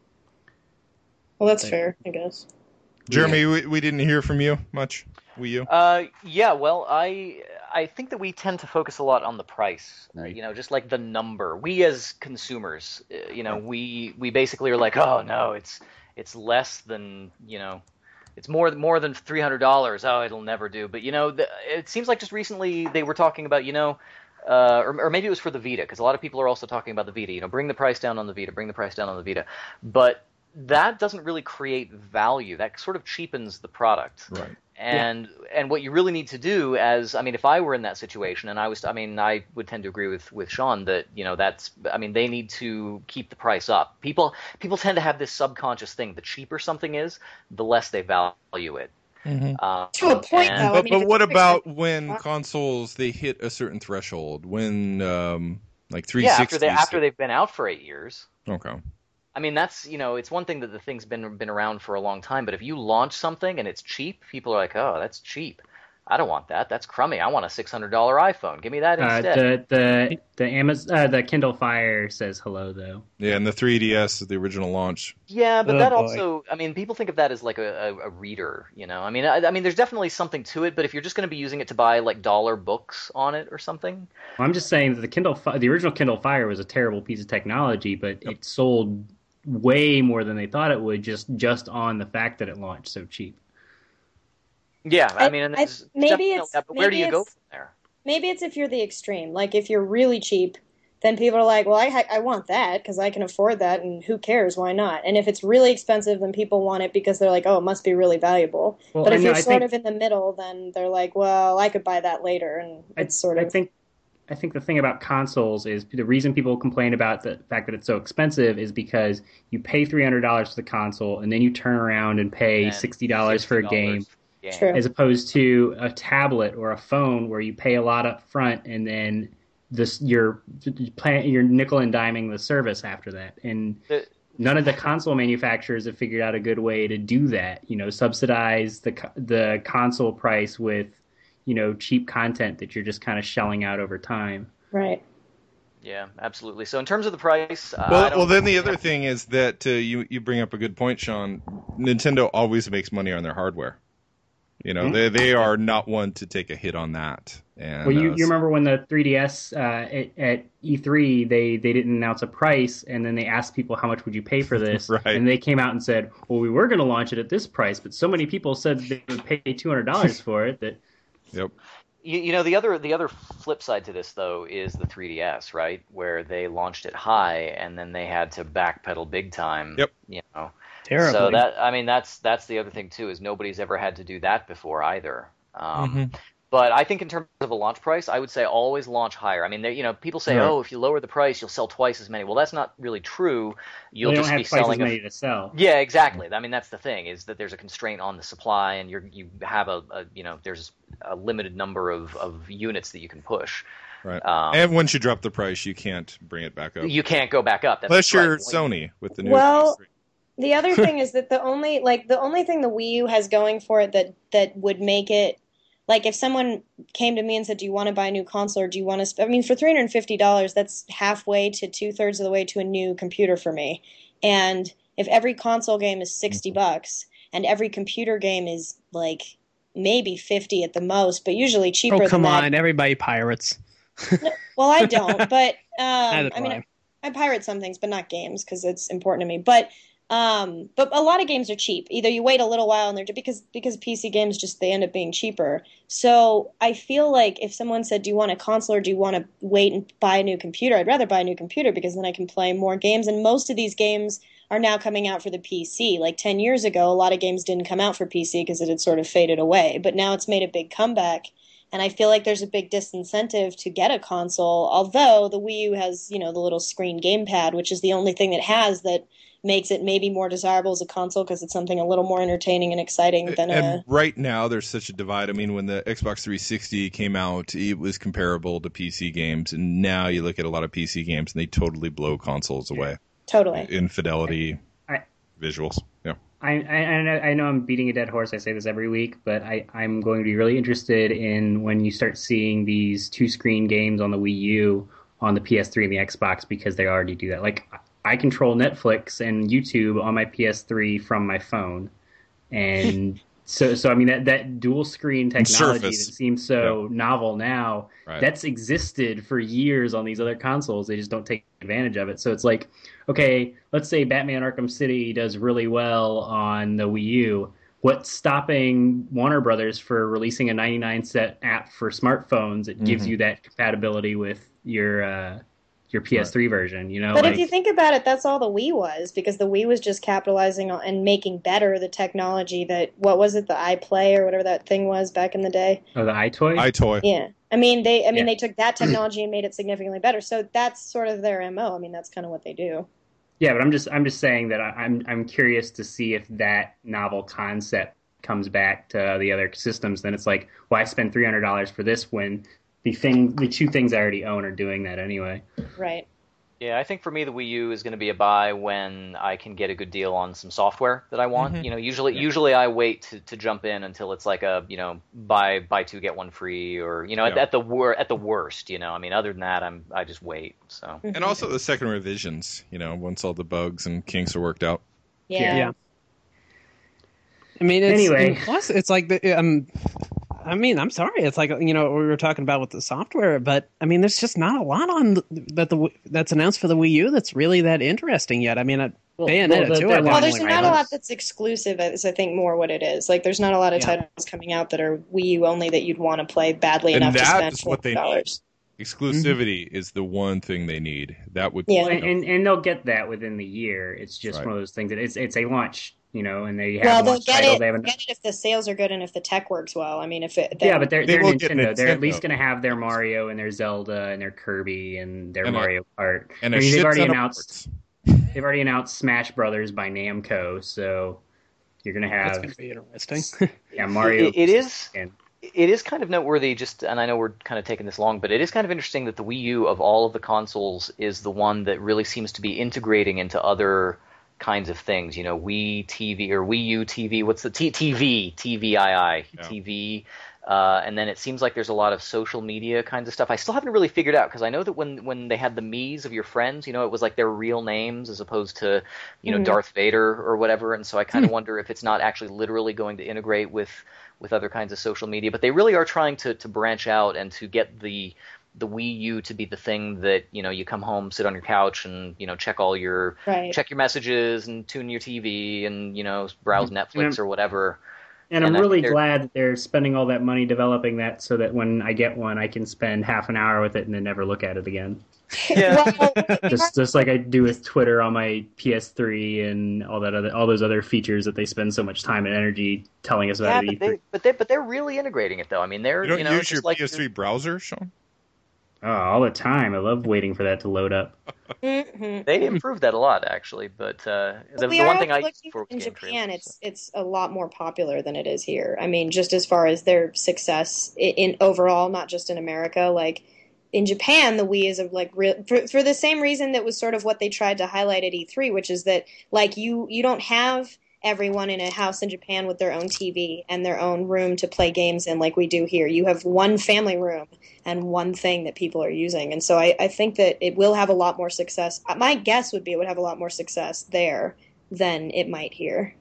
that's Like- fair, I guess. Jeremy, we, we didn't hear from you much. Wii U. Uh, yeah, well, I I think that we tend to focus a lot on the price. Uh, Right. you know, just like the number. We as consumers, uh, you know, we we basically are like, oh no, it's it's less than you know, it's more more than three hundred dollars. Oh, it'll never do. But you know, the, it seems like just recently they were talking about, you know. Uh, or, or maybe it was for the Vita, because a lot of people are also talking about the Vita. You know, bring the price down on the Vita, bring the price down on the Vita. But that doesn't really create value. That sort of cheapens the product. Right. And yeah. and what you really need to do, as I mean, if I were in that situation, and I was, I mean, I would tend to agree with, with Sean that, you know, that's, I mean, they need to keep the price up. People people tend to have this subconscious thing: the cheaper something is, the less they value it. Mm-hmm. Uh, to a point, and, though. But, I mean, but if what it's about fixed, when uh, consoles they hit a certain threshold? When um, like three yeah, sixty? after they after they've been out for eight years. Okay. I mean, that's, you know, it's one thing that the thing's been been around for a long time, but if you launch something and it's cheap, people are like, oh, that's cheap. I don't want that. That's crummy. I want a six hundred dollar iPhone. Give me that Uh, instead. the the the Amazon uh, the Kindle Fire says hello though. Yeah, and the three D S, the original launch. Yeah, but Oh, that boy. also, I mean, people think of that as like a, a, a reader, you know. I mean, I, I mean, there's definitely something to it, but if you're just going to be using it to buy like dollar books on it or something, Well, I'm just saying that the Kindle Fi- the original Kindle Fire was a terrible piece of technology, but it sold way more than they thought it would just just on the fact that it launched so cheap. yeah, I, I- mean, and I- there's maybe definitely it's- that, but where do maybe you go it's- from there? maybe it's if you're the extreme. Like if you're really cheap, then people are like, well, I I want that because I can afford that, and who cares? Why not? And if it's really expensive, then people want it because they're like, oh, it must be really valuable. Well, but I if know, you're I sort think- of in the middle, then they're like, well, I could buy that later, and I, it's sort I of. think I think the thing about consoles is the reason people complain about the fact that it's so expensive is because you pay three hundred dollars for the console and then you turn around and pay And sixty dollars for a game, game. True. as opposed to a tablet or a phone where you pay a lot up front and then this you're you're nickel and diming the service after that. And The- none of the console manufacturers have figured out a good way to do that. You know, subsidize the co- the console price with, you know, cheap content that you're just kind of shelling out over time. Right. Yeah, absolutely. So in terms of the price, uh, I Well, don't- well, then the other thing is that uh, you you bring up a good point, Sean. Nintendo always makes money on their hardware. You know, Mhm. they they are not one to take a hit on that. And Well, you, uh, you remember when the three D S uh, at, at E three, they, they didn't announce a price, and then they asked people, how much would you pay for this? Right. And they came out and said, well, we were going to launch it at this price, but so many people said they would pay two hundred dollars for it that... Yep. You, you know, the other the other flip side to this though is the three D S, right? Where they launched it high and then they had to backpedal big time. Yep. You know. Terribly. So that I mean that's that's the other thing too is nobody's ever had to do that before either. Um, Mhm. But I think in terms of a launch price, I would say always launch higher. I mean, they, you know, people say, Right. oh, if you lower the price, you'll sell twice as many. Well, that's not really true. You'll they don't just have be twice as selling. a- many to sell. Yeah, exactly. I mean, that's the thing is that there's a constraint on the supply, and you're you have a, a you know there's a limited number of, of units that you can push. Right. Um, And once you drop the price, you can't bring it back up. You can't go back up. That's Unless you're right. Sony with the new. Well, P S three. The other thing is that the only like the only thing the Wii U has going for it that that would make it like if someone came to me and said, "Do you want to buy a new console or do you want to?" Sp-? I mean, for three hundred fifty dollars, that's halfway to two thirds of the way to a new computer for me. And if every console game is sixty bucks and every computer game is like maybe fifty at the most, but usually cheaper Oh, come than that. on. Everybody pirates. Well, I don't, but um, Neither I do mean, I. I pirate some things, but not games because it's important to me. But um, but a lot of games are cheap. Either you wait a little while and they're because because P C games just they end up being cheaper. So I feel like if someone said, "Do you want a console or do you want to wait and buy a new computer?" I'd rather buy a new computer because then I can play more games. And most of these games are now coming out for the P C. Like ten years ago, a lot of games didn't come out for P C because it had sort of faded away. But now it's made a big comeback. And I feel like there's a big disincentive to get a console, although the Wii U has, you know, the little screen gamepad, which is the only thing it has that makes it maybe more desirable as a console because it's something a little more entertaining and exciting than and a... right now, there's such a divide. I mean, when the Xbox three sixty came out, it was comparable to P C games, and now you look at a lot of P C games, and they totally blow consoles away Totally. in fidelity, I- visuals. Yeah. I, I, I know- I know I'm beating a dead horse. I say this every week, but I, I'm going to be really interested in when you start seeing these two-screen games on the Wii U, on the P S three and the Xbox, because they already do that. Like, I control Netflix and YouTube on my P S three from my phone. And so, so I mean, that, that dual-screen technology that Surface. seems so novel now, Right. that's existed for years on these other consoles. They just don't take advantage of it. So it's like, okay, let's say Batman Arkham City does really well on the Wii U. What's stopping Warner Brothers for releasing a ninety-nine cent app for smartphones that gives Mhm. you that compatibility with your uh, your P S three version. You know, But like, if you think about it, that's all the Wii was, because the Wii was just capitalizing on and making better the technology that, what was it, the iPlay or whatever that thing was back in the day? oh, the iToy. iToy. Yeah. I mean, they I mean Yeah. they took that technology and made it significantly better. So that's sort of their M O. I mean, that's kind of what they do. Yeah, but I'm just I'm just saying that I, I'm I'm curious to see if that novel concept comes back to the other systems. Then it's like, why spend three hundred dollars for this when the thing the two things I already own are doing that anyway? Right. Yeah, I think for me the Wii U is going to be a buy when I can get a good deal on some software that I want. Mhm. You know, usually Yeah. usually I wait to, to jump in until it's like a, you know, buy buy two get one free, or you know, at, Yeah. at the wor- at the worst, you know. I mean, other than that, I'm I just wait. So And also the second revisions, you know, once all the bugs and kinks are worked out. Yeah. Yeah. I mean, it's, Anyway. and plus it's like the um, I mean, I'm sorry, it's like, you know, what we were talking about with the software, but I mean, there's just not a lot on the, that the that's announced for the Wii U that's really that interesting yet. I mean, I, Well, Bayonetta well, the- too. the I one- Well, thought there's was like, not a right. lot that's exclusive, is I think more what it is. Like, there's not a lot of Yeah. titles coming out that are Wii U only that you'd want to play badly And enough to that spend is what they forty dollars. Exclusivity is the one thing they need. That would Yeah. and, and and they'll get that within the year. It's just Right. one of those things that it's it's a launch, you know, and they have Well, a they'll launch get title. it, They have they'll an, get it if the sales are good and if the tech works well. I mean, if it, yeah, then- but they're They they're will get Nintendo. They're at Nintendo. least going to have their Mario and their Zelda and their Kirby and their And a- Mario Kart. and I a mean, shit they've already ton of announced ports. they've already announced Smash Brothers by Namco, so you're going to that's have going to be interesting. yeah Mario. It- it is. and it is kind of noteworthy, just, and I know we're kind of taking this long, but it is kind of interesting that the Wii U of all of the consoles is the one that really seems to be integrating into other kinds of things. You know, Wii T V or Wii U T V. What's the T TV? T V I I Yeah. T V. Uh, and then it seems like there's a lot of social media kinds of stuff. I still haven't really figured out, because I know that when, when they had the Miis of your friends, you know, it was like their real names as opposed to, you know, Mhm. Darth Vader or whatever. And so I kind of wonder if it's not actually literally going to integrate with, with other kinds of social media. But they really are trying to, to branch out and to get the the Wii U to be the thing that, you know, you come home, sit on your couch, and, you know, check all your right. check your messages and tune your T V and, you know, browse Netflix Yeah. or whatever. And I'm And I really think they're- glad that they're spending all that money developing that, so that when I get one, I can spend half an hour with it and then never look at it again. Yeah. Well, Just just like I do with Twitter on my P S three and all that other all those other features that they spend so much time and energy telling us Yeah, about. at but E three. they but they but they're really integrating it though. I mean, they're You don't you know use just your like P S three browser, Sean? Oh, all the time. I love waiting for that to load up. mhm. they improved that a lot actually. But uh, the, But we the are one thing I looking use for in game Japan, trailers, it's it's a lot more popular than it is here. I mean, just as far as their success in, in overall, not just in America. Like in Japan, the Wii is a, like real for, for the same reason that was sort of what they tried to highlight at E three, which is that like you you don't have everyone in a house in Japan with their own T V and their own room to play games in like we do here. You have one family room and one thing that people are using. And so I, I think that it will have a lot more success. My guess would be it would have a lot more success there than it might here.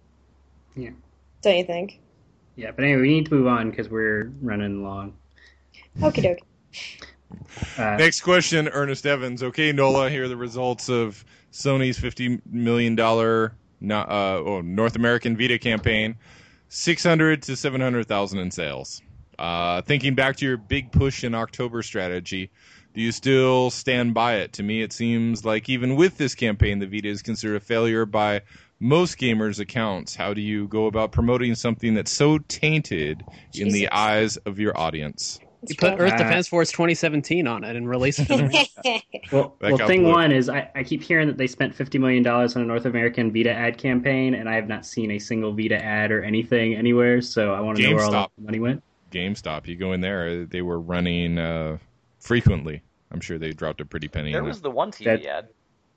Yeah. Don't you think? Yeah, but anyway, we need to move on because we're running long. Okie doke. Uh, Next question, Ernest Evans. Okay, Nola, here are the results of Sony's fifty million dollars no- uh, oh, North American Vita campaign. six hundred to seven hundred thousand in sales. Uh, thinking back to your big push in October strategy, do you still stand by it? To me, it seems like even with this campaign, the Vita is considered a failure by most gamers' accounts. How do you go about promoting something that's so tainted in the Jesus. eyes of your audience? You put It's Earth Uh, Defense Force twenty seventeen on it and release it. To the rough. well, That well got thing blue. one is I, I keep hearing that they spent fifty million dollars on a North American Vita ad campaign, and I have not seen a single Vita ad or anything anywhere, so I want to know where all GameStop. the money went. GameStop, you go in there, they were running uh, frequently. I'm sure they dropped a pretty penny. there in was it. the one T V That- ad.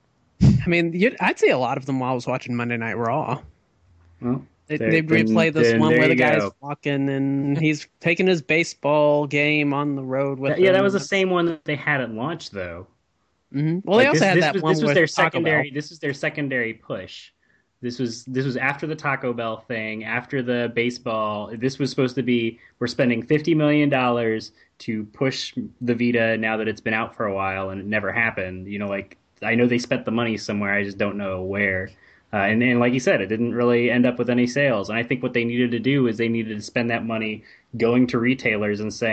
I mean, you'd, I'd see a lot of them while I was watching Monday Night Raw. Well, They, There- they'd then- replay this then one there where the you guy's go. walking and he's taking his baseball game on the road with that- yeah, him. that was the same one that they had at launch, though. hmm Well, Like, they also this, had this that was, one this was with their Taco secondary. Bell. This was their secondary push. This was this was after the Taco Bell thing, after the baseball. This was supposed to be we're spending fifty million dollars to push the Vita now that it's been out for a while, and it never happened. You know, like I know they spent the money somewhere, I just don't know where. Uh, and, and like you said, it didn't really end up with any sales. And I think what they needed to do is they needed to spend that money going to retailers and saying,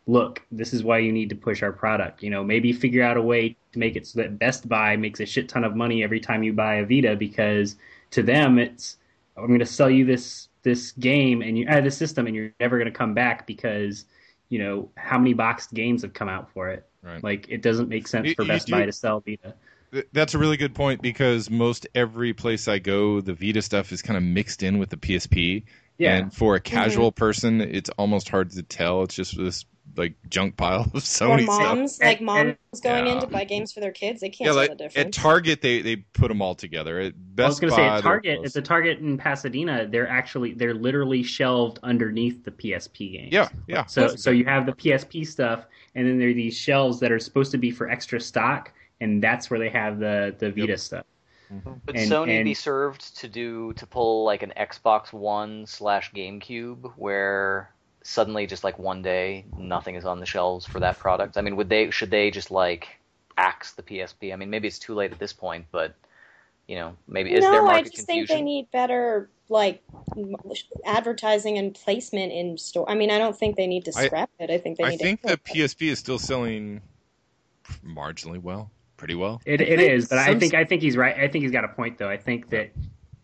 look, this is why you need to push our product. You know, maybe figure out a way to make it so that Best Buy makes a shit ton of money every time you buy a Vita, because to them it's, I'm going to sell you this this game and you uh, this system, and you're never going to come back because, you know, how many boxed games have come out for it? Right. Like, it doesn't make sense You- for you Best do- Buy to sell Vita. Th- That's a really good point, because most every place I go, the Vita stuff is kind of mixed in with the P S P. Yeah. And for a casual person, it's almost hard to tell. It's just this like junk pile of Or Sony stuff. moms, like And- moms going yeah. in to buy games for their kids, they can't Yeah, tell like the at difference. Target, they, they put them all together. At Best I was going to Buy, say at they're Target, close. at the Target in Pasadena, they're actually they're literally shelved underneath the P S P games. Yeah, yeah. So so you have the P S P stuff, and then there are these shelves that are supposed to be for extra stock, and that's where they have the the Vita stuff. Would And- Sony and- be served to do to pull like an Xbox One slash GameCube, where suddenly just like one day nothing is on the shelves for that product? I mean, would they should they just like axe the P S P? I mean, maybe it's too late at this point, but you know, maybe is no, there I market just confusion? think they need better like m- advertising and placement in store. I mean, I don't think they need to I- scrap it. I think they I need think to. the P S P is still selling marginally well, pretty well. It I it think is, but I some- think I think he's right. I think he's got a point though. I think that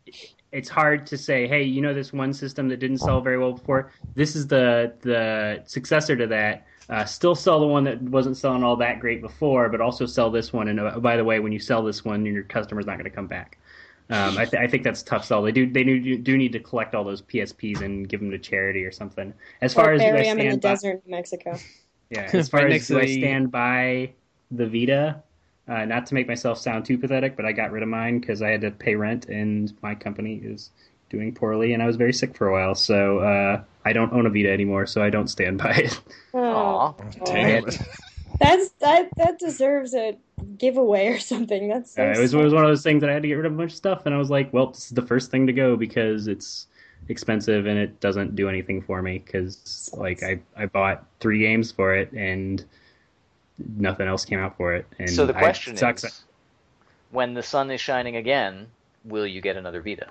it's hard to say, hey, you know, this one system that didn't sell very well before, this is the the successor to that. Uh, still sell the one that wasn't selling all that great before, but also sell this one. And uh, by the way, when you sell this one, your customer's not going to come back. Um, I, th- I think that's a tough sell. They do they do, do need to collect all those P S Ps and give them to charity or something. As far or as do I bury them in the stand by, desert in Mexico. yeah, as far Right as next do to I the- stand by the Vita, uh, not to make myself sound too pathetic, but I got rid of mine because I had to pay rent and my company is doing poorly and I was very sick for a while. So uh, I don't own a Vita anymore, so I don't stand by it. Oh, Aw. Damn I- it. that's that that deserves a giveaway or something. That's so Uh, it was it sad. was one of those things that I had to get rid of a bunch of stuff, and I was like, well, this is the first thing to go because it's expensive and it doesn't do anything for me because like I, I bought three games for it and nothing else came out for it. And So the I- question it sucks. is, when the sun is shining again, will you get another Vita?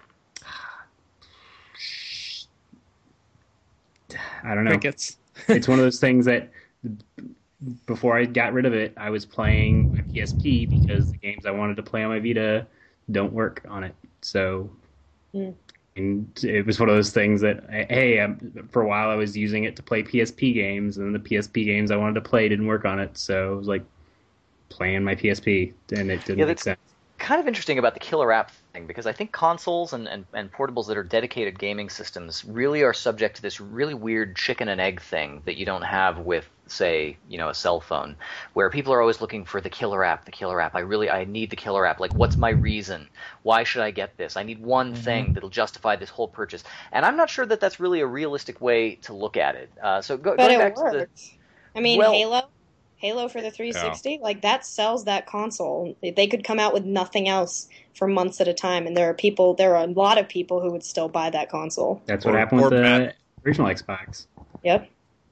I don't know. Crickets. It's one of those things that before I got rid of it, I was playing my P S P because the games I wanted to play on my Vita don't work on it. So, Hmm. and it was one of those things that, hey, um, for a while I was using it to play P S P games, and the P S P games I wanted to play didn't work on it. So it was like playing my P S P, and it didn't Yeah, make that's- sense. Kind of interesting about the killer app thing, because I think consoles and, and, and portables that are dedicated gaming systems really are subject to this really weird chicken and egg thing that you don't have with, say, you know, a cell phone, where people are always looking for the killer app, the killer app. I really, I need the killer app. Like, what's my reason? Why should I get this? I need one thing that'll justify this whole purchase. And I'm not sure that that's really a realistic way to look at it. Uh, so go, But going it back to the... works. I mean, Well- Halo, Halo for the three sixty, like that sells that console. They could come out with nothing else for months at a time, and there are people, there are a lot of people who would still buy that console. That's what Or- happened with or the Madden. original Xbox. Yep.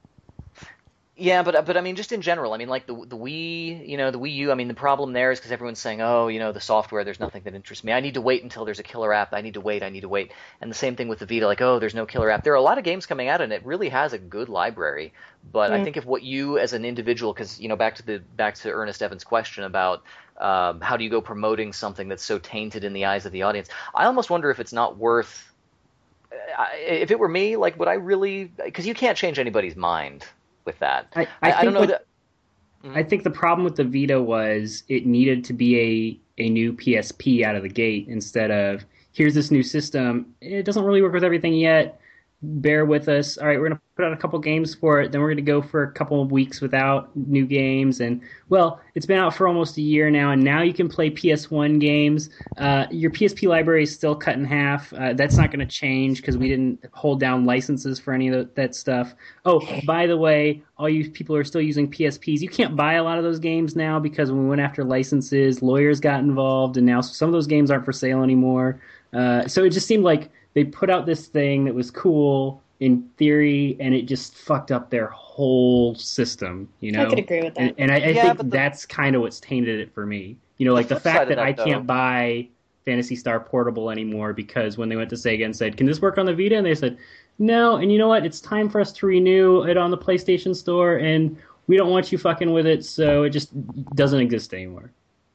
Yeah, but but I mean, just in general, I mean, like the the Wii, you know, the Wii U. I mean, the problem there is because everyone's saying, oh, you know, the software, there's nothing that interests me. I need to wait until there's a killer app. I need to wait. I need to wait. And the same thing with the Vita, like, oh, there's no killer app. There are a lot of games coming out, and it really has a good library. But I Yeah. think if what you as an individual, because you know, back to the back to Ernest Evans' question about um, how do you go promoting something that's so tainted in the eyes of the audience, I almost wonder if it's not worth. I- If it were me, like, would I really? Because you can't change anybody's mind with that. I, I, I think don't know what- that. I think the problem with the Vita was it needed to be a, a new P S P out of the gate instead of here's this new system. It doesn't really work with everything yet. Bear with us. All right, we're going to put out a couple games for it. Then we're going to go for a couple of weeks without new games. And, well, it's been out for almost a year now, and now you can play P S one games. Uh, your P S P library is still cut in half. Uh, that's not going to change because we didn't hold down licenses for any of the, that stuff. Oh, by the way, all you people who are still using P S Ps, you can't buy a lot of those games now because when we went after licenses, lawyers got involved, and now some of those games aren't for sale anymore. Uh, so it just seemed like they put out this thing that was cool in theory, and it just fucked up their whole system. You know, I could agree with that. and, and I, I Yeah, think but the- that's kind of what's tainted it for me. You know, like the, flip side fact of that, that, I though- can't buy Phantasy Star Portable anymore because when they went to Sega and said, "Can this work on the Vita?" and they said, no, and you know what? It's time for us to renew it on the PlayStation Store, and we don't want you fucking with it, so it just doesn't exist anymore.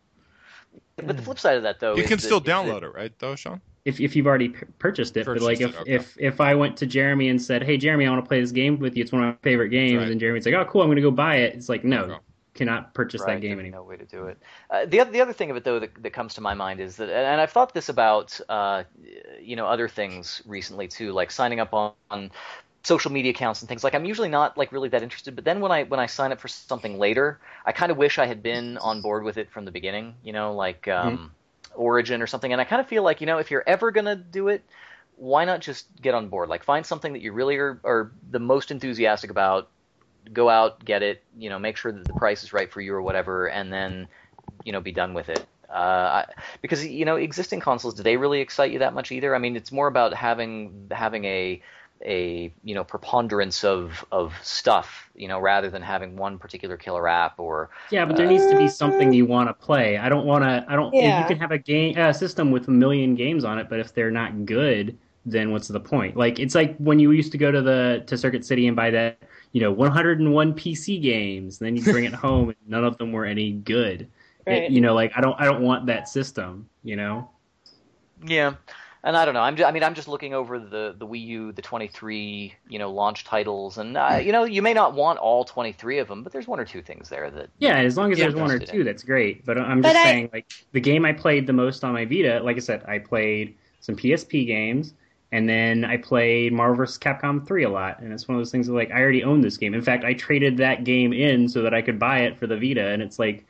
But the flip side of that, though, You is can that- still is that- download it, right, though, Sean? If if you've already p- purchased it, but like Purchased if, it, okay. if if I went to Jeremy and said, "Hey, Jeremy, I want to play this game with you. It's one of my favorite games," Right. and Jeremy's like, "Oh, cool, I'm gonna go buy it." It's like, no, Okay. cannot purchase Right, that game there's anymore. no way to do it. Uh, the other the other thing of it though that, that comes to my mind is that, and I've thought this about uh, you know other things recently too, like signing up on, on social media accounts and things. Like I'm usually not like really that interested, but then when I when I sign up for something later, I kind of wish I had been on board with it from the beginning. You know, like um, Mm-hmm. Origin or something. And I kind of feel like you know if you're ever gonna do it, why not just get on board? Like find something that you really are, are the most enthusiastic about. Go out, get it, you know, make sure that the price is right for you or whatever, and then, you know, be done with it. Uh, I, because you know, existing consoles, do they really excite you that much either? I mean, it's more about having having a a you know preponderance of of stuff, you know, rather than having one particular killer app or Yeah, but there needs to be something you want to play. I don't want to. I don't. Yeah. You can have a game a system with a million games on it, but if they're not good, then what's the point? Like it's like when you used to go to the to Circuit City and buy that, you know, one hundred one P C games, and then you bring it home, and none of them were any good. Right. It, you know, like I don't. I don't want that system. You know. yeah. And I don't know. I'm just, I mean, I'm just looking over the, the Wii U, the twenty-three, you know, launch titles, and uh, you know, you may not want all twenty-three of them, but there's one or two things there that. Yeah, as long as Yeah, there's one or interested two, in. that's great. But I'm But just I- saying, like the game I played the most on my Vita, like I said, I played some P S P games, and then I played Marvel versus. Capcom three a lot. And it's one of those things that, like, I already own this game. In fact, I traded that game in so that I could buy it for the Vita, and it's like,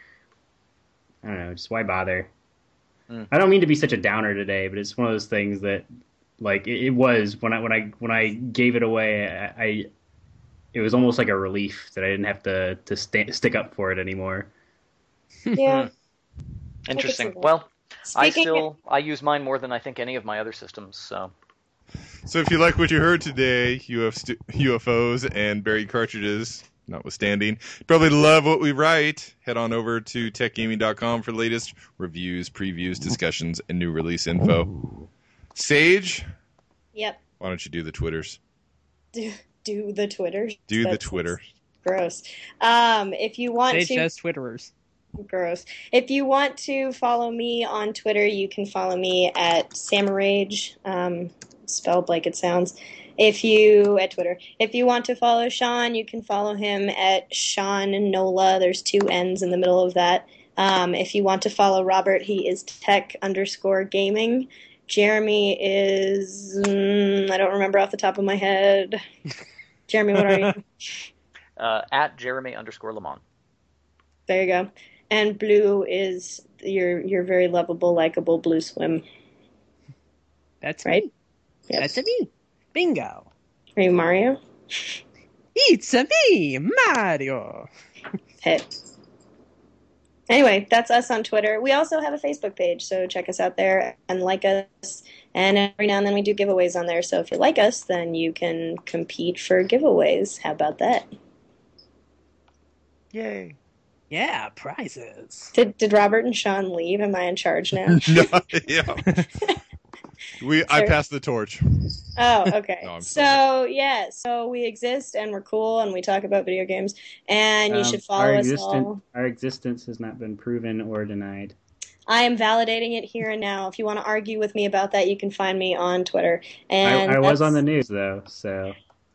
I don't know, just why bother? Mm. I don't mean to be such a downer today, but it's one of those things that, like, it, it was when I when I when I gave it away, I, I it was almost like a relief that I didn't have to to sta stick up for it anymore. Yeah. Interesting. that. Well, I Speaking still I use mine more than I think any of my other systems. So So if you like what you heard today, U F st- U F Os and buried cartridges notwithstanding, you probably love what we write. Head on over to tech gaming dot com for the latest reviews, previews, discussions, and new release info. Sage, Yep. why don't you do the Twitters? Do, do the Twitter. Do the That's- Twitter. Gross. Um, if you want Sage to, has Twitterers. gross. If you want to follow me on Twitter, you can follow me at Samarage, um, spelled like it sounds. If you at Twitter, if you want to follow Sean, you can follow him at Sean Nola. There's two N's in the middle of that. Um, if you want to follow Robert, he is tech underscore gaming. Jeremy is mm, I don't remember off the top of my head. Jeremy, what are you? uh, at Jeremy underscore Lamont. There you go. And Blue is your your very lovable, likable Blue Swim. That's Right? me. Yep. That's me. Bingo. Are you Mario? It's a me, Mario. Hit. Anyway, that's us on Twitter. We also have a Facebook page, so check us out there and like us. And every now and then we do giveaways on there. So if you like us, then you can compete for giveaways. How about that? Yay. Yeah, prizes. Did did Robert and Sean leave? Am I in charge now? No, yeah. We I Sure. passed the torch. Oh, okay. No, I'm so yeah, so we exist and we're cool and we talk about video games and you Um, should follow our us existence, all. Our existence has not been proven or denied. I am validating it here and now. If you want to argue with me about that, you can find me on Twitter. I, And I was that's- on the news though, so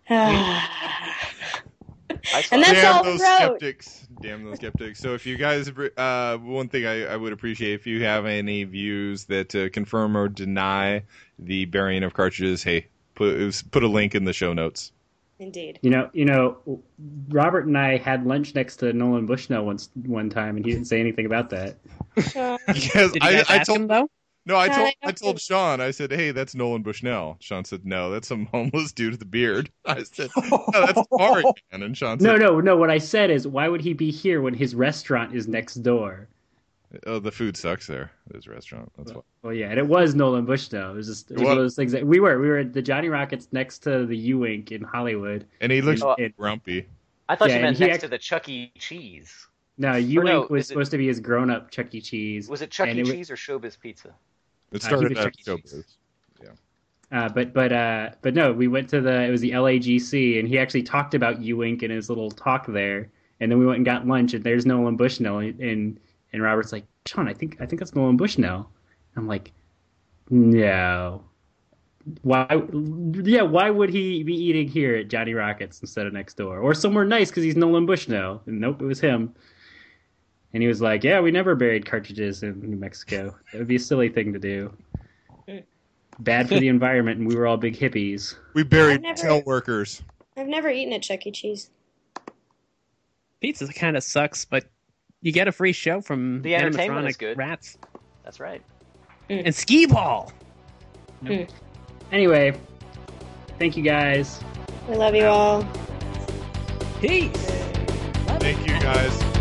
I saw And it. that's Damn all we those wrote. skeptics. Damn those skeptics. So if you guys, uh, one thing I, I would appreciate if you have any views that uh, confirm or deny the burying of cartridges, hey, put put a link in the show notes. Indeed. you know, you know, Robert and I had lunch next to Nolan Bushnell once one time, and he didn't say anything about that. Uh, Yes, Did you I, guys I ask told him though? no, I Uh, told I I told Sean. I said, hey, that's Nolan Bushnell. Sean said, no, that's some homeless dude with a beard. I said, no, that's Ari. And Sean said, No, no, no. What I said is, why would he be here when his restaurant is next door? oh, the food sucks there. at his restaurant. That's why. Well, yeah, and it was Nolan Bushnell. It was just it was What? one of those things that we were. We were at the Johnny Rockets next to the U-Wink in Hollywood. And he looks And- and- grumpy. I thought Yeah, you meant and he next act- to the Chuck E. Cheese. No, U-Wink no, was is it- supposed to be his grown-up Chuck E. Cheese. Was it Chuck And E. it wa- Cheese or Showbiz Pizza? It Uh, started he was at Chuck E. Cheese. Showbiz. Uh, but but uh, but no, we went to the it was the L A G C, and he actually talked about Ewink in his little talk there. And then we went and got lunch, and there's Nolan Bushnell, and and Robert's like, Sean, I think I think that's Nolan Bushnell. I'm like, no. Why? Yeah, why would he be eating here at Johnny Rockets instead of next door or somewhere nice because he's Nolan Bushnell? And nope, it was him. And he was like, yeah, we never buried cartridges in New Mexico. That would be a silly thing to do. Bad for the environment, and we were all big hippies. We buried I've never- tail workers. I've never eaten at Chuck E. Cheese. Pizza kind of sucks, but you get a free show from The entertainment is animatronic good. rats That's right. and skee ball. Anyway, thank you guys. We love you all. Peace. Thank you, guys.